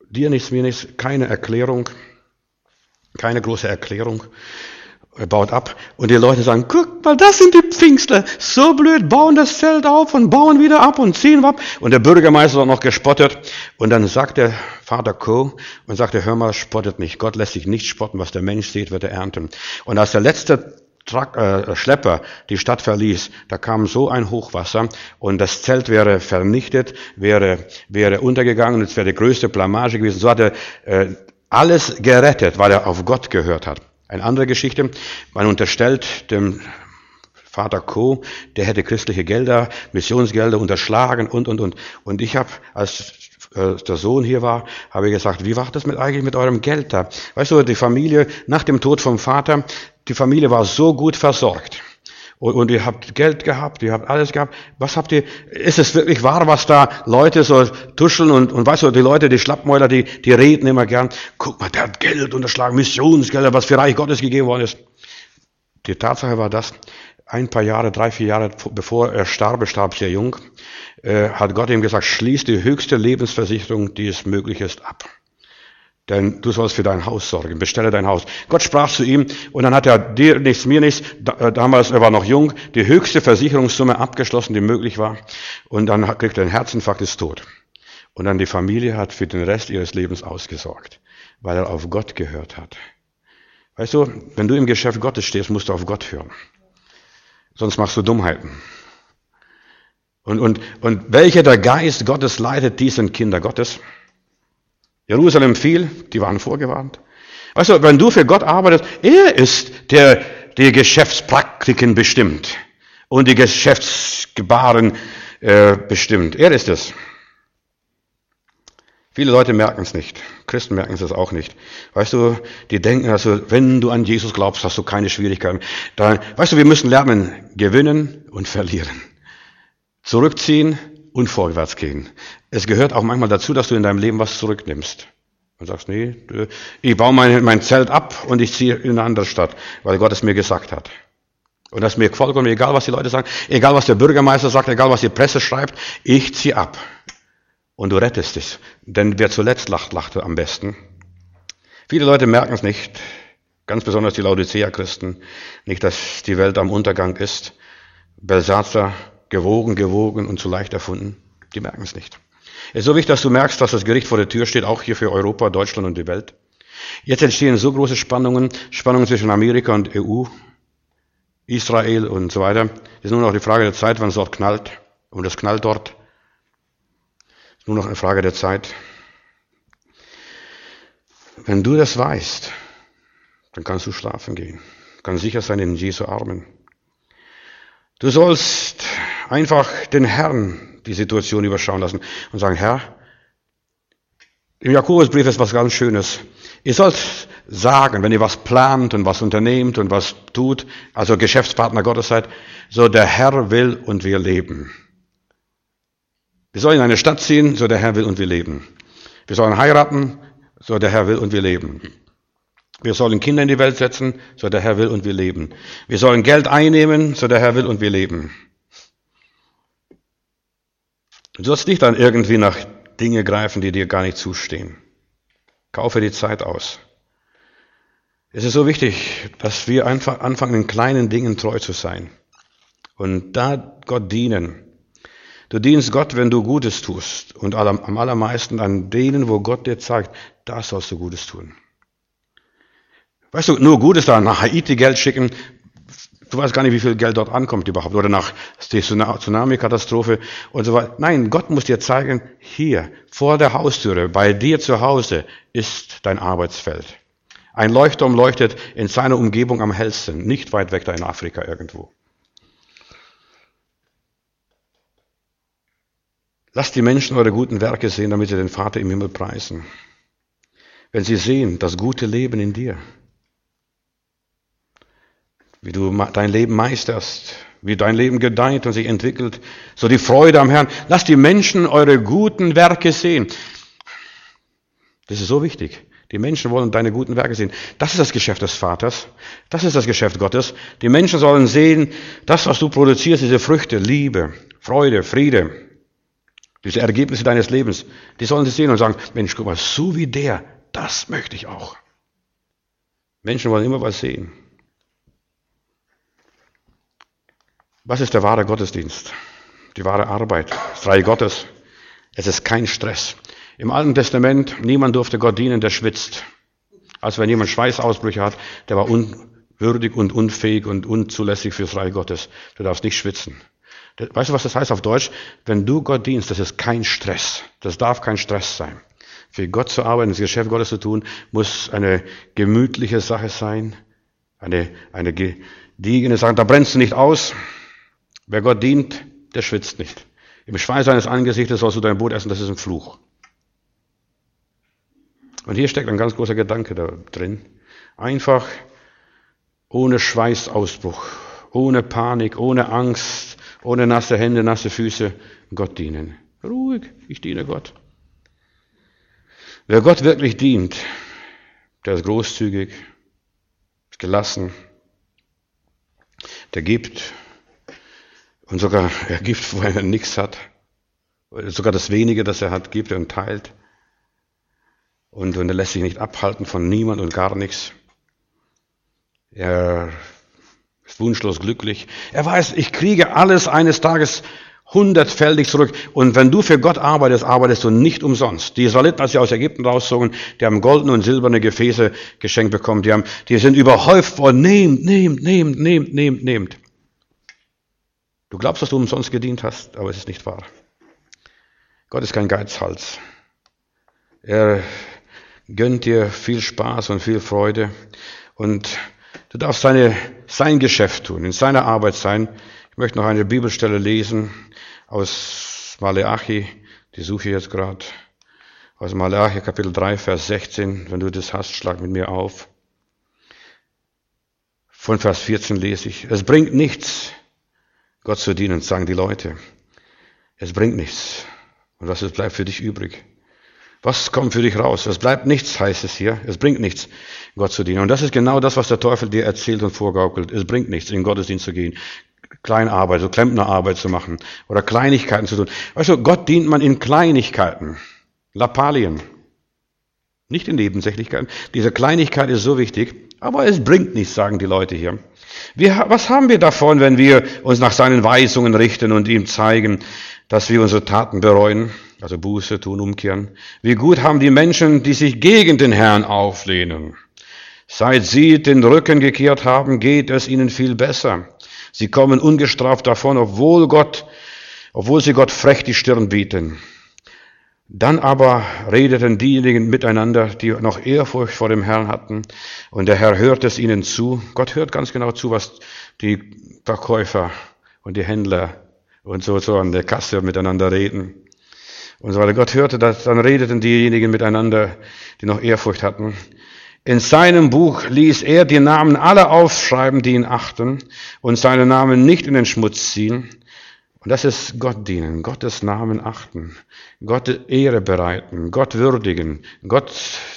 Speaker 1: dir nichts, mir nichts, keine Erklärung, keine große Erklärung. Er baut ab und die Leute sagen, guck mal, das sind die Pfingstler, so blöd, bauen das Zelt auf und bauen wieder ab und ziehen ab. Und der Bürgermeister hat noch gespottet und dann sagt der Vater Coe und sagte, hör mal, spottet nicht, Gott lässt sich nicht spotten, was der Mensch sieht, wird er ernten. Und als der letzte Truck, äh, Schlepper die Stadt verließ, da kam so ein Hochwasser und das Zelt wäre vernichtet, wäre, wäre untergegangen, es wäre die größte Blamage gewesen. So hat er äh, alles gerettet, weil er auf Gott gehört hat. Eine andere Geschichte, man unterstellt dem Vater Coe, der hätte christliche Gelder, Missionsgelder unterschlagen und, und, und. Und ich habe, als äh, der Sohn hier war, habe ich gesagt, wie war das mit eigentlich mit eurem Geld da? Weißt du, die Familie, nach dem Tod vom Vater, die Familie war so gut versorgt. Und, und ihr habt Geld gehabt, ihr habt alles gehabt. Was habt ihr, ist es wirklich wahr, was da Leute so tuscheln und, und weißt du, die Leute, die Schlappmäuler, die, die reden immer gern, guck mal, der hat Geld unterschlagen, Missionsgelder, was für Reich Gottes gegeben worden ist. Die Tatsache war das, ein paar Jahre, drei, vier Jahre bevor er starb, er starb sehr jung, äh, hat Gott ihm gesagt, schließ die höchste Lebensversicherung, die es möglich ist, ab. Denn du sollst für dein Haus sorgen, bestelle dein Haus. Gott sprach zu ihm und dann hat er dir nichts, mir nichts, damals, er war noch jung, die höchste Versicherungssumme abgeschlossen, die möglich war. Und dann kriegt er einen Herzinfarkt, ist tot. Und dann die Familie hat für den Rest ihres Lebens ausgesorgt, weil er auf Gott gehört hat. Weißt du, wenn du im Geschäft Gottes stehst, musst du auf Gott hören. Sonst machst du Dummheiten. Und, und, und welcher der Geist Gottes leitet, die sind Kinder Gottes. Jerusalem fiel, die waren vorgewarnt. Weißt du, wenn du für Gott arbeitest, er ist der, die Geschäftspraktiken bestimmt und die Geschäftsgebaren äh, bestimmt. Er ist es. Viele Leute merken es nicht. Christen merken es auch nicht. Weißt du, die denken also, wenn du an Jesus glaubst, hast du keine Schwierigkeiten. Dann, weißt du, wir müssen lernen, gewinnen und verlieren. Zurückziehen und vorwärts gehen. Es gehört auch manchmal dazu, dass du in deinem Leben was zurücknimmst. Und sagst, nee, ich baue mein, mein Zelt ab und ich ziehe in eine andere Stadt, weil Gott es mir gesagt hat. Und das ist mir vollkommen egal, was die Leute sagen, egal, was der Bürgermeister sagt, egal, was die Presse schreibt, ich ziehe ab. Und du rettest es. Denn wer zuletzt lacht, lacht am besten. Viele Leute merken es nicht, ganz besonders die Laodicea-Christen, nicht, dass die Welt am Untergang ist. Belsatzer, gewogen, gewogen und zu leicht erfunden. Die merken es nicht. Es ist so wichtig, dass du merkst, dass das Gericht vor der Tür steht, auch hier für Europa, Deutschland und die Welt. Jetzt entstehen so große Spannungen, Spannungen zwischen Amerika und E U, Israel und so weiter. Es ist nur noch die Frage der Zeit, wann es dort knallt. Und es knallt dort. Es ist nur noch eine Frage der Zeit. Wenn du das weißt, dann kannst du schlafen gehen. Du kannst sicher sein in Jesu Armen. Du sollst einfach den Herrn die Situation überschauen lassen und sagen, Herr, im Jakobusbrief ist was ganz Schönes. Ihr sollt sagen, wenn ihr was plant und was unternehmt und was tut, also Geschäftspartner Gottes seid, so der Herr will und wir leben. Wir sollen in eine Stadt ziehen, so der Herr will und wir leben. Wir sollen heiraten, so der Herr will und wir leben. Wir sollen Kinder in die Welt setzen, so der Herr will und wir leben. Wir sollen Geld einnehmen, so der Herr will und wir leben. Du sollst nicht dann irgendwie nach Dinge greifen, die dir gar nicht zustehen. Kaufe die Zeit aus. Es ist so wichtig, dass wir einfach anfangen, in kleinen Dingen treu zu sein. Und da Gott dienen. Du dienst Gott, wenn du Gutes tust. Und am allermeisten an denen, wo Gott dir zeigt, da sollst du Gutes tun. Weißt du, nur Gutes da nach Haiti Geld schicken, du weißt gar nicht, wie viel Geld dort ankommt überhaupt. Oder nach der Tsunami-Katastrophe und so weiter. Nein, Gott muss dir zeigen, hier, vor der Haustüre, bei dir zu Hause ist dein Arbeitsfeld. Ein Leuchtturm leuchtet in seiner Umgebung am hellsten, nicht weit weg da in Afrika irgendwo. Lasst die Menschen eure guten Werke sehen, damit sie den Vater im Himmel preisen. Wenn sie sehen, das gute Leben in dir, wie du dein Leben meisterst, wie dein Leben gedeiht und sich entwickelt, so die Freude am Herrn. Lasst die Menschen eure guten Werke sehen. Das ist so wichtig. Die Menschen wollen deine guten Werke sehen. Das ist das Geschäft des Vaters. Das ist das Geschäft Gottes. Die Menschen sollen sehen, das, was du produzierst, diese Früchte, Liebe, Freude, Friede, Diese Ergebnisse deines Lebens, die sollen sie sehen und sagen, Mensch, guck mal, so wie der, das möchte ich auch. Menschen wollen immer was sehen. Was ist der wahre Gottesdienst? Die wahre Arbeit, das Reich Gottes. Es ist kein Stress. Im Alten Testament, niemand durfte Gott dienen, der schwitzt. Also wenn jemand Schweißausbrüche hat, der war unwürdig und unfähig und unzulässig fürs Reich Gottes. Du darfst nicht schwitzen. Weißt du, was das heißt auf Deutsch? Wenn du Gott dienst, das ist kein Stress. Das darf kein Stress sein. Für Gott zu arbeiten, das Geschäft Gottes zu tun, muss eine gemütliche Sache sein. Eine, eine gediegene Sache. Da brennst du nicht aus. Wer Gott dient, der schwitzt nicht. Im Schweiß seines Angesichtes sollst du dein Brot essen, das ist ein Fluch. Und hier steckt ein ganz großer Gedanke da drin. Einfach ohne Schweißausbruch, ohne Panik, ohne Angst, ohne nasse Hände, nasse Füße Gott dienen. Ruhig, ich diene Gott. Wer Gott wirklich dient, der ist großzügig, ist gelassen, der gibt und sogar er gibt, wo er nichts hat. Sogar das Wenige, das er hat, gibt er und teilt. Und, und er lässt sich nicht abhalten von niemand und gar nichts. Er ist wunschlos glücklich. Er weiß, ich kriege alles eines Tages hundertfältig zurück. Und wenn du für Gott arbeitest, arbeitest du nicht umsonst. Die Israeliten, als sie aus Ägypten rauszogen, die haben goldene und silberne Gefäße geschenkt bekommen. Die, haben, die sind überhäuft worden. Nehmt, nehmt, nehmt, nehmt, nehmt, nehmt. Du glaubst, dass du umsonst gedient hast, aber es ist nicht wahr. Gott ist kein Geizhals. Er gönnt dir viel Spaß und viel Freude. Und du darfst seine, sein Geschäft tun, in seiner Arbeit sein. Ich möchte noch eine Bibelstelle lesen aus Maleachi, die suche ich jetzt gerade, aus Maleachi Kapitel drei, Vers sechzehn. Wenn du das hast, schlag mit mir auf. Von Vers vierzehn lese ich. Es bringt nichts, Gott zu dienen, sagen die Leute. Es bringt nichts. Und was bleibt für dich übrig? Was kommt für dich raus? Es bleibt nichts, heißt es hier. Es bringt nichts, Gott zu dienen. Und das ist genau das, was der Teufel dir erzählt und vorgaukelt. Es bringt nichts, in den Gottesdienst zu gehen. Kleinarbeit, so Klempnerarbeit zu machen. Oder Kleinigkeiten zu tun. Weißt du, Gott dient man in Kleinigkeiten. Lappalien. Nicht in Nebensächlichkeiten. Diese Kleinigkeit ist so wichtig. Aber es bringt nichts, sagen die Leute hier. Wir, was haben wir davon, wenn wir uns nach seinen Weisungen richten und ihm zeigen, dass wir unsere Taten bereuen? Also Buße tun, umkehren. Wie gut haben die Menschen, die sich gegen den Herrn auflehnen. Seit sie den Rücken gekehrt haben, geht es ihnen viel besser. Sie kommen ungestraft davon, obwohl Gott, obwohl sie Gott frech die Stirn bieten. Dann aber redeten diejenigen miteinander, die noch Ehrfurcht vor dem Herrn hatten, und der Herr hört es ihnen zu. Gott hört ganz genau zu, was die Verkäufer und die Händler und so, so an der Kasse miteinander reden. Und so weiter. Gott hörte das, dann redeten diejenigen miteinander, die noch Ehrfurcht hatten. In seinem Buch ließ er die Namen aller aufschreiben, die ihn achten, und seine Namen nicht in den Schmutz ziehen. Und das ist Gott dienen, Gottes Namen achten, Gott Ehre bereiten, Gott würdigen, Gott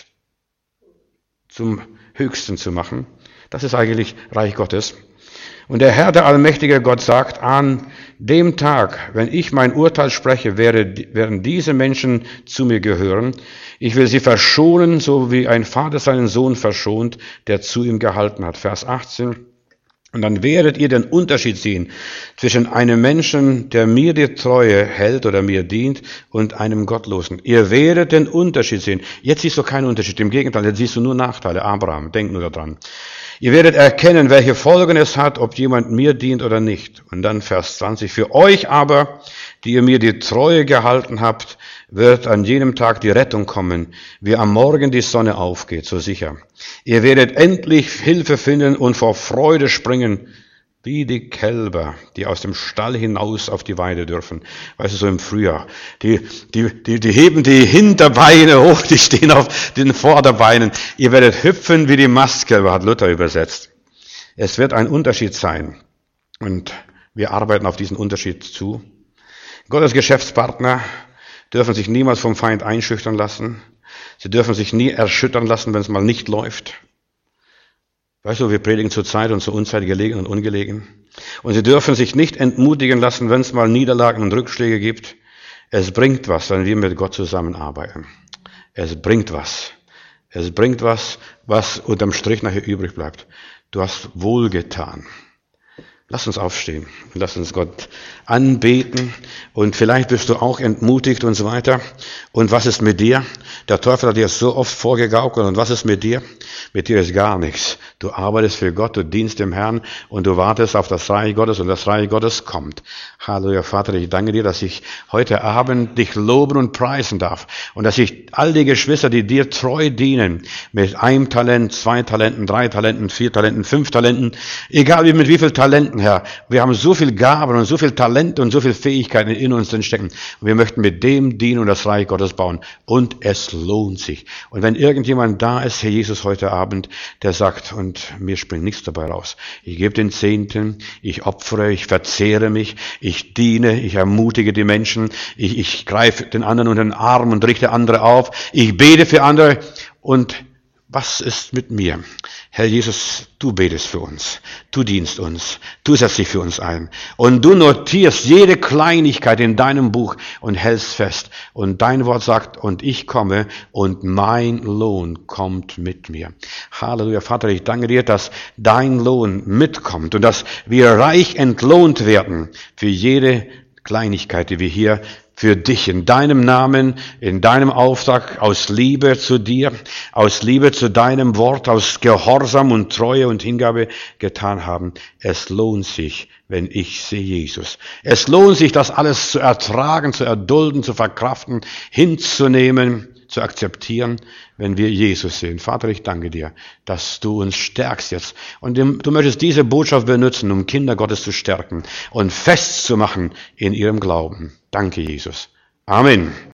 Speaker 1: zum Höchsten zu machen. Das ist eigentlich Reich Gottes. Und der Herr, der allmächtige Gott, sagt, an dem Tag, wenn ich mein Urteil spreche, werden diese Menschen zu mir gehören. Ich will sie verschonen, so wie ein Vater seinen Sohn verschont, der zu ihm gehalten hat. Vers achtzehn. Und dann werdet ihr den Unterschied sehen zwischen einem Menschen, der mir die Treue hält oder mir dient, und einem Gottlosen. Ihr werdet den Unterschied sehen. Jetzt siehst du keinen Unterschied. Im Gegenteil, jetzt siehst du nur Nachteile. Abraham, denk nur daran. Ihr werdet erkennen, welche Folgen es hat, ob jemand mir dient oder nicht. Und dann Vers zwanzig. Für euch aber, die ihr mir die Treue gehalten habt, wird an jenem Tag die Rettung kommen, wie am Morgen die Sonne aufgeht, so sicher. Ihr werdet endlich Hilfe finden und vor Freude springen, wie die Kälber, die aus dem Stall hinaus auf die Weide dürfen. Weißt du, so im Frühjahr. Die, die, die, die heben die Hinterbeine hoch, die stehen auf den Vorderbeinen. Ihr werdet hüpfen wie die Mastkälber, hat Luther übersetzt. Es wird ein Unterschied sein. Und wir arbeiten auf diesen Unterschied zu. Gottes Geschäftspartner dürfen sich niemals vom Feind einschüchtern lassen. Sie dürfen sich nie erschüttern lassen, wenn es mal nicht läuft. Weißt du, wir predigen zur Zeit und zur Unzeit, gelegen und ungelegen. Und sie dürfen sich nicht entmutigen lassen, wenn es mal Niederlagen und Rückschläge gibt. Es bringt was, wenn wir mit Gott zusammenarbeiten. Es bringt was. Es bringt was, was unterm Strich nachher übrig bleibt. Du hast wohlgetan. Lass uns aufstehen und lass uns Gott anbeten und vielleicht bist du auch entmutigt und so weiter. Und was ist mit dir? Der Teufel hat dir so oft vorgegaukelt und was ist mit dir? Mit dir ist gar nichts. Du arbeitest für Gott, du dienst dem Herrn und du wartest auf das Reich Gottes und das Reich Gottes kommt. Halleluja, Vater, ich danke dir, dass ich heute Abend dich loben und preisen darf und dass ich all die Geschwister, die dir treu dienen, mit einem Talent, zwei Talenten, drei Talenten, vier Talenten, fünf Talenten, egal wie mit wie viel Talenten, Herr, wir haben so viel Gaben und so viel Talente und so viel Fähigkeiten in uns drin stecken und wir möchten mit dem dienen und das Reich Gottes bauen und es lohnt sich. Und wenn irgendjemand da ist, Herr Jesus, heute Abend, der sagt, und mir springt nichts dabei raus, ich gebe den Zehnten, ich opfere, ich verzehre mich, ich diene, ich ermutige die Menschen, ich, ich greife den anderen unter den Arm und richte andere auf, ich bete für andere und was ist mit mir? Herr Jesus, du betest für uns, du dienst uns, du setzt dich für uns ein und du notierst jede Kleinigkeit in deinem Buch und hältst fest. Und dein Wort sagt, und ich komme und mein Lohn kommt mit mir. Halleluja, Vater, ich danke dir, dass dein Lohn mitkommt und dass wir reich entlohnt werden für jede Kleinigkeit, die wir hier für dich in deinem Namen, in deinem Auftrag, aus Liebe zu dir, aus Liebe zu deinem Wort, aus Gehorsam und Treue und Hingabe getan haben. Es lohnt sich, wenn ich sehe Jesus. Es lohnt sich, das alles zu ertragen, zu erdulden, zu verkraften, hinzunehmen, zu akzeptieren, wenn wir Jesus sehen. Vater, ich danke dir, dass du uns stärkst jetzt. Und du möchtest diese Botschaft benutzen, um Kinder Gottes zu stärken und festzumachen in ihrem Glauben. Danke, Jesus. Amen.